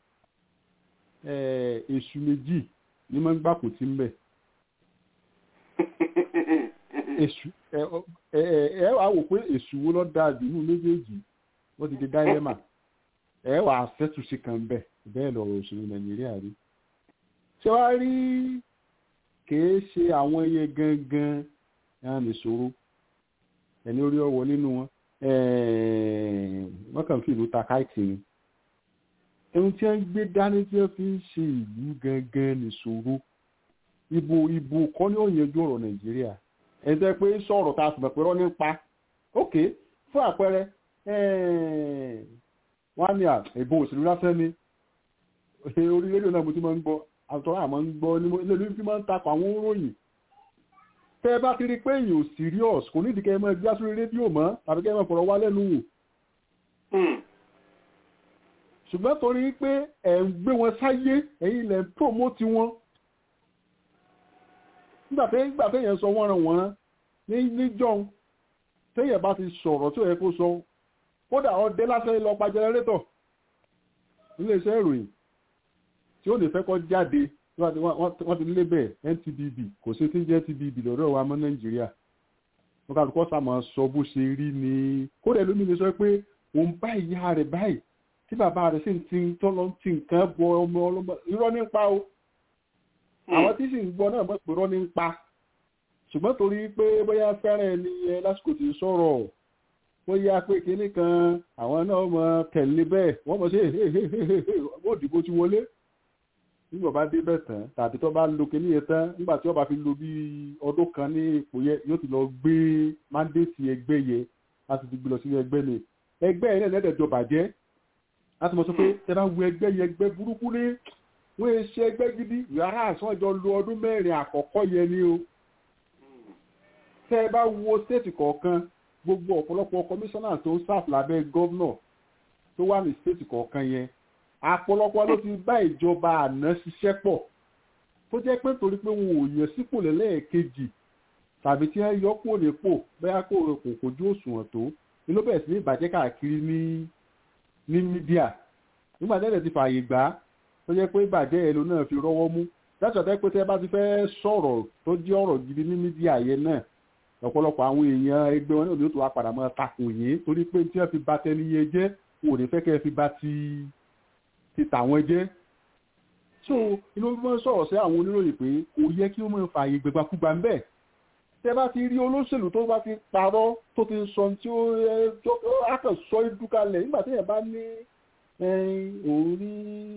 èṣù méjì ní máa ń gbàpò tí ń bẹ̀. èṣù ẹ wàá wò pé èṣù wo ló dáa jù nínú méjèèjì wọ́n ti di dáyẹ́mà ẹ wàá fẹ́tùsí kan bẹ̀ bẹ́ẹ̀ lọ̀rọ̀ òṣèlú Nàìjíríà rí. ṣé wàá rí kìí ṣe àwọn ẹyẹ gangan ẹran nìṣòro ẹni orí ọwọ́ nínú wọn wọ́n kàn fi ìlú ta káìtì ni ẹni tí wọ́n gbé dání tí wọ́n fi ń ṣe ìlú gangan nìṣòro ìbò kọ́ ní òyìnbó ọ̀rọ̀ Nàìjíríà ẹni tẹ́ pé sọ̀rọ̀ tá a sì mọ̀ pé rọ́ nípa ok fún àpẹẹrẹ wọ́n á ní ìbò òṣèlú lásán ni orí rédíò náà mo ti máa ń gbọ́ àtọ́rọ̀ àmọ́ ń gbọ́ ilé ìlú fi máa ń takọ̀ àwọn òròyìn tẹ́ bá ti rí pé èèyàn ò serious kò nídìí kẹ́ ẹ máa gbé sórí rédíò mọ́ tàbí kẹ́ ẹ máa fọ̀rọ̀ wá lẹ́nu wò ṣùgbọ́n torí pé ẹ̀ ń gbé wọn sáyé ẹ̀yin ilẹ̀ ń promote wọn nígbà téèyàn sọ wọ́n ràn wọ́n níjọ́ téèyàn bá ti sọ̀rọ̀ tí ó yẹ kó sọ kódà ọdẹ lásán lọ pa jẹnẹrétọ̀ iléeṣẹ́ ìròyìn tí ó lè fẹ́ kọ́ jáde wọ́n ti lébẹ̀ NTBB kò sí tí ń jẹ́ NTBB lọ́dọ̀ wa mọ́ Nàìjíríà wọ́n kà lùkọ́ sàmọ́ sọ bó ṣe rí ni kódà lómi lè sọ pé òun bá ìyá rẹ̀ báyìí tí bàbá rẹ̀ sì ń ti tọ́lọ́ ti nǹkan bọ ọmọ ọlọ́mọ irọ́ nípa o àwọn tí sì ń gbọ́ náà mọ̀ pé irọ́ nípa ṣùgbọ́n torí pé bóyá fẹ́ràn ẹni lásìkò tí ń sọ̀rọ̀ bóyá pé kinní kan àwọn náà mọ̀ tẹ̀lé bẹ́ẹ̀ wọ́n mọ̀ sí wọ́n dìbò ti wọlé nígbà bá dé bẹ́ẹ̀ tán tàbí tó bá lo kinní yẹn tán nígbà tí wọ́n bá fi lo bí ọdún kan ní ipò yẹn yóò ti lọ gbé mándéètì ẹgbẹ́ yẹn láti fi gbé lọ sí ẹgbẹ́ ni ẹgbẹ́ yẹn lẹ́dẹ̀ẹ́jọ bàjẹ́ láti mọ̀ sọ pé ẹ bá wo ẹgbẹ́ yẹn ẹgbẹ́ burúkú ní wọ́n ṣe ẹgbẹ́ gidi yàrá àsánjọ lo ọdún mẹ́rin àkọ́kọ́ yẹn ni o tẹ́ ẹ bá wo stéètì kọ̀ọ̀kan gbogbo ọ̀pọ̀lọpọ̀ kọmíṣánná tó ń sáf lábẹ́ gọ́vnọ̀ tó wà ní stéètì kọ̀ọ̀kan yẹn àpọ̀lọpọ̀ ló ti bá ìjọba àná ṣiṣẹ́ pọ̀ tó jẹ́ pé torí pé wọn ò yẹ sípò lẹ́lẹ́ẹ̀kejì tàbí tí wọ́n yọ kúrò nípò bẹ́ẹ̀ kó kò kojú òṣùwọ̀n tó inú bẹ̀rẹ̀ sí ní ìbàjẹ́ káàkiri ní mídíà nígbà tẹ́lẹ̀ ti fààyè gbà á tó jẹ́ pé ìbàjẹ́ ẹ̀ ló náà fi rọ́wọ́ mú láti ọ̀tẹ́ pé tẹ́ bá ti fẹ́ sọ̀rọ̀ tó jẹ́ ọ̀rọ̀ gidi ní mídíà yẹn náà ọ̀pọ̀lọpọ̀ àwọn èèyàn ẹgbẹ́ wọn náà ló tó wá padà mọ́ takò yín torí pé tí wọ́n fi bà tẹni yẹn jẹ́ kò ní fẹ́ kẹ́ ẹ fi bà ti tàwọn jẹ́ so inú bí wọ́n sọ̀rọ̀ sí àwọn oníròyìn pé kò yẹ kí ó máa fààyè gbẹgbàkúgbà ń bẹ̀ tẹ́ bá ti rí olóṣèlú tó bá ti parọ́ tó ti sọ tí ó akọ̀sọ́ ìdúkalẹ̀ nígbà tí èèyàn bá ní orí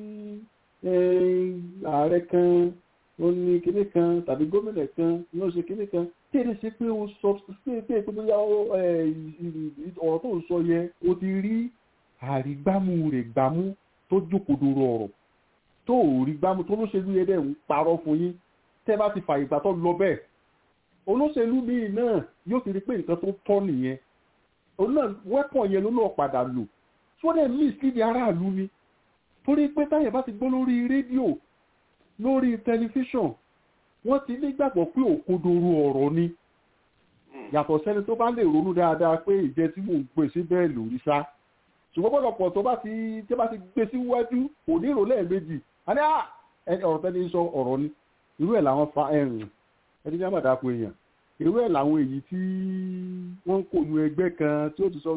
ààrẹ kan ó ní kinní kan tàbí gómìnà kan ní ó ṣe kinní kan tí èdè ṣe pé ó sọ sí pé bóyá ọ̀rọ̀ tó ń sọ yẹn ó ti rí àrígbámú rẹ̀ gbámú tó jókòdoro ọ̀rọ̀ tó rí gbámú tó olóṣèlú yẹn dẹ̀ ń parọ́ fún yín tẹ́ bá ti fàyè gbà tó lọ bẹ́ẹ̀ olóṣèlú míì náà yóò ti rí pé nǹkan tó tọ́ nìyẹn òun náà wẹ́pọ̀n yẹn ló náà padà lò fúnẹ̀ míì sí di aráàlú ni torí pé táyà bá ti gbọ́ lórí rédíò lórí tẹlifíṣàn wọ́n ti nígbàgbọ́ pé òkodoro ọ̀rọ̀ ni yàtọ̀ sẹ́ni tó bá lè ronú dáadáa pé ìjẹ́ tí mò ń pè sí bẹ́ẹ̀ lórí sá ṣùgbọ́n pọ̀lọpọ̀ tó bá ti gbé síwájú kò ní ìrò lẹ́ẹ̀mejì a ní ọ̀rọ̀ tẹ́lẹ̀ sọ ọ̀rọ̀ ni irú ẹ̀ làwọn fa ẹ̀rùn ẹni ní àmàdàpọ̀ èèyàn irú ẹ̀ làwọn èyí tí wọ́n ń kó nu ẹgbẹ́ kan tí ó ti sọ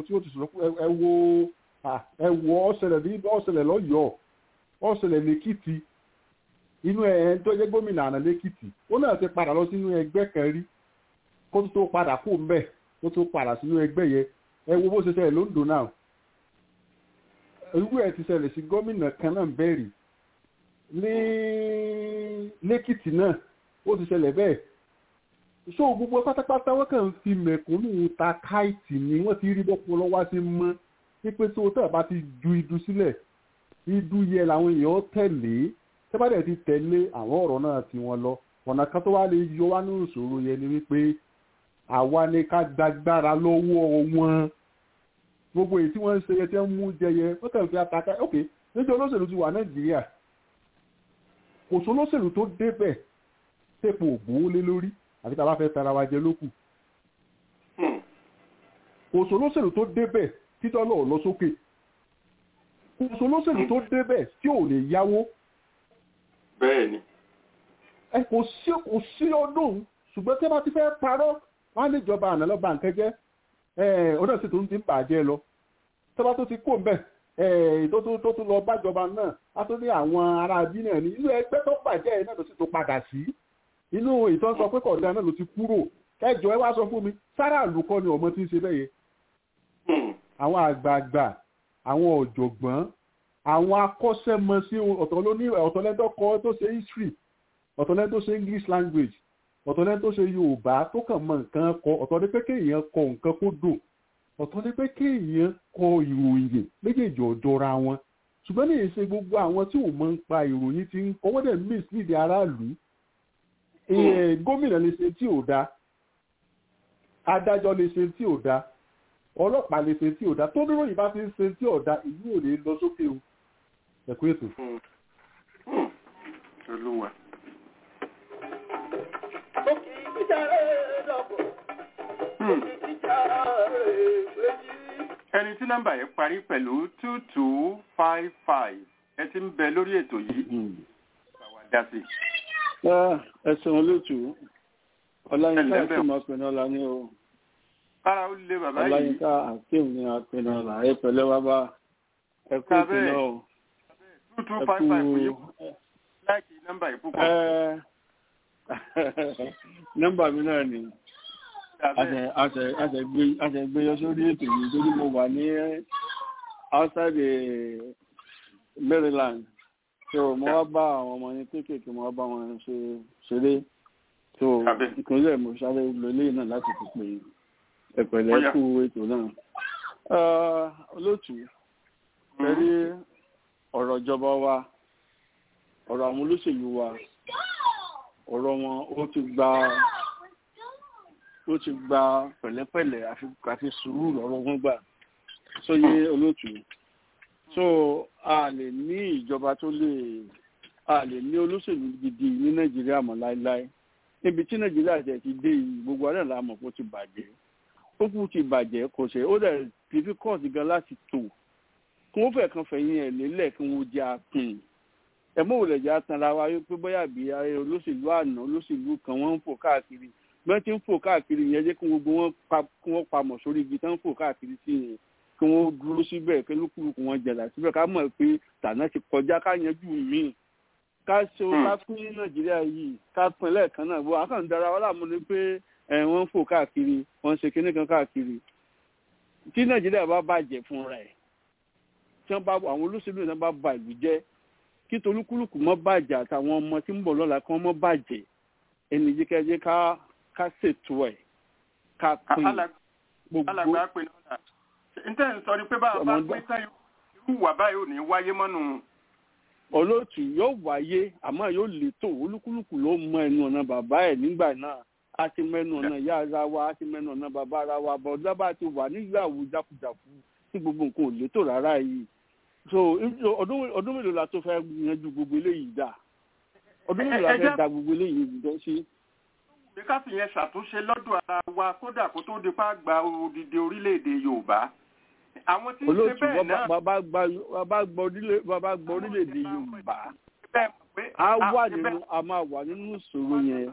ẹ wo ọ̀sẹ̀lẹ̀ lọ́yọ̀ọ́ ọ̀sẹ̀lẹ̀ lẹ́kìtì inú ẹ̀ tó jẹ́ gómìnà àná lẹ́kìtì ó náà ti padà lọ sínú ẹgbẹ́ kan rí kó tó padà kó mbẹ́ kó tó padà sínú ẹgbẹ́ yẹn ẹ wo bó ṣe ṣẹlẹ̀ lóńdó náà irú ẹ̀ ti ṣẹlẹ̀ sí gómìnà kan náà bẹ́ẹ̀rì ní lẹ́kìtì náà ó ti ṣẹlẹ̀ bẹ́ẹ̀ so gbogbo pátápátá wọ́n kàn fi mẹ̀kúnnù ta káìtì ni wọ́n ti rí bọ́pọ̀ lọ́wọ́ sí mọ́ wípé tó tẹ̀ bá ti ju idu sílẹ̀ idu yẹ làwọn èèyàn tẹ̀lé tẹ́bàdẹ̀ ti tẹ̀lé àwọn ọ̀rọ̀ náà tí wọ́n lọ ọ̀nà kan tó wá lè yọ wá ní ìṣòro yẹn ni wípé àwa ni ká gbàgbára lọ́wọ́ wọn gbogbo èyí tí wọ́n ń ṣe yẹ tí wọ́n mú jẹyẹ wọ́n kàn fi àtàkà ok níjẹ́ olóṣèlú ti wà Nàìjíríà kò sí olóṣèlú tó débẹ̀ tẹ́pọ̀ ògbówó lé lórí àti tá a bá fẹ́ tara wa jẹ lókù kò sí olóṣèlú tó débẹ̀ títọ́ náà lọ sókè kò sí olóṣèlú tó débẹ̀ tí ò lè yáwó bẹ́ẹ̀ni kò sí ọdún ṣùgbọ́n tí a bá ti fẹ́ parọ́ wọ́n á lè jọba àná lọ́ba nǹkan jẹ́ ọdún sì tó ń ti ń bàjẹ́ lọ tí a bá tó ti kó mbẹ́ tó tún lọ bájọba náà á tó ní àwọn ará bí náà ní inú ẹgbẹ́ tó bàjẹ́ yìí náà ló sì tó padà sí inú ìtàn sọ pé kọ̀ọ̀dá náà ló ti kúrò ẹjọ́ ẹ wá sọ fún mi sára àlùkọ́ ni ọmọ tí ń ṣe bẹ́yẹ àwọn àgbààgbà àwọn ọ̀jọ̀gbọ́n àwọn akọ́ṣẹ́mọṣẹ́ ọ̀tọ̀lẹ́dọ́kọ́ tó ṣe history ọ̀tọ̀lẹ́dọ́ tó ṣe English language ọ̀tọ̀lẹ́dọ́ tó ṣe Yorùbá tó kàn mọ nǹkan kọ ọ̀tọ̀lẹ́ pé kéèyàn kọ nǹkan kó dùn ọ̀tọ̀ ni pé kéèyàn kọ ìròyìn méjèèjì ọ̀dọ́ra wọn ṣùgbọ́n ní ìṣe gbogbo àwọn tí ò mọ̀ ń pa ìròyìn ti ń kọ́wọ́ dẹ̀ mislead aráàlú gómìnà lè ṣe tí ò dáa adájọ́ lè ṣe tí ò dáa ọlọ́pàá lè ṣe tí ò dáa tó dúró yìí bá ti ń ṣe tí ò dáa ìlú ò lè lọ sókè o ẹ̀kú ètò. olúwa. ẹni tí nọ́mbà yẹn parí pẹ̀lú 2255 ẹ ti ń bẹ lórí ètò yìí báwa dá sí. ẹ̀sùn olóòtú ọláyínká akéem apẹnọlá ní o. ara ó lé bàbá yìí. ọláyínká akéem ní apẹnọlá ẹ pẹ̀lẹ́ bàbá ẹ kú ètò náà o. 2255 yìí láìkí nọ́mbà yìí púpọ̀. nọ́mbà mi náà ni àtẹ̀gbéyọ sórí ètò yìí torí mo wà ní outside Maryland so mo wá bá àwọn ọmọ yẹn kéékèèké mo wá bá wọn ṣeré so ìpínlẹ̀ mo sáré lólé náà láti fi pè ẹ̀pẹ̀lẹ́ kú ètò náà. olóòtú pẹ̀lú ọ̀rọ̀ ìjọba wa ọ̀rọ̀ àwọn olóṣèlú wa ọ̀rọ̀ wọn ó ti gba pẹ̀lẹ́pẹ̀lẹ́ àti sùúrù lọ́rọ̀ wọn gbà sóyé olóòtú so a lè ní ìjọba tó a lè ní olóṣèlú gidi ní Nàìjíríà mọ́ láéláé níbi tí Nàìjíríà jẹ́ ti dé yìí gbogbo àrẹ la mọ̀ kó ti bàjẹ́ ó kú ti bàjẹ́ kò ṣe ó dẹ̀ difficult gan láti tò kí wọ́n fẹ́ kan fẹ̀yìn ẹ̀ lélẹ̀ kí wọ́n jẹ́ àpín ẹ̀mọ́ òwúlẹ̀ jẹ́ àtànra wa pé bóyá bí olóṣèlú àná olóṣèlú kan wọ́n ń fò káàkiri bẹ́ẹ̀ tí ń fò káàkiri yẹn jẹ́ kí gbogbo wọn pamọ́ sórí igi tán ń fò káàkiri sí yẹn kí wọ́n dúró síbẹ̀ kí lókùlùkù wọn jẹ̀dá síbẹ̀ ká mọ̀ pé tànà ti kọjá ká yanjú míì ká ṣe ká pín ní Nàìjíríà yìí ká pín lẹ́ẹ̀kan náà bó akàndára wa láàmú ni pé wọ́n ń fò káàkiri wọ́n ń ṣe kinní kan káàkiri tí Nàìjíríà bá bàjẹ́ fúnra ẹ̀ tí wọ́n bá àwọn olóṣèlú náà bá ba ìlú jẹ́ kí tolúkúlùkù mọ́ bàjẹ́ àtàwọn ọmọ tí ń bọ̀ lọ́la kí wọ́n mọ́ bàjẹ́ ẹni jíkẹ́jẹ́ ká ṣètò ẹ̀ ká pín gbogbo. alàgbà pé náà ntẹ́ ń sọ ni pé bá a bá pín sẹ́yìn irú wà báyìí ò ní wáyé mọ́nù. olóòtú yóò wáyé àmọ́ yóò létò olúkúlùkù ló mọ ẹnu ọ̀nà bàbá ẹ̀ nígbà náà a ti mẹ́nu ọ̀nà ìyá ara wa a ti mẹ́nu ọ̀nà bàbá ara wa bọ̀dá bá ti wà nígbàwó jákujàku tí gbogbo nǹkan ò létò rárá yìí so ọdún mélòó la tó fẹ́ yanjú gbogbo eléyìí dà ọdún mélòó la fẹ́ da gbogbo eléyìí dán sí. bí ká sì yẹn ṣàtúnṣe lọ́dọ̀ ara wa kódà kó tó di pa gba odidi orílẹ̀-èdè Yorùbá àwọn tí ń ṣe bẹ́ẹ̀ náà. bàbá gba orílẹ̀-èdè Yorùbá a máa wà nínú ìṣòro yẹn.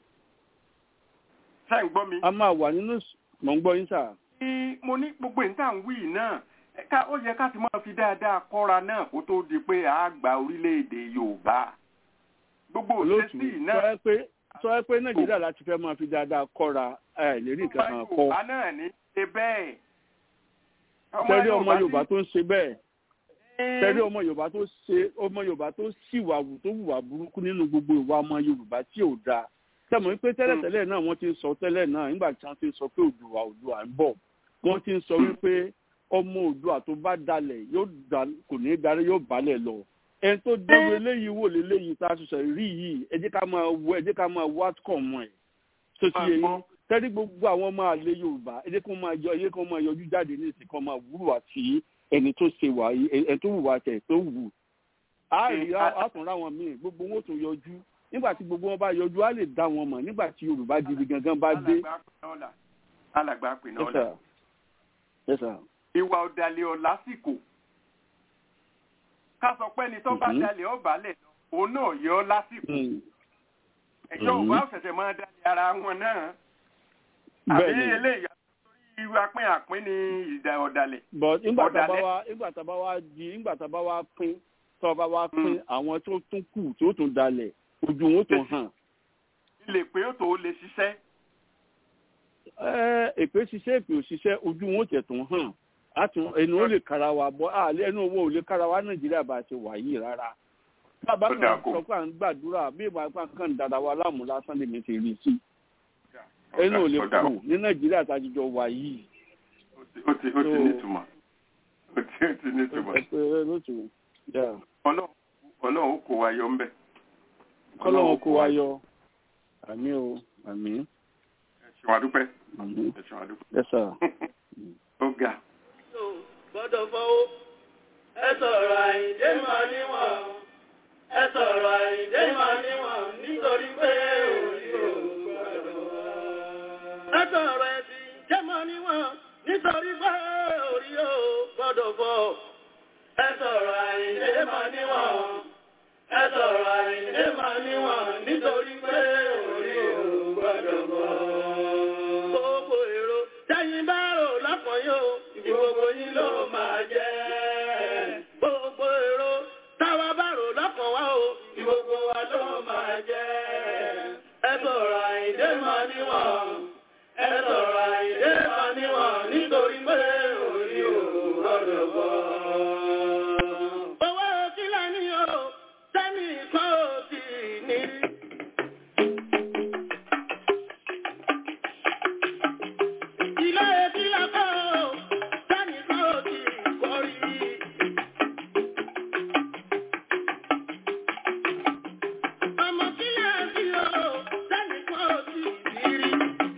ṣé ń gbọ́ mi. a máa wà nínú mọ̀ ń gbọ́ yín sà. mo ní gbogbo ìta ń wí náà ó yẹ ká ti máa fi dáadáa kọ́ra náà kó tó di pé a gba orílẹ̀-èdè Yorùbá. gbogbo òṣèṣì náà. sọ pé Nàìjíríà láti fẹ́ máa fi dáadáa kọ́ra lérí nǹkan kan kọ́. Yorùbá náà ní ṣe bẹ́ẹ̀. tẹ́lẹ̀ ọmọ Yorùbá tó ń ṣe bẹ́ẹ̀ tẹ́lẹ̀ ọmọ Yorùbá tó ṣìwàwù tó hùwà burúkú nínú gbogbo ìwà ọmọ Yorùbá tí ò dáa tẹ̀mọ̀ pé tẹ́lẹ̀tẹ́lẹ̀ náà wọ́n ti ń sọ tẹ́lẹ̀ náà nígbà tí wọ́n ti ń sọ pé Oòduà ń bọ̀ wọ́n ti ń sọ wípé ọmọ Oòduà tó bá dalẹ̀ kò ní darí yóò balẹ̀ lọ ẹni tó dérò eléyìí wò léléyìí tá a ṣẹ̀ṣẹ̀ rí yìí ẹ jẹ́ ká máa wá kọ̀ mọ́ ẹ̀ tó ti yẹ yín tẹ́lí gbogbo àwọn ọmọ àlè Yorùbá ẹ jẹ́ kó máa yọjú jáde ní ìsìn kan máa wúrò àti ẹni tó ṣe wà yìí ẹni tó wù wá tẹ̀ tó wù àtúnra wọn míì gbogbo wọn tó yọjú nígbà tí gbogbo wọn bá yọjú á lè dá wọn mọ̀ nígbà tí Yorùbá gidi gangan bá dé. alàgbà pè náà la ìwà ọ̀dàlẹ̀ ọ̀lásìkò ká sọ pé ẹni tó bá dalẹ̀ ọ̀bàlẹ̀ òun náà yọ ọ́ lásìkò ẹ̀jọ̀ òun bá ṣẹ̀ṣẹ̀ máa dalẹ̀ ara wọn náà àbí eléyìí torí apín ní ìdá ọ̀dàlẹ̀. but nígbà tá a bá wá pín àwọn tó tún kù tó tún dalẹ̀ ojú wọn tó hàn. ilé pé ó tó lè ṣiṣẹ́. èpè ṣiṣẹ́ èpè òṣìṣẹ́ ojú wọn tẹ̀ tó hàn ẹnu ó lè kára wa bọ́ àlẹ́ ẹnu owó ò lè kára wa Nàìjíríà bá ṣe wà yìí rárá. bàbá kan sọ pé à ń gbàdúrà bí ìgbà kan dára wa láàmú lásán lèmi ti rí sí. ẹnu ò lè kù ní Nàìjíríà tàjíjọ wà yìí. ó ti nítumọ̀ ó ti nítumọ̀ ọlọ́run kò wá yọ ń bẹ̀. Ọlọ́run kò wá yọ àmín o àmín. ẹ̀sùn àdúpẹ́ ẹ̀sùn àdúpẹ́. Yes sir. ó ga. gbọ́dọ̀ fọwọ́ ẹ sọ̀rọ̀ Àyìndé máa níwọ̀n ẹ sọ̀rọ̀ Àyìndé máa níwọ̀n nítorí pé orí ò gbọ́dọ̀ ẹ sọ̀rọ̀ ẹ̀sìn jẹ́ máa níwọ̀n nítorí pé orí ò gbọ́dọ̀ fọ́ ẹ sọ̀rọ̀ Àyìndé máa níwọ̀n ẹ sọ̀rọ̀ Àyìndé máa níwọ̀n nítorí pé orí ò gbọ́dọ̀ fọ́. gbogbo èrò tẹ́yìn bá rò lọ́kàn yóò gbogbo yín ló máa jẹ́. gbogbo èrò táwa bá rò lọ́kàn wá o gbogbo wa ló máa jẹ́. ẹ sọ̀rọ̀ Àyìndé máa níwọ̀n ẹ sọ̀rọ̀ Àyìndé máa níwọ̀n nítorí pé orí ò gbọ́dọ̀ fọ́. owó kílà ní o sẹ́mi kan ò sì ní rí. ilé kílà kan ò sẹ́mi kan ò sì kọ́ rí. ọmọ kílà sí o sẹ́mi kan ò sì rí.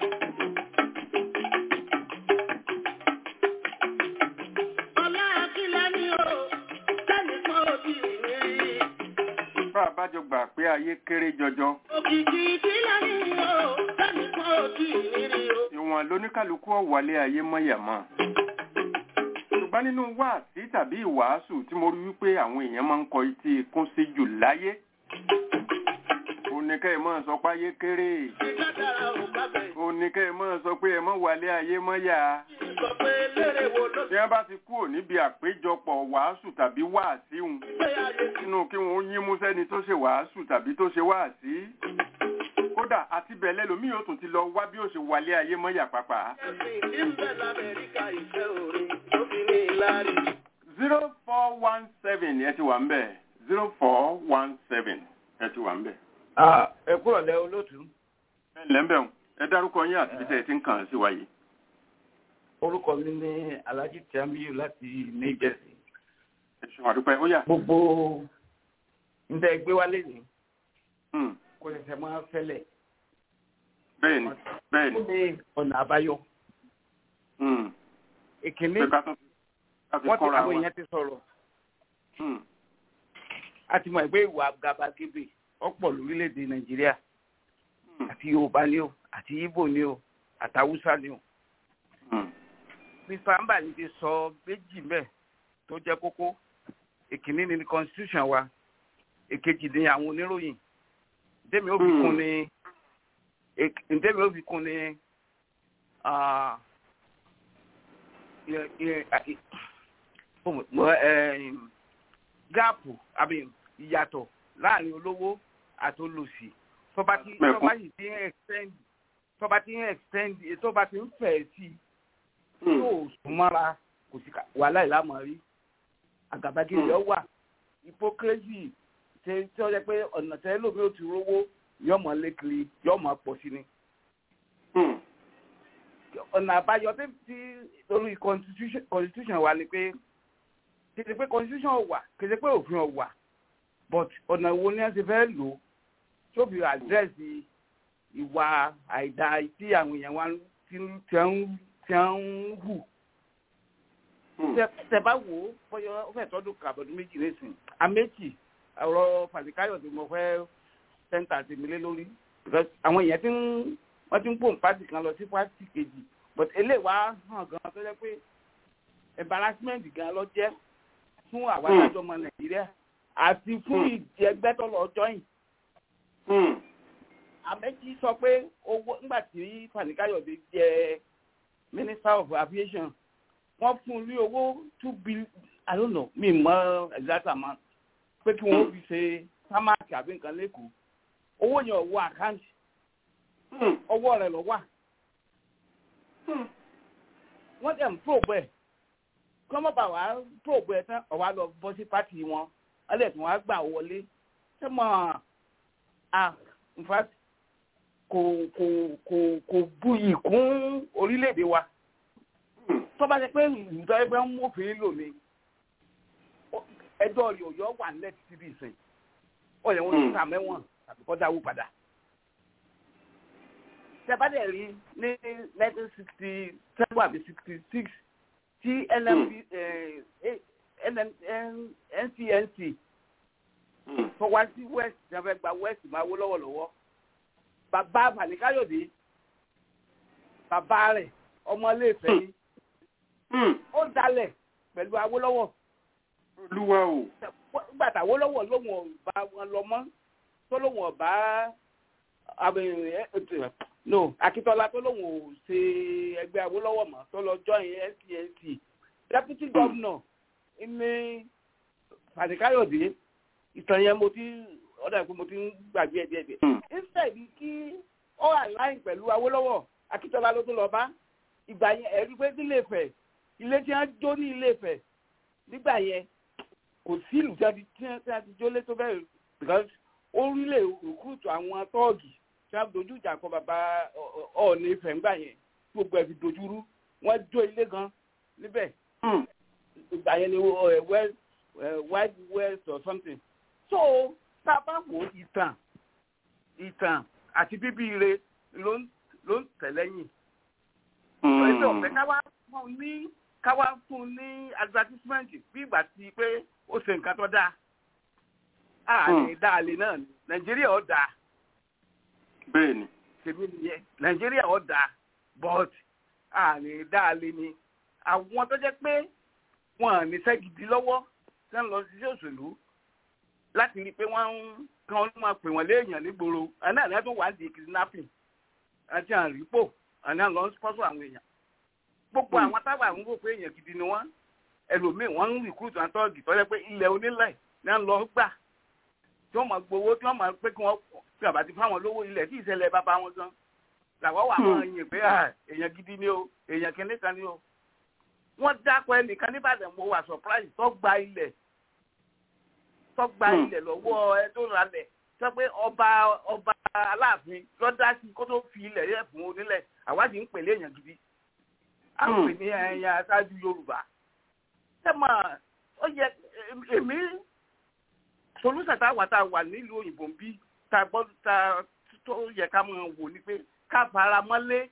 ọlá kílà ní o sẹ́mi kan ò sì rí. bá a bá jọ gbà pé ayé kéré jọjọ. òkìkí kílà ní o sẹ́mi kan ò sì rí o. ìwọ̀n lóníkàlùkù ọ̀wálé ayé mọ́yàmọ́. ṣùgbọ́n nínú wáàsí tàbí ìwàásù tí mo rí wípé àwọn èèyàn máa ń kọ etí ikún sí jù láyé. oníkẹ́ ẹ̀ máa sọ pé ayé kéré. ìgbàdára ò bá bẹ̀. oníkẹ́ ẹ̀ máa sọ pé ẹ̀ máa wálé ayé mọ́yà. sọ pé lérè wo ló bí wọ́n bá ti kúrò níbi àpéjọpọ̀ wàásù tàbí wáàsí hùn gbé ayé sí. nínú kí wọ́n yín mú sẹ́ni tó ṣe wàásù tàbí tó ṣe wáàsí. kódà àti bẹ̀lẹ́ lomi yóò tún ti lọ wá bí ó ṣe wálé ayé mọ́yà pàpà. ẹ̀sìn ìbẹ̀ l'Amẹ́ríkà ìfẹ́ orin tó fi ní ìlàrí. 0417 ẹ ti wà ń bẹ̀ 0417 ẹ ti wà ń bẹ̀. ẹ kúrò lẹ́ olóòtú. ẹ ǹlẹ́ ń bẹ̀ ẹ dárúkọ yín àti bíi ti ń kàn sí wa yìí. orúkọ mi ní Alhaji Tiamiyu láti New Jersey. ẹ ṣe wà dúpẹ́ ó yá. gbogbo ń tẹ́ gbé wálé ní kò ṣẹ̀ṣẹ̀ máa fẹ́lẹ̀. bẹ́ẹ̀ni bẹ́ẹ̀ni. ó ní ọ̀nà àbáyọ. ìkíní wọ́n ti àwọn èèyàn ti sọ̀rọ̀. a ti mọ̀ pé ìwà gàbàgebè ọ̀pọ̀ lórílẹ̀‐èdè Nàìjíríà àti Yorùbá ni o àti Ìgbò ni o àti Haúsá ni o. Mr. Ambali ti sọ méjì mẹ́ẹ̀ tó jẹ́ kókó. ìkíní ni constitution wa èkejì ni àwọn oníròyìn. ǹdẹ́mi ó fi kún ní gáàpù àbí ìyàtọ̀ láàrin olówó àti olòṣì tó bá ti ń extend tó bá ti ń fẹ̀ sí yóò súnmọ́ra kò sí wàhálà ìlàmọ̀ rí àgàbàgebè wà hypocrisy tí ó yẹ pé ọ̀nà tẹ́lẹ̀ lómi ò ti rówó yóò mọ̀ lékiri yóò mọ̀ pọ̀ sí ni. ọ̀nà àbáyọ tí lórí constitution wa ni pé kìí pé constitution wà kìí pé òfin wà but ọ̀nà wo ni wọ́n ti fẹ́ lò tó fi address ìwà àìdá tí àwọn èèyàn wa ti ń hù. tẹ bá wò ó bóyá ó fẹ́ tọ́dún kàbọ̀dún méjì lẹ́sìn àmẹ́jì ọ̀rọ̀ Fàlíkáyọ̀ tí mo fẹ́ sẹ́ńtà ti mi lé lórí àwọn èèyàn wọ́n ti ń pò pàtì kan lọ sí pàtì kejì but eléyìí wá hàn gan tó jẹ́ pé embarrassment gan ló jẹ́ fún àwa àjọ ọmọ Nàìjíríà àti fún ìdí ẹgbẹ́ tó lọ jọyìn. Àmẹ́jì sọ pé owó nígbà tí Fàlíkáyọ̀ ti jẹ Minister of Aviation wọ́n fún un ní owó 2 billion I don't know mi mọ exact amount pé kí wọ́n fi ṣe sámáàkì àbí nǹkan lẹ́kọ̀ọ́ owó yẹn ò wọ àkáǹtì ọwọ́ rẹ̀ lọ wà wọ́n dẹ̀ ń probe ẹ̀ kí wọ́n bá wàá probe ẹ̀ tán ọ̀wá lọ bọ́ sí pátì wọn ọlẹ́ tí wọ́n á gbà wọlé ṣé mọ̀ in fact kò buyì kún orílẹ̀-èdè wa tó bá ṣe pé ìtọ́ ẹgbẹ́ ń mú òfin lò ní ẹjọ́ rẹ̀ òyọ́ wà nílẹ̀ títí bí ìsìn ó yẹ wọn ló sá mẹ́wọ̀n tàbí kọ́ dáwó padà. tẹ́bàdẹ̀ rí ní 1967 àbí 66 tí NCNC tó wá sí west ìjọba gba west máa wó lọ́wọ́lọ́wọ́ bàbá Fani-Káyọ̀dé bàbá rẹ̀ ọmọ Ilé-Ifẹ̀ ni ó dalẹ̀ pẹ̀lú Awólọ́wọ̀. Olúwa o. Nígbà tí Awólọ́wọ̀ lóhùn ọ̀bá wọn lọ mọ́ tó lóhùn ọ̀bá Akíntọ́lá tó lóhùn ò ṣe ẹgbẹ́ Awólọ́wọ̀ mọ́ tó lọ join NCNC deputy governor ní Fani-Káyọ̀dé ìtàn yẹn mo ti ń gbàgbé ẹ̀ díẹ̀. Instead kí ó align pẹ̀lú Awólọ́wọ̀ Akíntọ́lá ló tún lọ bá ìgbà yẹn ẹ̀rí pé ní Ilé-Ifẹ̀ ilé tí wọ́n jó ní Ilé-Ifẹ̀ nígbà yẹn kò sí ìlú tí wọ́n ti jólé tó bẹ́ẹ̀ because ó rí lè recruit àwọn tọ́ọ̀gì tí wọ́n dojú ìjà kọ bàbá Ọọ̀ni Ifẹ̀ ńgbà yẹn gbogbo ẹ̀ fi dojú rú wọ́n jó ilé gan níbẹ̀ ìgbà yẹn ni Wild West or something. So tá a bá wo ìtàn àti bíbí ire ló ń tẹ̀lẹ́yìn. Ẹgbẹ́ ọ̀fẹ́ káwá fún ní advertisement bí ìgbà tí pé ó ṣe nǹkan tó dáa. Àní dáàlì náà ni Nàìjíríà ó dáa. Bẹ́ẹ̀ni. Ṣèbí nìyẹn Nàìjíríà ó dáa but àní dáàlì ni àwọn tó jẹ́ pé wọn à ní iṣẹ́ gidi lọ́wọ́ tí wọ́n lọ sí òṣèlú láti rí i pé wọ́n kàn máa pè wọ́n léèyàn nígboro àná àná tó wà á di kidnapping àti àrípò àná lọ ń sponsor àwọn èèyàn gbogbo àwọn tábà ń wò pé èèyàn gidi ni wọ́n ẹlòmíì wọ́n ń recruit àwọn tọ́ọ̀gì tó yẹ pé ilẹ̀ onílẹ̀ ní à ń lọ gbà tí wọ́n máa gbowó tí wọ́n máa pé kí wọ́n fi àbàtì fáwọn lówó ilẹ̀ tí ìṣẹ̀lẹ̀ bàbá wọn gan làwọn wà máa yìn pé èèyàn gidi ni o èèyàn kìíní kan ni o wọ́n dákọ̀ ẹnìkan níbàdàn mo wà surprise tó gba ilẹ̀ lọ́wọ́ ẹ tó ralẹ̀ sọ pé ọba Aláàfin ló dá sí kó tó fi ilẹ̀ yẹ fún onílẹ̀ àwádìí ń pèlè èèyàn gidi a ń pè ní ẹ̀yà aṣáájú Yorùbá sẹ́mọ̀ ó yẹ èmi solúsà tá a wà nílùú òyìnbó bí tá tó yẹ ká máa wò ni pé ká fara mọ́lé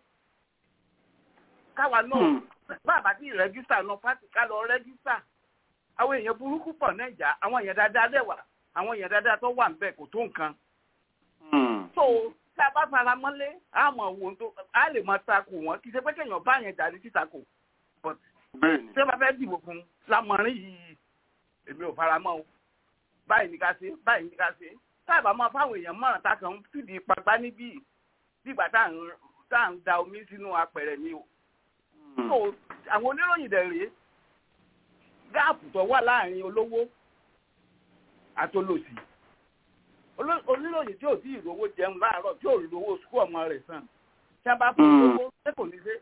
káwa náà bàbá tí rẹ́gísítà náà pàtì ká lọ rẹ́gísítà àwọn èèyàn burúkú pọ̀ Nàìjà àwọn èèyàn dáadáa lẹ́wà àwọn èèyàn dáadáa tó wà níbẹ̀ kò tó nǹkan. so tá a bá fara mọ́lé a mọ̀ wò tó a lè máa takò wọ́n kì í ṣe pé kéèyàn bá yẹn dání sí takò but ṣé bá fẹ́ dìbò fún lámọ̀rin yìí èmi ò fara mọ́ o báyìí ní ká ṣe báyìí ní ká ṣe táàbà máa fáwọn èèyàn mọ̀ràn tá a kàn ń fìdí pagbá níbí nígbà tá à ń da omi sínú apẹ̀rẹ̀ ni o. so àwọn oníròyìn dẹ̀ rèé gáàpù tó wà láàrin olówó àtolòsì oníròyìn tí ò tí ì rówó jẹun láàárọ̀ tí ò rí owó sukú ọmọ rẹ̀ sàn tí a bá fún owó ṣé kò ní ṣe.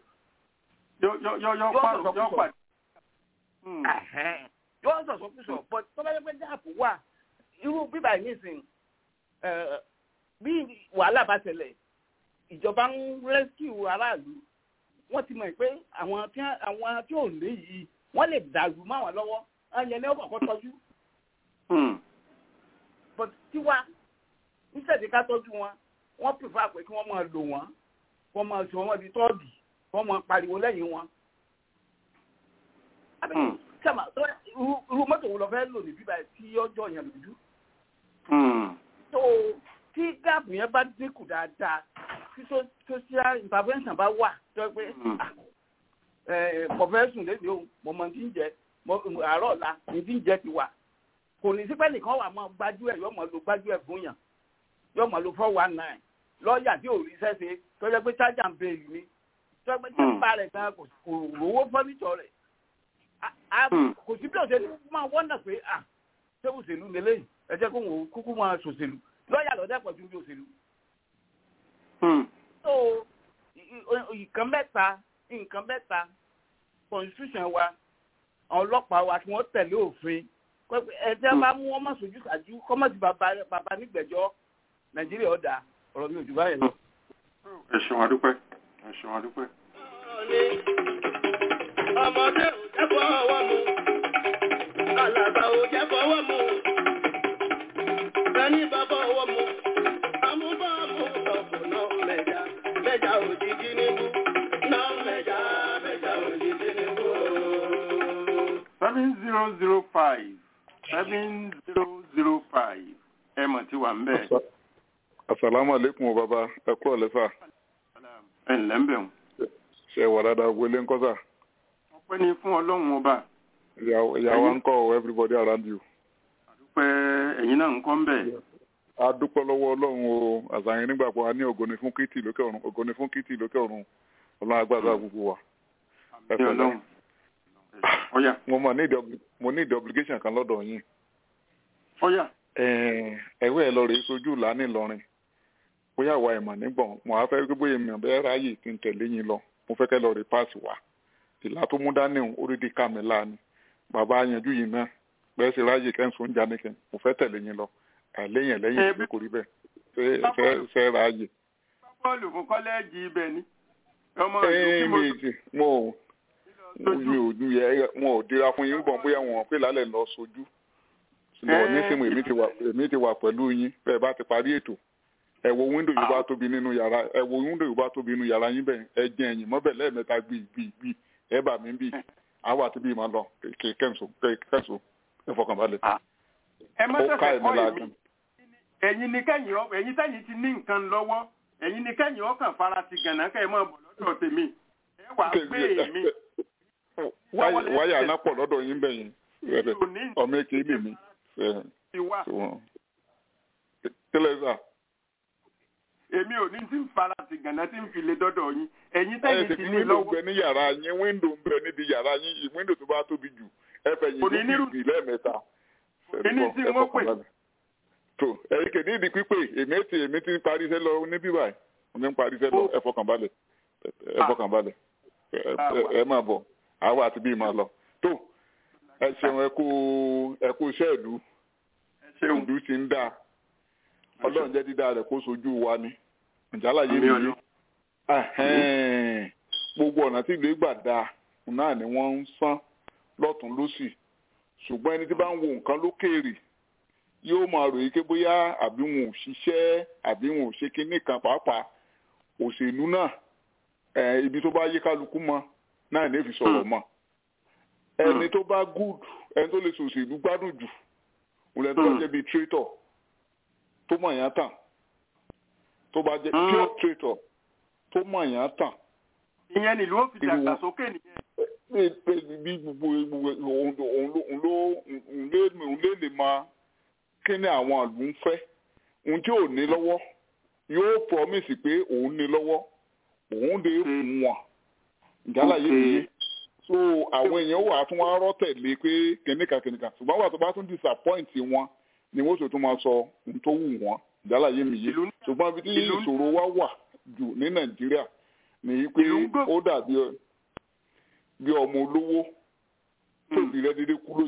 yóò sọ̀sọ̀kúsọ̀ but tó bá yẹ pé gáàpù wà irú bíbá yìí nísìn bí wàhálà bá ṣẹlẹ̀ ìjọba ń rẹ́síkìú aráàlú wọ́n ti mọ̀ pé àwọn tí ò lé yìí wọ́n lè dàrú mọ́ àwọn lọ́wọ́ ẹ̀yẹn ní ọkọ̀ kọ́ tọ́jú. but tiwa níṣẹ́dí ká tọ́jú wọn wọ́n prefer pé kí wọ́n máa lò wọ́n wọ́n máa sọ wọ́n di tọ́ọ̀gì wọ́n máa pariwo lẹ́yìn wọn. irú mọ́tò wo lọ fẹ́ lò ní bíbá tí ọjọ́ yẹn lójú. so tí gáàpù yẹn bá dínkù dáadáa tí social intervention bá wà tó pé mo fẹ́ sùn lédè o mo mọ tí ń jẹ àárọ̀ ọ̀la ní tí ń jẹ ti wà kò ní sípẹ́ nìkan wà mọ́ gbájú ẹ̀ yọ́ mọ́ lo gbájú ẹ̀ fún yàn yọ́ mọ́ lo 419 lọ́ọ̀yà tí ò rí sẹ́sẹ́ tó jẹ́ pé charge and bail ni tó jẹ́ pé tẹ́ńpà rẹ̀ gan kò rówó fọ́nìṣọ́ rẹ̀ kò sí bí òṣèlú máa wọ́nà pé ṣé òṣèlú lélẹ́yìn ẹ jẹ́ kó wọn kúkú máa ṣòṣèlú lọ́ọ̀yà lọ́dẹ̀ pọ̀ ju bí òṣèlú. so nǹkan mẹ́ta constitution wa àwọn ọlọ́pàá wa kí wọ́n tẹ̀lé òfin ẹ̀jẹ̀ bá mú wọn má sojú ṣáájú kọ́ mọ́ ti bàbá nígbẹ̀jọ́ Nàìjíríà ọ̀dà ọ̀rọ̀ mi ò jù báyìí lọ. ẹ ṣeun adúpẹ́ ẹ ṣeun adúpẹ́. ọmọdé ò jẹ́ fọwọ́ mu alàgbà ò jẹ́ fọwọ́ mu ẹni bá fọwọ́ mu amúbọ̀ mú ọ̀pọ̀ náà mẹ́ja òjijì níbú náà mẹ́ja òjijì níbú. 7005 ẹ mọ̀ tí wà ń bẹ̀. Assalamu alaikum bàbá ẹ kú ọ̀lẹ́fà. ẹ ǹlẹ́ ń bẹ̀ wọ́n. ṣe wà dáadáa gbélé ńkọ́ sà. ọpẹ́ ni fún ọlọ́run ọba. ìyàwó ń kọ́ everybody around you. àdúpẹ́ ẹ̀yin náà ń kọ́ ń bẹ̀. a dúpẹ́ lọ́wọ́ ọlọ́run o àzàyìn nígbàgbọ́ a ní ògo ni fún Kristi lókè ọ̀run ògo ni fún Kristi lókè ọ̀run ọlọ́run agbára gbogbo wa. ẹ pẹ̀lẹ́ mo ní ìdí obligation kan lọ́dọ̀ yín. ẹ̀wẹ́ ẹ̀ lọ rèé sojú ìlà nílọrin bóyá àwa ìmọ̀ nígbọ̀n mo á fẹ́ gbé èèyàn bẹ́ẹ̀ ráàyè kí n tẹ̀lé yín lọ mo fẹ́ kẹ́ lọ rí páàsì wá ìlà tó mú dání orídìí kàmílà ni bàbá yanjú yìí náà bẹ́ẹ̀ sì ráàyè kẹ́ńsó ń jáníkẹ́ mo fẹ́ tẹ̀lé yín lọ àìléyìn lẹ́yìn ìgbé kò rí bẹ́ẹ̀ fẹ́ ráàyè. bọ́ọ̀lù fún kọ́lẹ́ẹ̀jì ibẹ̀ ni ọmọ wọn ò dira fún yín gbọ̀n bóyá wọn pè lálẹ́ lọ sojú ṣùgbọ́n nísìnyí èmi ti wà pẹ̀lú yín bẹ́ẹ̀ bá ti parí ètò ẹ wo wíńdò yìí bá tóbi nínú yàrá yín bẹ́ẹ̀ ẹ jẹ́ ẹ̀yìn mọ́bẹ̀ lẹ́ẹ̀mẹ́ta gbì ẹ bà mí bì àwọn àti bí màá lọ kẹ́ńsó ẹ fọkànbalẹ̀. ẹ má tẹ̀sẹ̀ kọ́ ìlú ẹ̀yin tẹ́yìn ti ní nǹkan lọ́wọ́ ẹ̀yin ni kẹ́yìn ọkàn fara ti gànà kẹ́ ẹ máa bọ̀ lọ́dọ̀ tèmi ẹ wà gbé èmi. wáyà náà pọ̀ lọ́dọ̀ yín bẹ́yìn ọmọ èké lè mi. kílẹ̀ sà. èmi ò ní tí ń fara ti gànà tí ń fi lè dọ́dọ̀ yín ẹ̀yin tẹ́yìn ti ní lọ́wọ́. wíńdò ń bẹ ní yàrá yín wíńdò ń bẹ níbi yàrá yín wíńdò tó bá tóbi jù ẹ fẹ́ yìí ló fi lẹ́ẹ̀mẹ́ta. èmi tí mo pè. tó ẹ̀yin kèdè ìdí pípé èmi ti parí iṣẹ́ lọ níbí báyìí mo ti ń parí iṣẹ́ lọ ẹ fọkànbalẹ̀ ẹ máa bọ̀ àwọn àti bí máa lọ tó ẹ ṣeun ẹ kú iṣẹ́ ìlú ìlú ti ń dáa ọlọ́run jẹ́ dídá rẹ̀ kó sojú wa ni ìjálàyé mi gbogbo ọ̀nà tí ìlú ìgbà dáa náà ni wọ́n ń san lọ́tún lósì ṣùgbọ́n ẹni tí bá ń wo nǹkan lókèèrè yóò máa ròyìn pé bóyá àbí wọn ò ṣiṣẹ́ àbí wọn ò ṣe kinní kan pàápàá òṣèlú náà ibi tó bá yé kálukú mọ náà ní èfi sọ̀rọ̀ mọ́ ẹni tó bá good ẹni tó lè ṣòṣèlú gbádùn jù òun lẹni tó bá jẹ́ bíi traitor tó mọ̀ yàn tàn tó bá jẹ́ pure traitor tó mọ̀ yàn tàn. ìyẹn nílùú ó fi dàgbàsókè nìyẹn. bí gbogbo òun lè máa kí ni àwọn àlù ń fẹ́ ohun tí ò ní lọ́wọ́ yóò promise pé òun ní lọ́wọ́ òun lè fún wọn ìjálàyé nìyẹn so àwọn èèyàn wà tún wá rọ́ tẹ̀lé pé kìnìkan ṣùgbọ́n wà tó bá tún disappoint wọn ni wọ́n sì tún máa sọ ohun tó wù wọ́n ìjálàyé nìyẹn ṣùgbọ́n ibi tí ìṣòro wa wà jù ní Nàìjíríà nìyí pé ó dàbí bí ọmọ olówó tóbi rẹ̀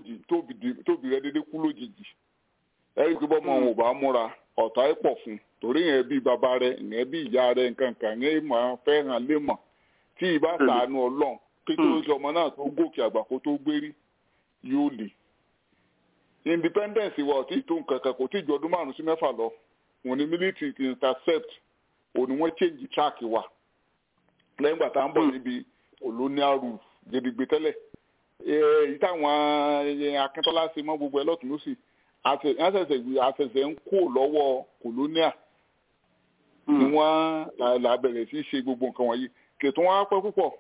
dédé kú lójijì ẹ̀rí pé bọ́mọ wọn ò bá múra ọ̀tá ẹ̀ pọ̀ fún torí yẹn bí bàbá rẹ̀ ìyẹn bí ìyá rẹ̀ nǹkan yẹn máa fẹ́ hàn lé mọ̀ tí ìbá ṣàánú Ọlọ́run kékeré tí ọmọ náà tó gòkè àgbà kó tó gbérí yóò lè. independence wa ò tí ì tó nǹkan kan kò tí ì ju ọdún 5 sí 6 lọ òun ni military intercept òun ni wọ́n change track wa lẹ́yìn ìgbà tá à ń bọ̀ níbi colonial rule gidigbe tẹ́lẹ̀ èyí táwọn Akíntọ́lá ṣe mọ́ gbogbo ẹ lọ́tún lọ́sì àṣẹ̀ṣẹ̀ ń kó lọ́wọ́ colonial ni wọ́n là bẹ̀rẹ̀ sí ṣe gbogbo nǹkan wọ̀nyí kètò wọn á pẹ́ púpọ̀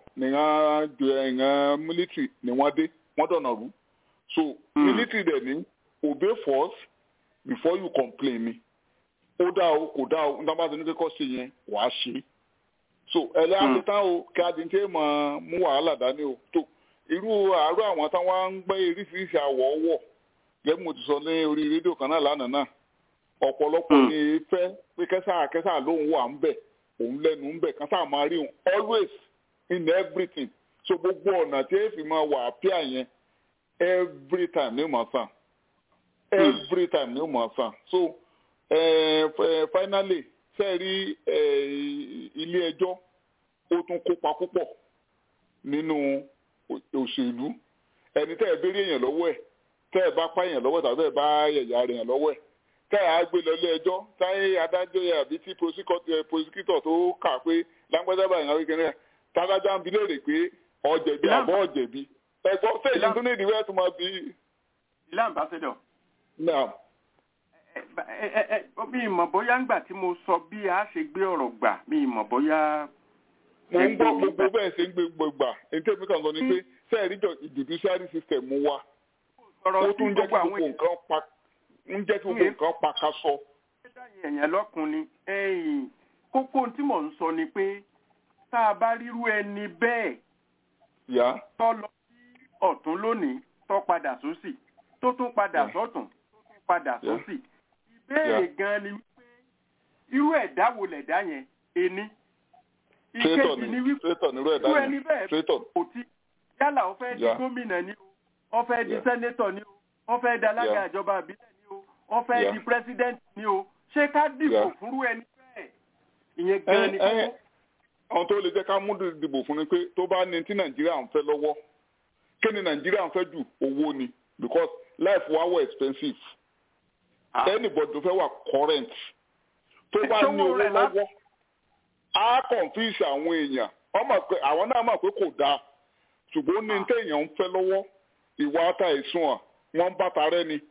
nìyẹn military ni wọ́n dé wọ́n dọ̀nà rú so military dẹ̀ ní obey force before you complain ni ó dá o kò dá o nígbà bá ti ní kíkọ́ ṣe yẹn wàá ṣe so ẹ̀lẹ́ àti tán o kí adìntẹ́ mọ̀ mú wàhálà dání o tó irú àárọ̀ àwọn táwọn ń gbé oríṣiríṣi àwọ̀ ọwọ́ gẹ́gẹ́ mo ti sọ ní orí rédíò kan náà lánàá náà ọ̀pọ̀lọpọ̀ ní fẹ́ pé kẹ́sà lóun wà ń bẹ̀ òun lẹ́nu ń bẹ̀ kẹ́sà máa rí òun always in everything so gbogbo ọ̀nà tí èèfì máa wà àpíà yẹn every time ní màá sàn every time ní màá sàn so finally sẹ́ẹ̀rí ilé ẹjọ́ ó tún kópa púpọ̀ nínú òṣèlú ẹni tẹ́ ẹ béèrè èèyàn lọ́wọ́ ẹ̀ tẹ́ ẹ bá pa èèyàn lọ́wọ́ tàbí ẹ bá yẹ̀yà rẹ̀ lọ́wọ́ ẹ̀ tẹ́ ẹ á gbé lọ ilé ẹjọ́ táyé adájọ́ yẹ àbí tí prosecutor tó kà pé lágbájá báyìí náà wíkẹ́ náà tágájá ń bi léèrè pé ọ̀jẹ̀bi àbọ̀ ọ̀jẹ̀bi ẹ̀gbọ́n sẹ́yìn tó ní ìdíwẹ́ tó máa bí. ilé ambassador. náà. mi ìmọ̀ bóyá ńgbà tí mo sọ bí a ṣe gbé ọ̀rọ̀ gbà mi ìmọ̀ bóyá. mo ń gbọ́ gbogbo bẹ́ẹ̀ ṣe ń gbé gbogbo gbà èyí tẹ́lifí kan sọ ni pé sẹ́ẹ̀rí judiciary system wa ó tún jẹ́ kí gbogbo nǹkan pa ká sọ. ẹ̀yàn lọ́kùnrin kókó tí mò ń sọ ni pé tá a bá rírú ẹni bẹ́ẹ̀ tó lọ sí ọ̀tún lónìí tó padà sósì tó tún padà sọ́tún tó tún padà sósì ìbéèrè gan ni wípé irú ẹ̀dá wo lẹ̀dá yẹn ení ìkejì ni wípé irú ẹni bẹ́ẹ̀ kò tí yálà ó fẹ́ di gómìnà ni o ó fẹ́ di sẹ́nétọ̀ ni o ó fẹ́ di alága ìjọba ìbílẹ̀ ni o ó fẹ́ di pírẹ́sídẹ́ǹtì ni o ṣé ká dìbò fúnrú ẹni bẹ́ẹ̀ ìyẹn gan ni kókó. àwọn tó lè jẹ́ ká mú dìbò fún ni pé tó bá ní tí nàìjíríà ń fẹ́ lọ́wọ́ kí ni nàìjíríà ń fẹ́ jù owó ni because life wa were expensive anybody tó fẹ́ wà current tó bá ní owó lọ́wọ́ á confuse àwọn èèyàn àwọn náà mọ̀ pé kò dáa ṣùgbọ́n ní téèyàn ń fẹ́ lọ́wọ́ ìwà ata ìsún à wọ́n ń bàtà rẹ ni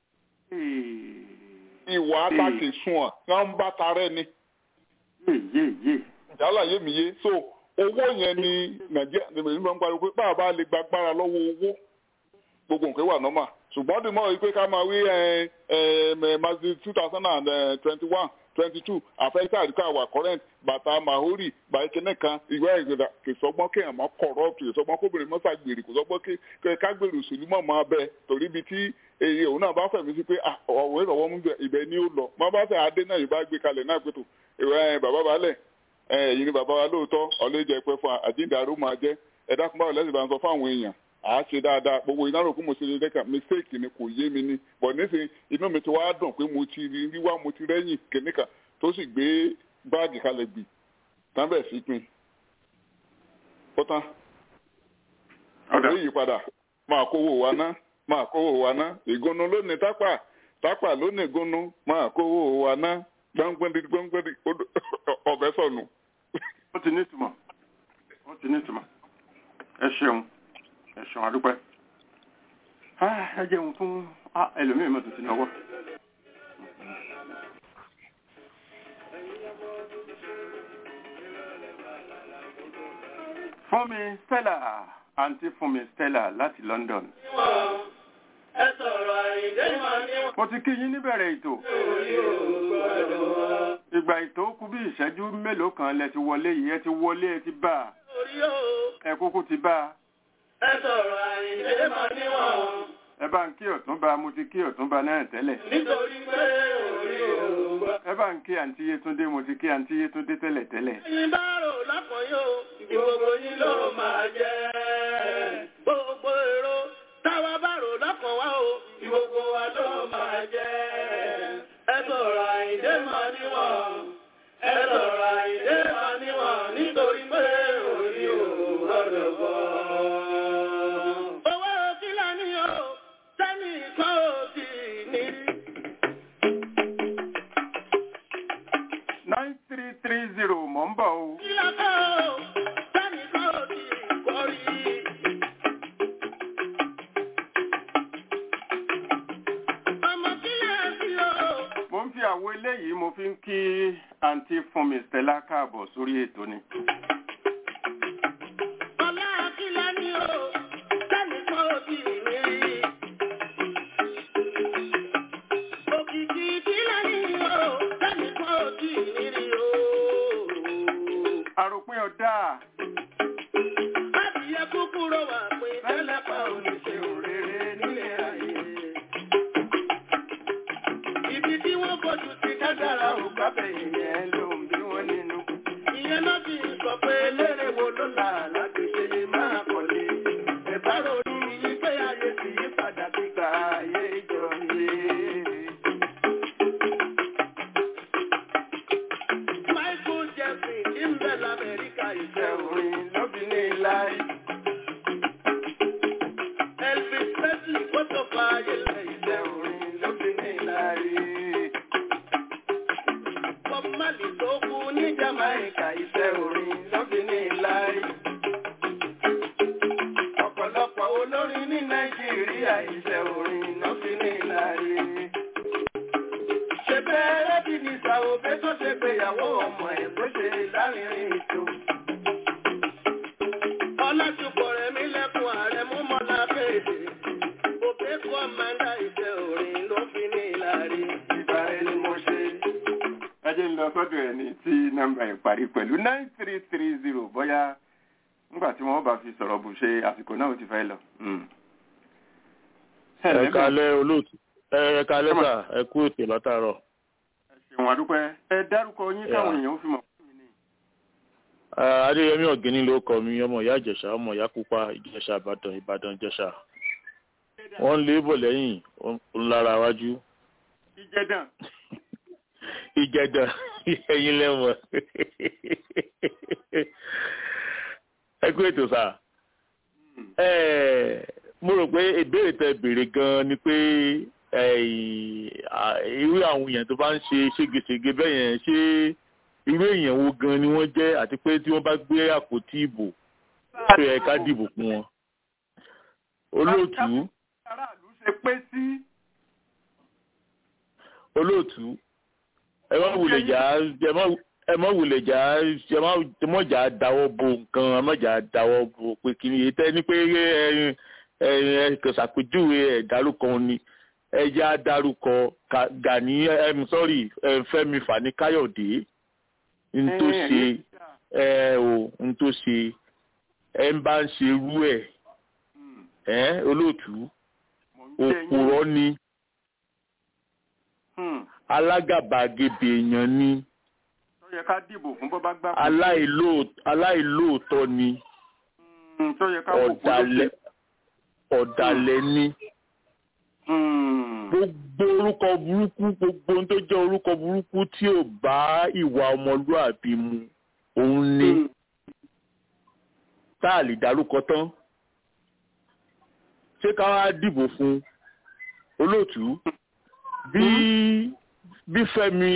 ìwà ata ìsún à wọ́n ń bàtà rẹ ni. ìjálá yé mi yé so owó yẹn ni nàìjíríà ní ìlú máa ń pariwo pé báà lè gbàgbára lọ́wọ́ owó gbogbo nǹkan wà nọ́mà ṣùgbọ́n dì mọ́ pé ká máa wí mazdi 2021 22 àfẹ́sẹ́ àdúgbò àwà current bàtà mahori bàìkínẹ́ kan ìwé ìgbèdà kì sọgbọ́n kéèyàn máa corrupt kì sọgbọ́n kóbìnrin mọ́sá gbèrè kò sọgbọ́n kágbèrè òṣèlú mọ̀ máa bẹ torí ibi tí èyí òun náà bá fẹ̀mí sí pé ọ̀wọ́ ìrọ̀wọ́ mú ibẹ̀ ni ó lọ má bá fẹ́ adé náà yìí bá gbé kalẹ̀ náà pẹ̀tọ̀ ìwé bàbá balẹ̀ èyí ni bàbá wa lóòótọ́ ọ̀lẹ́jẹ̀ pẹ́ fún àjíǹdàrú máa jẹ́ ẹ̀dá kúnbá ọ̀lẹ́sìn bá ń sọ fáwọn èèyàn à á ṣe dáadáa gbogbo ìnáwó kún mo ṣe lẹ́kà mistake ni kò yé mi ni bọ̀ nísìnyí inú mi ti wá dùn pé mo ti rí wá mo ti rẹ́yìn kìnìkan tó sì gbé báàgì kalẹ̀ gbì tábẹ̀ sí pin ó tán ọ̀dọ̀ yìí padà máa kówó wa ná ìgúnnu lónìí tápà lónìí ìgúnnu máa kówó wa ná gbọ́ngbọ́ndì ọ̀bẹ sọ̀nù. ó ti ní ìtumọ̀ ẹ ṣeun àdúpẹ́ ẹ jẹun fún ẹlòmíràn mọ́tò sí náwó. Fúnmi Stella àǹtí Fúnmi Stella láti London. Mo ti kí yín níbẹ̀rẹ̀ ètò. Ìgbà ètò kù bí ìṣẹ́jú mélòó kan lẹ ti wọlé yìí ẹ ti wọlé ẹ ti bá ẹ kúkú ti bá. Ẹ sọ̀rọ̀ àìdé máa níwọ̀n. Ẹ bá ń kí Ọ̀túnba mo ti kí Ọ̀túnba náà tẹ́lẹ̀. Nítorí pé orí òògbà. Ẹ bá ń kí àǹtí Yétúndé mo ti kí àǹtí Yétúndé tẹ́lẹ̀ tẹ́lẹ̀. Ẹyin bá rò lápọ̀ yóò gbogbo yín ló máa jẹ́. Gbogbo èrò táwa bá rò lápọ̀ wá o gbogbo wa ló máa jẹ́. Ẹ sọ̀rọ̀ àìdé máa níwọ̀n. Ẹ sọ̀rọ̀ àìdé máa níwọ̀n nítorí pé orí òògbà lọ́gbọ̀. Mọ̀ ń bọ̀ o. Mo ń fi àwo eléyìí mo fi ń kí àǹtí Fúnmi Stella káàbọ̀ sórí ètò ni. Àròpin ọ̀dá. Adìyẹ kúkúrò wà pé tẹ́lẹ̀ pa oníṣẹ́ òrèrè nílé ayé. Ibi tí wọ́n fojú sí kádàrá ò gbábẹ̀ ìyẹn ló ń bí wọ́n nínú. Ìyẹn náà fi sọ pé eléré wo ló là láti ṣe lè máa kọ̀lé. Ẹ̀bá ronú yí pé ayé ti yí padà gbígbà ayé ìjọ yé. Michael Jackson ń bẹ l'Amẹ́ríkà ìfẹ́ orin lóbi ní láì. Jamaica iṣẹ́ orin ló fi ní ìlàrí. Ọ̀pọ̀lọpọ̀ olórin ní Nàìjíríà iṣẹ́ orin ló fi ní ìlàrí. Ṣé bẹ́ẹ̀rẹ́ bí ní Sàwọ́bẹ́ tó ṣe gbéyàwó ọmọ ẹ̀ tó ṣe lárinrin ètò. Ọlátúpọ̀ rẹ̀ mí lẹ́kùn ààrẹ mú mọ́lá fèdè. Òkè kọ́mándà iṣẹ́ orin ló fi ní ìlàrí. Ìgbà ẹni mo ṣe. Ẹ jẹ́ ń lọ sọ́dọ̀ ẹ̀ ní tí nọ́mbà ìparí pẹ̀lú 9330 bóyá nígbà tí wọ́n bá fi sọ̀rọ̀ bù ṣe àsìkò náà ó ti fẹ́ lọ. Ẹ kálẹ́ olóòtú. Ẹ kálẹ́ sà, ẹ kú ètò látàárọ̀. Ẹ ṣeun àdúpẹ́. Ẹ dárúkọ yín káwọn èèyàn ó fi mọ̀ fún mi ní. Adéyẹmí Ọ̀gẹ́ni ló kọ mi, ọmọ ìyá Ìjẹ̀ṣà, ọmọ ìyá Pupa, Ìjẹ̀ṣà Ìbàdàn Ìjẹ̀ṣà. Wọ́n lé bọ̀ lẹ́yìn ńlára wájú. Ìjẹ̀dàn. Ìjẹ̀dàn ẹ̀yin lẹ́wọ̀n. Ẹ kú ètò sà. Mo rò pé ìbéèrè tẹ béèrè gan-an ni pé irú àwọn èèyàn tó bá ń ṣe ségesège bẹ́ẹ̀ yẹn ṣé irú èèyàn wo gan-an ni wọ́n jẹ́ àti pé tí wọ́n bá gbé àpótí ìbò tó yẹ ká dìbò fún wọn. Olóòtú. Olóòtú. Ẹ má wulẹ̀ jà dáwọ́ bo nǹkan, ẹ má jà dáwọ́ bo pé kí ni èyí tẹ́ ní pé ṣàpèjúwe ẹ̀dárúkọ ni ẹja dárúkọ Gani Fẹ́mi Fani Káyọ̀dé n tó ṣe ẹ ń bá ń ṣe irú ẹ̀ olóòtú òpùrọ́ ni alágàbàgebè èèyàn ni aláìlóòótọ́ ni ọ̀dàlẹ̀ ni gbogbo orúkọ burúkú gbogbo ohun tó jẹ́ orúkọ burúkú tí ò bá ìwà ọmọlúàbí mu òun ni tá a lè dárúkọ tán ṣé ká wá dìbò fún olóòtú bí Fẹ́mi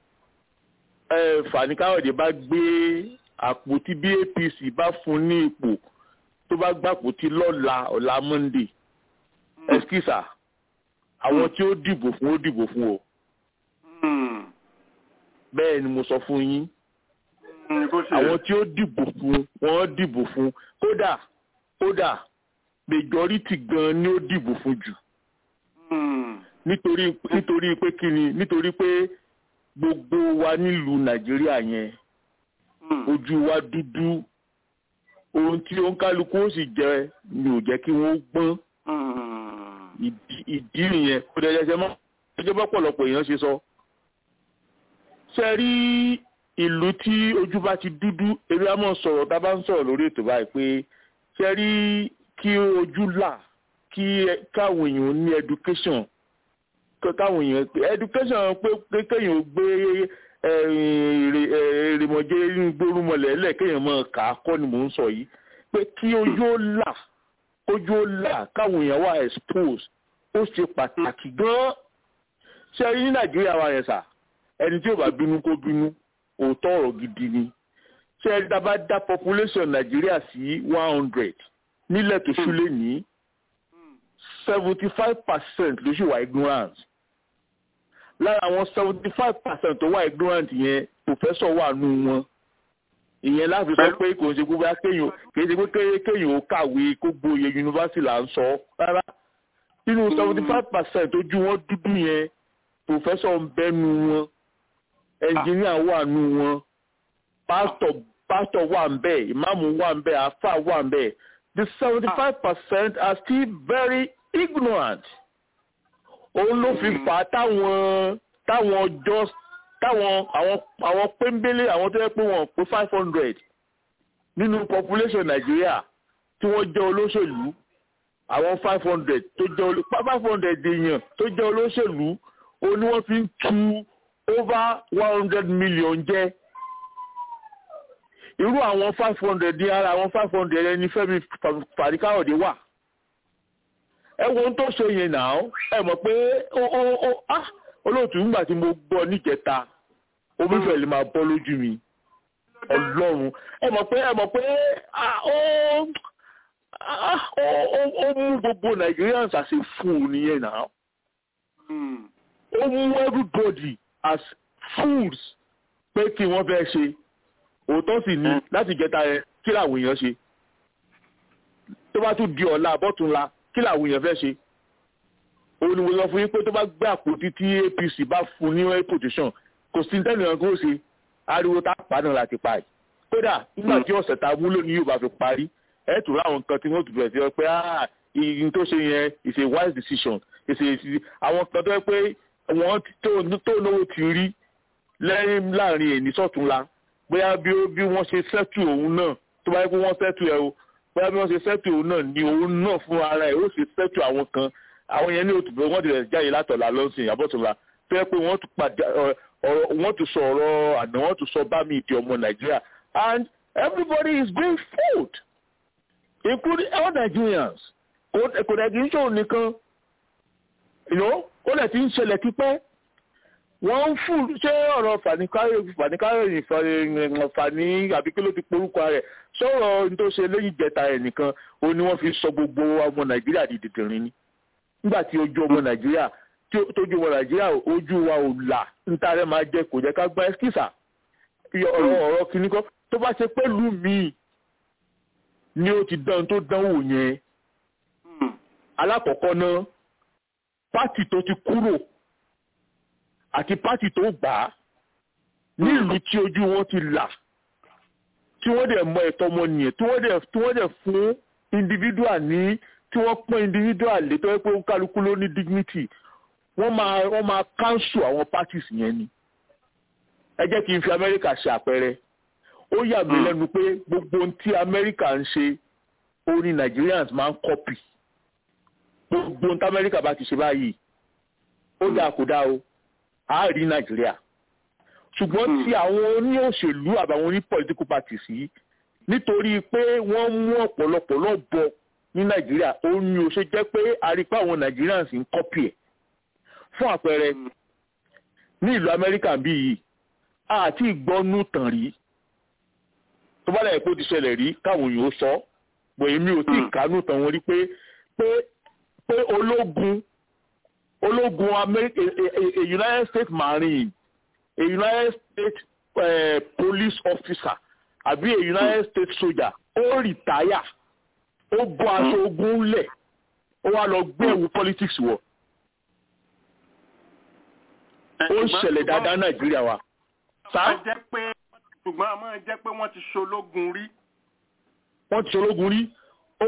Fani Káyọ̀dé bá gbé àpótí bí APC bá fún ní ipò tó bá gbàpótí ọ̀la Monday ẹskísà àwọn tí ó dìbò fún o bẹ́ẹ̀ ni mo sọ fún yín àwọn tí ó dìbò fún wọ́n dìbò fún kódà majority gan ni ó dìbò fún jù nítorí pé kíni nítorí pé gbogbo wa nílùú Nàìjíríà yẹn ojú wa dúdú ohun tí ó ń kálukú ó sì jẹ ni ò jẹ́ kí wọ́n gbọ́n ìdí nìyẹn kó dẹ́jẹ́ mọ́ ẹjọ́ bá pọ̀lọpọ̀ èèyàn ṣe sọ. ṣe rí ìlú tí ojú bá ti dúdú eré á mọ̀ sọ̀rọ̀ tá a bá ń sọ̀rọ̀ lórí ètò báyìí pé ṣe rí kí ojú là kí káwọn èèyàn ní education káwọn èèyàn education pé kéèyàn gbé èrèmọ̀jẹ́ gbórúmọlẹ̀ lẹ́ẹ̀kéèyàn mọ̀ ká kọ́ ni mò ń sọ yìí pé kí ojú ó là káwọn èèyàn wà expose ó ṣe pàtàkì gan-an ṣe rí ní Nàìjíríà wa yẹn sà ẹni tí ò bá bínú kó bínú òótọ́ ọ̀rọ̀ gidi ni ṣe rí dábàá dá population Nàìjíríà sí 100 nílẹ̀ tó ṣúlẹ̀ ní 75% ló ṣì wà ignorant lára àwọn 75% tó wà ignorant yẹn professor wà nù wọn ìyẹn láti sọ pé kò ń ṣe gbogbo kéèyàn ó kàwé kó gboyè yunifásitì là ń sọ rárá nínú 75% ojú wọn dúdú yẹn professor ń bẹ́nu wọn engineer wà nù wọn pastor wà ń bẹ̀ ìmáàmù wà ń bẹ̀ àfáà wà ń bẹ̀ the 75% are still very ignorant. Òun ló fi fà á àwọn pẹ́ńbélé àwọn tó yẹ pé wọ́n pé 500 nínú population Nàìjíríà tí wọ́n jẹ́ olóṣèlú àwọn 500 tó jẹ́ 500 èèyàn tó jẹ́ olóṣèlú òun ni wọ́n fi ń tu over 100 million jẹ́. Irú àwọn 500 ní ara àwọn 500 ẹni Fẹ́mi Fani Káyọ̀dé wà. Ẹ wo ohun tó ṣe yẹn náà ẹ mọ̀ pé olóòtú nígbà tí mo gbọ́ níjẹta omi fẹ́ lè máa bọ́ lójú mi ọlọ́run ẹ mọ̀ pé ó mú gbogbo Nigerians as a fool nìyẹn náà ó mú everybody as fools pé kí wọ́n fẹ́ ṣe òótọ́ sì ní láti jẹta ẹ kí làwọn èèyàn ṣe tó bá tún di ọ̀la àbọ̀túnla kí làwọn èèyàn fẹ́ ṣe òun ni mo sọ fún yín pé tó bá gbé àpótí tí APC bá fún ní position kò sí tẹ́lẹ̀ kan ó ṣe ariwo tá a pa náà láti pa ẹ̀ kódà nígbà tí ọ̀sẹ̀ tá a mú lónìí yóò bá fi parí ẹ̀ tún láwọn nǹkan tí wọ́n tún bẹ̀rẹ̀ sí ọ pé ìyìn tó ṣe yẹn is a wise decision àwọn kan tó yẹ pé wọ́n tó lówó ti rí lẹ́yìn láàrin èní sọ̀túnla bóyá bí wọ́n ṣe sẹ́tù òun náà tó bá yẹ pé wọ́n sẹ́tù ẹ̀ o bóyá bí wọ́n ṣe sẹ́tù òun náà ni òun náà fún ara ẹ̀ ó ṣe sẹ́tù àwọn kan àwọn yẹn ní òtún bẹ́ẹ̀ wọ́n ti rẹ̀ jáde látọ̀la lọ́sìn àbọ̀túnla tó yẹ pé wọ́n tún padà wọ́n tún sọ ọ̀rọ̀ àná wọ́n tún sọ bá mi ìdí ọmọ Nàìjíríà and everybody is being fooled including all Nigerians kò dẹ̀ kì í ṣòro nìkan ó lẹ̀ ti ń ṣẹlẹ̀ tipẹ́ wọ́n ń fún ṣé ọ̀rọ̀ fàníkáyọ̀ fàní àbí kí ló ti porúkọ rẹ̀ sọ̀rọ̀ tó ṣe lẹ́yìn ìjẹta ẹ̀ nìkan ó ní wọ́n fi sọ gbogbo ọmọ Nàìjíríà di dìdìrín ni nígbà tí ojú ọmọ Nàìjíríà tójú ọmọ Nàìjíríà ojú wa ò là níta rẹ̀ máa jẹ́ kò jẹ́ ká gbá ẹ́skísà ọ̀rọ̀ kìíní kan tó bá ṣe pẹ̀lú mi ni ó ti dán tó dánwò yẹn alákọ̀ọ́kọ́ náà pátì tó ti kúrò àti pátì tó gbà á nílùú tí ojú wọn ti là tí wọ́n dẹ̀ mọ ẹ̀tọ́ ọmọnìyàn tí wọ́n dẹ̀ fún individual ní tí wọ́n pọ́n individual lé tó yẹ pé kálukú ló ní dignity wọ́n máa cancel àwọn parties yẹn ni ẹ jẹ́ kí n fi Amẹ́ríkà ṣe àpẹẹrẹ ó yà mí lẹ́nu pé gbogbo ohun tí Amẹ́ríkà ń ṣe ó ní Nigerians máa ń copy gbogbo ohun tí Amẹ́ríkà bá ti ṣe báyìí ó dáa kò dáa o a rí Nàìjíríà ṣùgbọ́n tí àwọn oní òṣèlú àbàwọn oní political parties yìí nítorí pé wọ́n mú ọ̀pọ̀lọpọ̀ náà bọ̀ ní Nàìjíríà ó ní ó ṣe jẹ́ pé a rí pé àwọn Nigerians ń copy ẹ̀ fún àpẹẹrẹ ní ìlú Amẹ́ríkà bí yìí àti ìgbọ́nú tàn rí tó bá dẹ̀ pé ó ti ṣẹlẹ̀ rí káwọn èèyàn ó sọ bọ̀ èmi ò tí ì kánú tàn wọ́n rí pé ológun America a United States Marine a United States police officer àbí a United States soldier ó rìtáyà ó bọ́ aṣọ ogun lẹ̀ ó wá lọ gbé ẹ̀wù politics wọ̀ ó ń ṣẹlẹ̀ dáadáa Nàìjíríà wa. ṣùgbọ́n a máa jẹ́ pé wọ́n ti ṣológun rí. wọ́n ti ṣológun rí ó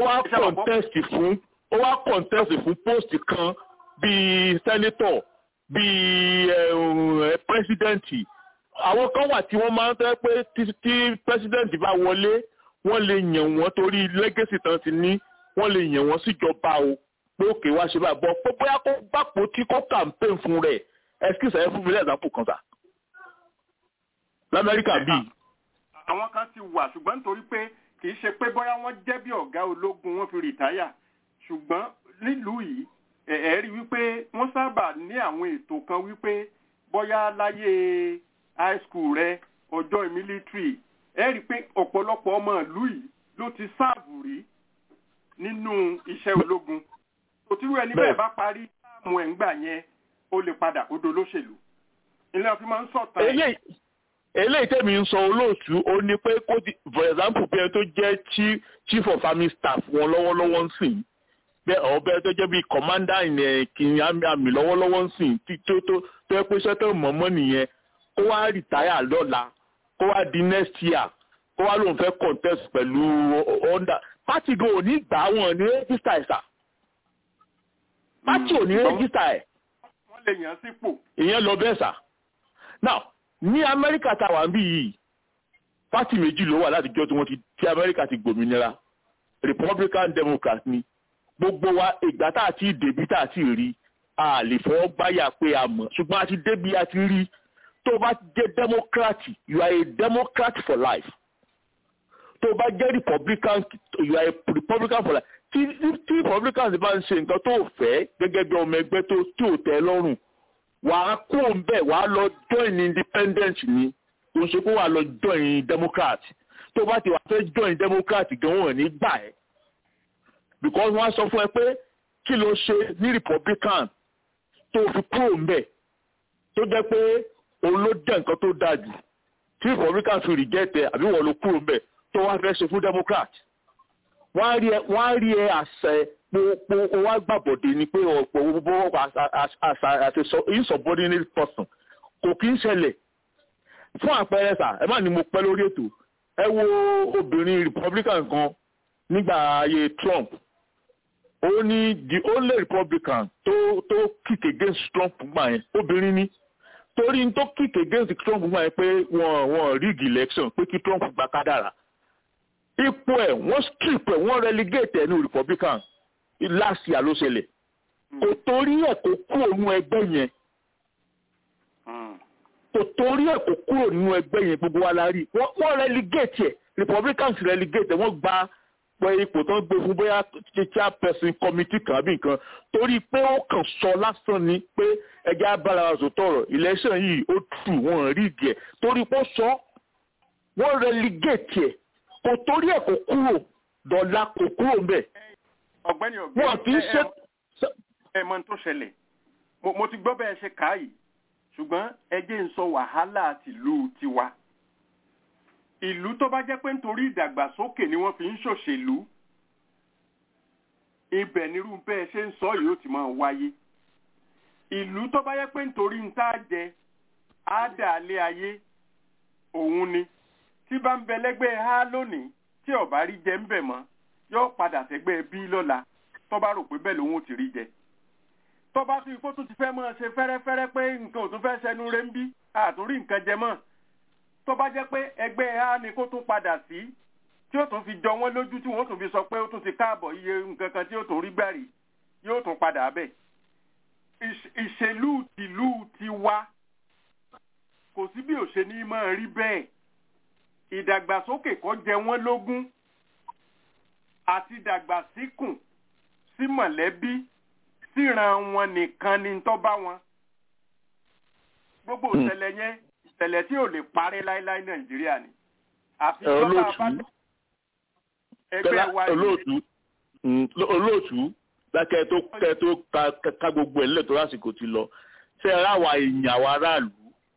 wá contest fún post kan bíi senator bíi pẹ́sidẹ́ǹtì àwọn kan wà tí wọ́n máa ń tẹ́ pé tí pẹ́sidẹ́ǹtì bá wọlé wọ́n lè yàn wọ́n torí legacy tán ti ní wọ́n lè yàn wọ́n síjọba o pé òkè wá ṣe báyìí bọ́ pé bóyá kó gbàpò tí kò campaign fún rẹ̀ ẹ̀skísà ẹ̀ fún mi lẹ́ẹ̀dàpọ̀ kan sà lamẹ́ríkà bíi. àwọn kan ti wà ṣùgbọ́n nítorí pé kì í ṣe pé bóyá wọ́n jẹ́ bí ọ̀gá ológun wọ́n fi rìtáyà ṣùgbọ́n nílùú yìí rí wípé wọ́n sábà ní àwọn ètò kan wípé bóyá láyé high school rẹ ọjọ́ military rí pé ọ̀pọ̀lọpọ̀ ọmọ ìlú yìí ló ti sáàbù rí nínú iṣẹ́ ológun òtírú ẹni bẹ́ẹ̀ bá parí sáàmù ẹ̀ ń gbà yẹn ó lè padà odò lóṣèlú ilé ọ̀fin máa ń sọ̀tàn. eléyìí tẹ̀mí ń sọ olóòtú ó ní pé kó ti for example bí ẹni tó jẹ́ chief of army staff wọn lọ́wọ́lọ́wọ́ ń sìn bẹ́ẹ̀ ọ̀bẹ tó jẹ́ bíi commander in kìnìún àmì lọ́wọ́lọ́wọ́ ń sìn tó yẹ pé sẹ́tọ̀ mọ̀mọ́ nìyẹn kó wá rìtáyà lọ́la kó wá di next year kó wá lóun fẹ́ contest pẹ̀lú under party go ò ní gbà wọn ní register ẹ̀ sà party ò ní register ẹ̀. wọ́n lè yàn sípò. ìyẹn lọ bẹ́ẹ̀ sà now ní Amẹ́ríkà táwa ń bí yìí party méjì ló wà látijọ́ tí Amẹ́ríkà ti gbòmìnira Republican Democrat ni gbogbo wa ìgbà tá a ti dèbí tá a ti rí a lè fọwọ́ gbáyà pé a mọ̀ ṣùgbọ́n a ti débi a ti rí tó bá jẹ́ Democrat you are a Democrat for life tó bá jẹ́ Republican you are a Republican for life tí Republicans bá ń ṣe nǹkan tó fẹ́ gẹ́gẹ́ bí ọmọ ẹgbẹ́ tí ò tẹ́ lọ́rùn wà á kó ń bẹ̀ wà á lọ join independent ni kò ń ṣe kó wà lọ join Democrat tó bá ti wà fẹ́ join Democrat gan wọn ní gbà ẹ́ because wọ́n á sọ fún ẹ pé kí ló ṣe ní Republican tó fi kúrò ńbẹ̀ tó jẹ́ pé òun ló jẹ́ nǹkan tó dáa jù tí Republican fi reject ẹ àbí wọ́n ló kúrò ńbẹ̀ tó wá fẹ́ ṣe fún Democrat wọ́n á rí ẹ àṣẹ pé wọ́n á gbàbọ̀dé ni pé ọ̀pọ̀ as a insubordinate person kò kí ń ṣẹlẹ̀ fún àpẹẹrẹ sà ẹ má ní mo pẹ́ lórí ètò ẹ wo obìnrin Republican kan nígbà ayé Trump ó ní the only Republican tó kick against Trump gbà yẹn obìnrin ni torí tó kick against Trump gbà yẹn pé wọ́n rig election pé kí Trump gba kádàrá ipò ẹ̀ wọ́n strip ẹ̀ wọ́n relegate ẹ̀ ní Republican last year ló ṣẹlẹ̀ kò torí ẹ̀ kó kúrò nínú ẹgbẹ́ yẹn kò torí ẹ̀ kó kúrò nínú ẹgbẹ́ yẹn gbogbo wa la rí wọ́n relegate ẹ̀ Republicans relegate ẹ̀ wọ́n gba pé ipò tó ń gbé fún bóyá chairperson committee kan àbí nǹkan torí pé ó kàn sọ lásán ni pé ẹjẹ́ abára wa sọ tọrọ election yìí ó tù wọ́n rí ìgẹ̀ torí pé ó sọ wọ́n relegate ẹ̀ kò torí ẹ̀ kó kúrò dọ̀la kò kúrò mbẹ̀. ọ̀gbẹ́ni ẹ̀mọ́ tó ṣẹlẹ̀ mo ti gbọ́ bẹ́ẹ̀ ṣe káyìí ṣùgbọ́n ẹjẹ́ ń sọ wàhálà tìlú tiwa ìlú tó bá jẹ́ pé nítorí ìdàgbàsókè ni wọ́n fi ń ṣòṣèlú ibẹ̀ nírú bẹ́ẹ̀ ṣe ń sọ yìí ó ti máa wáyé ìlú tó bá jẹ́ pé nítorí ń tá jẹ àádàálé ayé òun ni tí bá ń bẹ lẹ́gbẹ́ a lónìí tí ó bá rí jẹ ń bẹ̀ mọ́ yóò padà sẹ́gbẹ́ bí lọ́la tó bá rò pé bẹ́ẹ̀ lòun ò ti rí jẹ tó bá tún ikú tún ti fẹ́ mọ́ ṣe fẹ́rẹ́fẹ́rẹ́ pé nǹkan ò tún fẹ́ ṣẹnu rẹ̀ ń bí àtúrí nǹkan jẹ mọ́ tó bá jẹ́ pé ẹgbẹ́ a ni kó tún padà sí tí ó tún fi jọ wọ́n lójú tí wọ́n tún fi sọ pé ó tún ti káàbọ̀ iye nǹkan kan tí ó tún rí gbàrí yóò tún padà bẹ̀. ìṣèlú tìlú tiwa kò sí bí ó ṣe ní máa rí bẹ́ẹ̀ ìdàgbàsókè kó jẹ wọ́n lógún àti dàgbàsíkùn sí mọ̀lẹ́bí síran wọn nìkan ni tó bá wọn gbogbo ìṣẹ̀lẹ̀ yẹn ìṣẹ̀lẹ̀ tí ò lè parí láíláí Nàìjíríà ni àfi olóòtú lákẹ́ tó ká gbogbo ẹ̀ lẹ́tọ́ lásìkò ti lọ ṣe ráwa èèyàn àwa aráàlú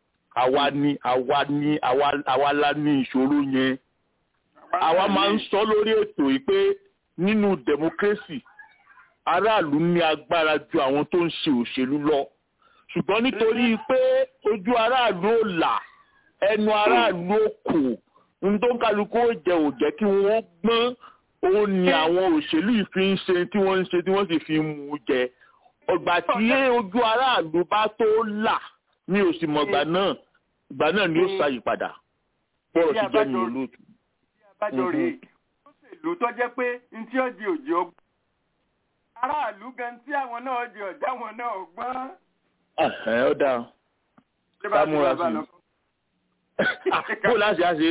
àwa la ní ìṣòro yẹn àwa máa ń sọ lórí ètò yìí pé nínú democracy aráàlú ní agbára ju àwọn tó ń ṣe òṣèlú lọ ṣùgbọ́n nítorí pé ojú aráàlú ò là ẹnu aráàlú ò kò ní tó ń kálukú ó jẹ ò jẹ́ kí wọ́n gbọ́n òun ni àwọn òṣèlú ìfi ń ṣe tí wọ́n ń ṣe tí wọ́n sì fi ń mú jẹ ọgbà tí ojú aráàlú bá tó là ní òsì mọ̀gbà náà ìgbà náà ni ó ṣàyípadà bọ́rọ̀ ti jẹ́ ní olóòtú. àbájọ rèé ó ṣèlú tó jẹ́ pé ní tí ó di òjì ọgbọ́n aráàlú gan tí àwọn náà di ọ̀já wọn náà gbọ́n. ó dáa ká múra sí i kó láti àṣe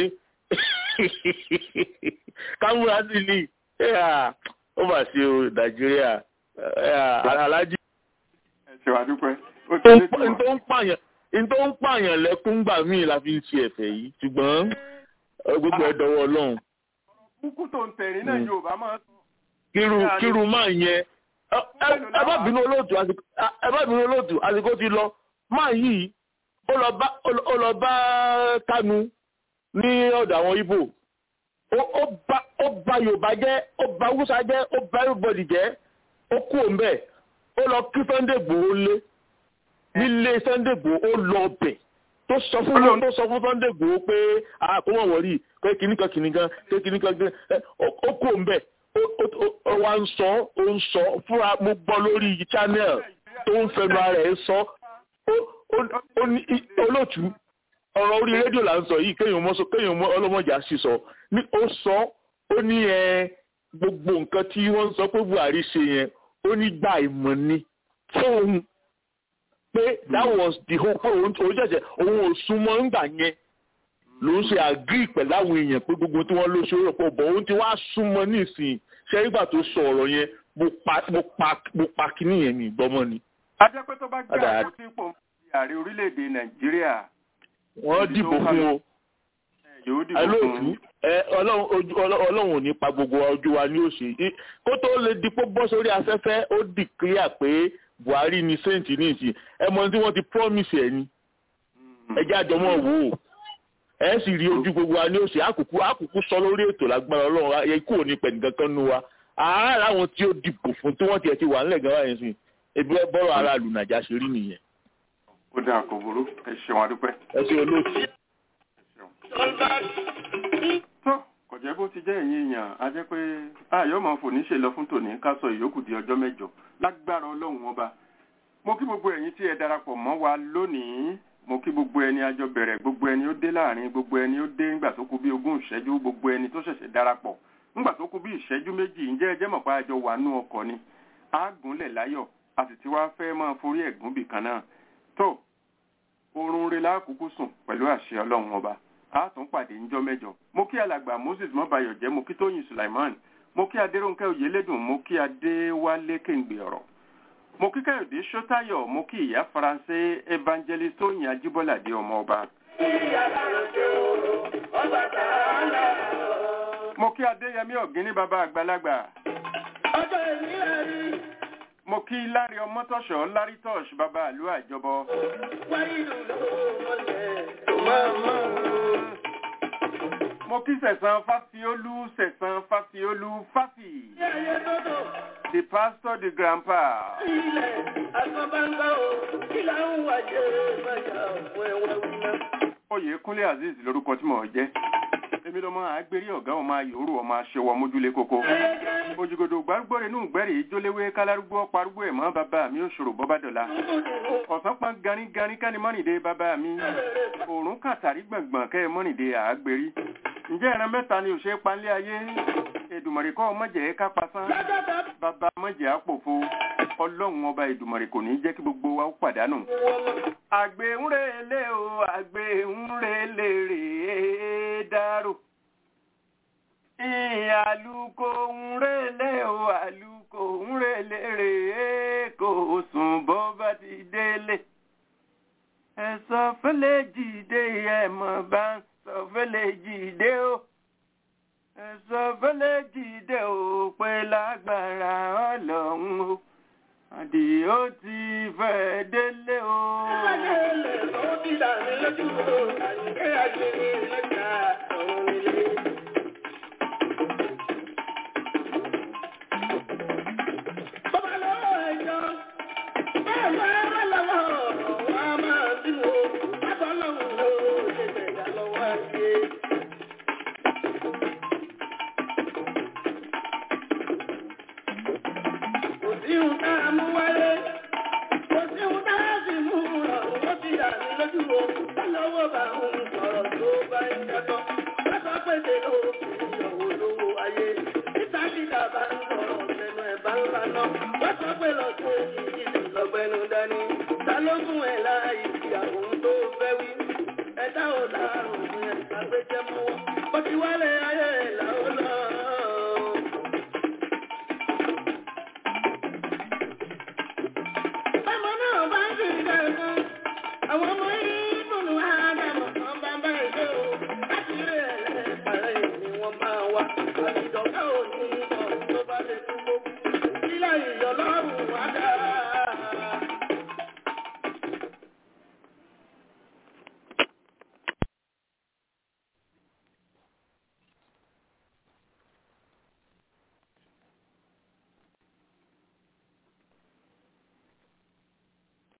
ká múra sí ni ó mà ṣe o Nàìjíríà alájí. ẹ̀ṣẹ̀ wà dúpẹ́. n tó ń pààyàn lẹ́kún gbà míì la fi ń ṣe ẹ̀fẹ̀ yìí ṣùgbọ́n gbogbo ẹ̀ dọwọ́ Ọlọ́run. kúkú tó ń tẹ̀rín náà Yorùbá máa sọ. kírun máa yẹn ẹ bá bínú olóòtú àsìkò ti lọ máa yìí ó lọ bá Kánú ní ọ̀dọ̀ àwọn Ìgbò ó bà Yorùbá jẹ́ ó bà Hausa jẹ́ ó bà everybody jẹ́ ó kú òǹbẹ̀ ó lọ kí Sunday Igboho lé nílé Sunday Igboho ó lọ bẹ̀ tó sọ fún Sunday Igboho pé àkómọ̀ wọ̀rí pé kìnnìkan pé kìnnìkan ó kú òǹbẹ̀ ó wá ń sọ fúnra mo gbọ́ lórí channel tó ń fẹnu ara ẹ̀ sọ olóòtú ọ̀rọ̀ orí rédíò là ń sọ yìí kéèyàn ọlọ́mọjà sì sọ ní ó sọ ó ní gbogbo nǹkan tí wọ́n ń sọ pé Buhari ṣe yẹn ó ní gbà ìmọ̀ ni fóun pé that was the whole pé òun jẹ̀jẹ̀ òun ò súnmọ́ ńgbà yẹn ló ń ṣe agree pẹ̀lú àwọn èèyàn pé gbogbo tí wọ́n ló ṣe rò pọ̀ bọ̀ òun ti wá súnmọ́ nísìnyí ṣé nígbà tó sọ ọ̀rọ̀ yẹn mo pa kíní yẹn ní ìgbọ́mọ́ ni. ajẹ́ pé tó bá gbé àkótí ipò ààrẹ orílẹ̀-èdè Nàìjíríà. wọ́n dìbò fún o alóòtú ọlọ́run ò ní pa gbogbo ojú wa ní òsè kó tó lè dípò bọ́ sórí afẹ́fẹ́ ó dìklíà pé Buhari ni saint ní ìsìn ẹ mọ tí wọ́n ti promise ẹ̀ ni ẹ jẹ́ àjọmọ́ wò ó ẹ sì rí ojú gbogbo wa ní òsè àkùkù sọ lórí ètò lágbára ọlọ́run ikú ò ní pẹ̀lú kankan nu wa àárá àwọn tí ó dìbò fún tí wọ́n tiẹ̀ ti wà nílẹ̀ gan-an yẹn sìn ebi bọ́rọ̀ aráàlú nàìjà ṣe rí nìyẹn. ó dáa kò burú ẹ ṣeun adúpẹ́. ẹ ṣe olóòtú. tó kò jẹ́ bó ti jẹ́ ẹ̀yin èèyàn a jẹ́ pé ayọ̀ máa fò ní ṣe lọ fún tòní ká sọ ìyókù di ọjọ́ mẹ́jọ lágbára ọlọ́run ọba. mo kí gbogbo ẹ̀yin tí ẹ darapọ̀ mọ́ wa lónìí mo kí gbogbo ẹni àjọ bẹ̀rẹ̀ gbogbo ẹni ó dé láàrin gbogbo ẹni ó dé nígbà tó kù bí 20 ìṣẹ́jú gbogbo ẹni tó ṣẹ̀ṣẹ̀ darapọ̀ nígbà tó kù bí ìṣẹ́jú méjì ǹjẹ́ ẹ jẹ́ mọ̀ pé àjọ wà nú ọkọ̀ ni á gúnlẹ̀ láyọ̀ a sì ti wá fẹ́ máa forí ẹ̀gún bì kan náà tó oorun rẹ̀ lákòókò sùn pẹ̀lú àṣẹ ọlọ́run ọba a tún pàdé níjọ́ mẹ́jọ mo kí alàgbà Moses mọ́bayọ̀jẹ́ mo kí Tóyìn Sulaiman mo kí Adérónkẹ́ Oyèlédùn mo kí Adéwálé Kéǹgbè ọ̀rọ̀ mo kí Káyọ̀dé Ṣótáyọ̀ mo kí ìyá Faransé Evangelist Tóyìn Ajíbọ́ládé ọmọ ọba. mo kí Adéyẹmí Ọ̀gíní bàbá àgbàlagbà. mo kí Lárí Ọmọ́tọ̀ṣọ́ Lárí Tọ́ṣ bàbá àlú àjọbọ. mo kí Sẹ̀san Fáfiolú Fáfì. The pastor, the grandpa. Oyèkúnlé Azeez lórúkọ tí mo jẹ́. Èmi lọ́mọ àgbérí ọ̀gá ọmọ ayòrò ọmọ aṣẹwọ mójúlé kókó. Òjìgòdò gbárùgbò rẹ̀ nù gbẹ́rì ìjólewé kálárúgbó parúgbó ẹ̀mọ́ bàbá mi òṣòro bọ́bádọ́lá. Ọ̀sán pọn garígarí káni mọ́nìdé bàbá mi. Òòrùn kàtàrí gbọ̀ngbọ̀n kẹ́ mọ́nìdé àgbérí. Ǹjẹ́ ẹran mẹ́ta ni òṣè panlé ayé? Èdùmàrè kọ́ mọ̀jẹ̀ ká pasán. Bàbá mọ̀jẹ̀ àpòfo. Ọlọ́run ọba Èdùmàrè kò ní jẹ́ kí gbogbo wa ó pàdánù. Àgbẹ̀ ń relé o, àgbẹ̀ ń relé rèé dárò. Àlùkò ń relé o, àlùkò ń relé rèé kò sùn bó bá ti délé. Ẹ̀sọ́ fẹ́lẹ́ jìde ẹ̀mọ̀ bá ń sọ fẹ́lẹ́ jìde o. Ẹ̀sọ́ fẹ́lẹ́ jìde o pé lágbára Ọlọ́run o. Àdìó ti fẹ́ délé o. Ìbàdélé tó ti dà mí lójú o, àyíké àgbèrè lẹ́jà ọ̀run nílé. Bọ́bá lọ́wọ́ ẹjọ́, bẹ́ẹ̀ máa lọ́wọ́ wa máa bínú o, bàbá lọ́wọ́ ló ṣe tẹ̀dá lọ́wọ́ àṣẹ. Kò sí ohun tá a mú wáyé, kò sí ohun tá a sì mú ọ̀run, ó ti dà mí lójú o, lọ́wọ́ bá ń sọ̀rọ̀ tó bá ń jọ́tọ̀, lọ́sọ̀ pèsè òkú ìyọ̀wò lówó ayé, níta dídà bá ń sọ̀rọ̀ lẹ́nu ẹ̀ bá ń laná, lọ́sọ̀ pé lọ́sọ̀ ìdílé lọ́gbẹ́nu dání, ta ló gún ẹ̀ láàyè ìyàwó tó fẹ́ wí, ẹ̀dá ò láàrùn ẹ̀ àgbẹ̀jẹ̀ mọ́wọ́, ó ti wálé ayé làwọn náà. Àwọn ọmọ ìbùnú àádọ́mọ̀ kan bá bá ìṣe o, láti rí ẹ̀lẹ́ pàrẹ́ ni wọ́n máa wá.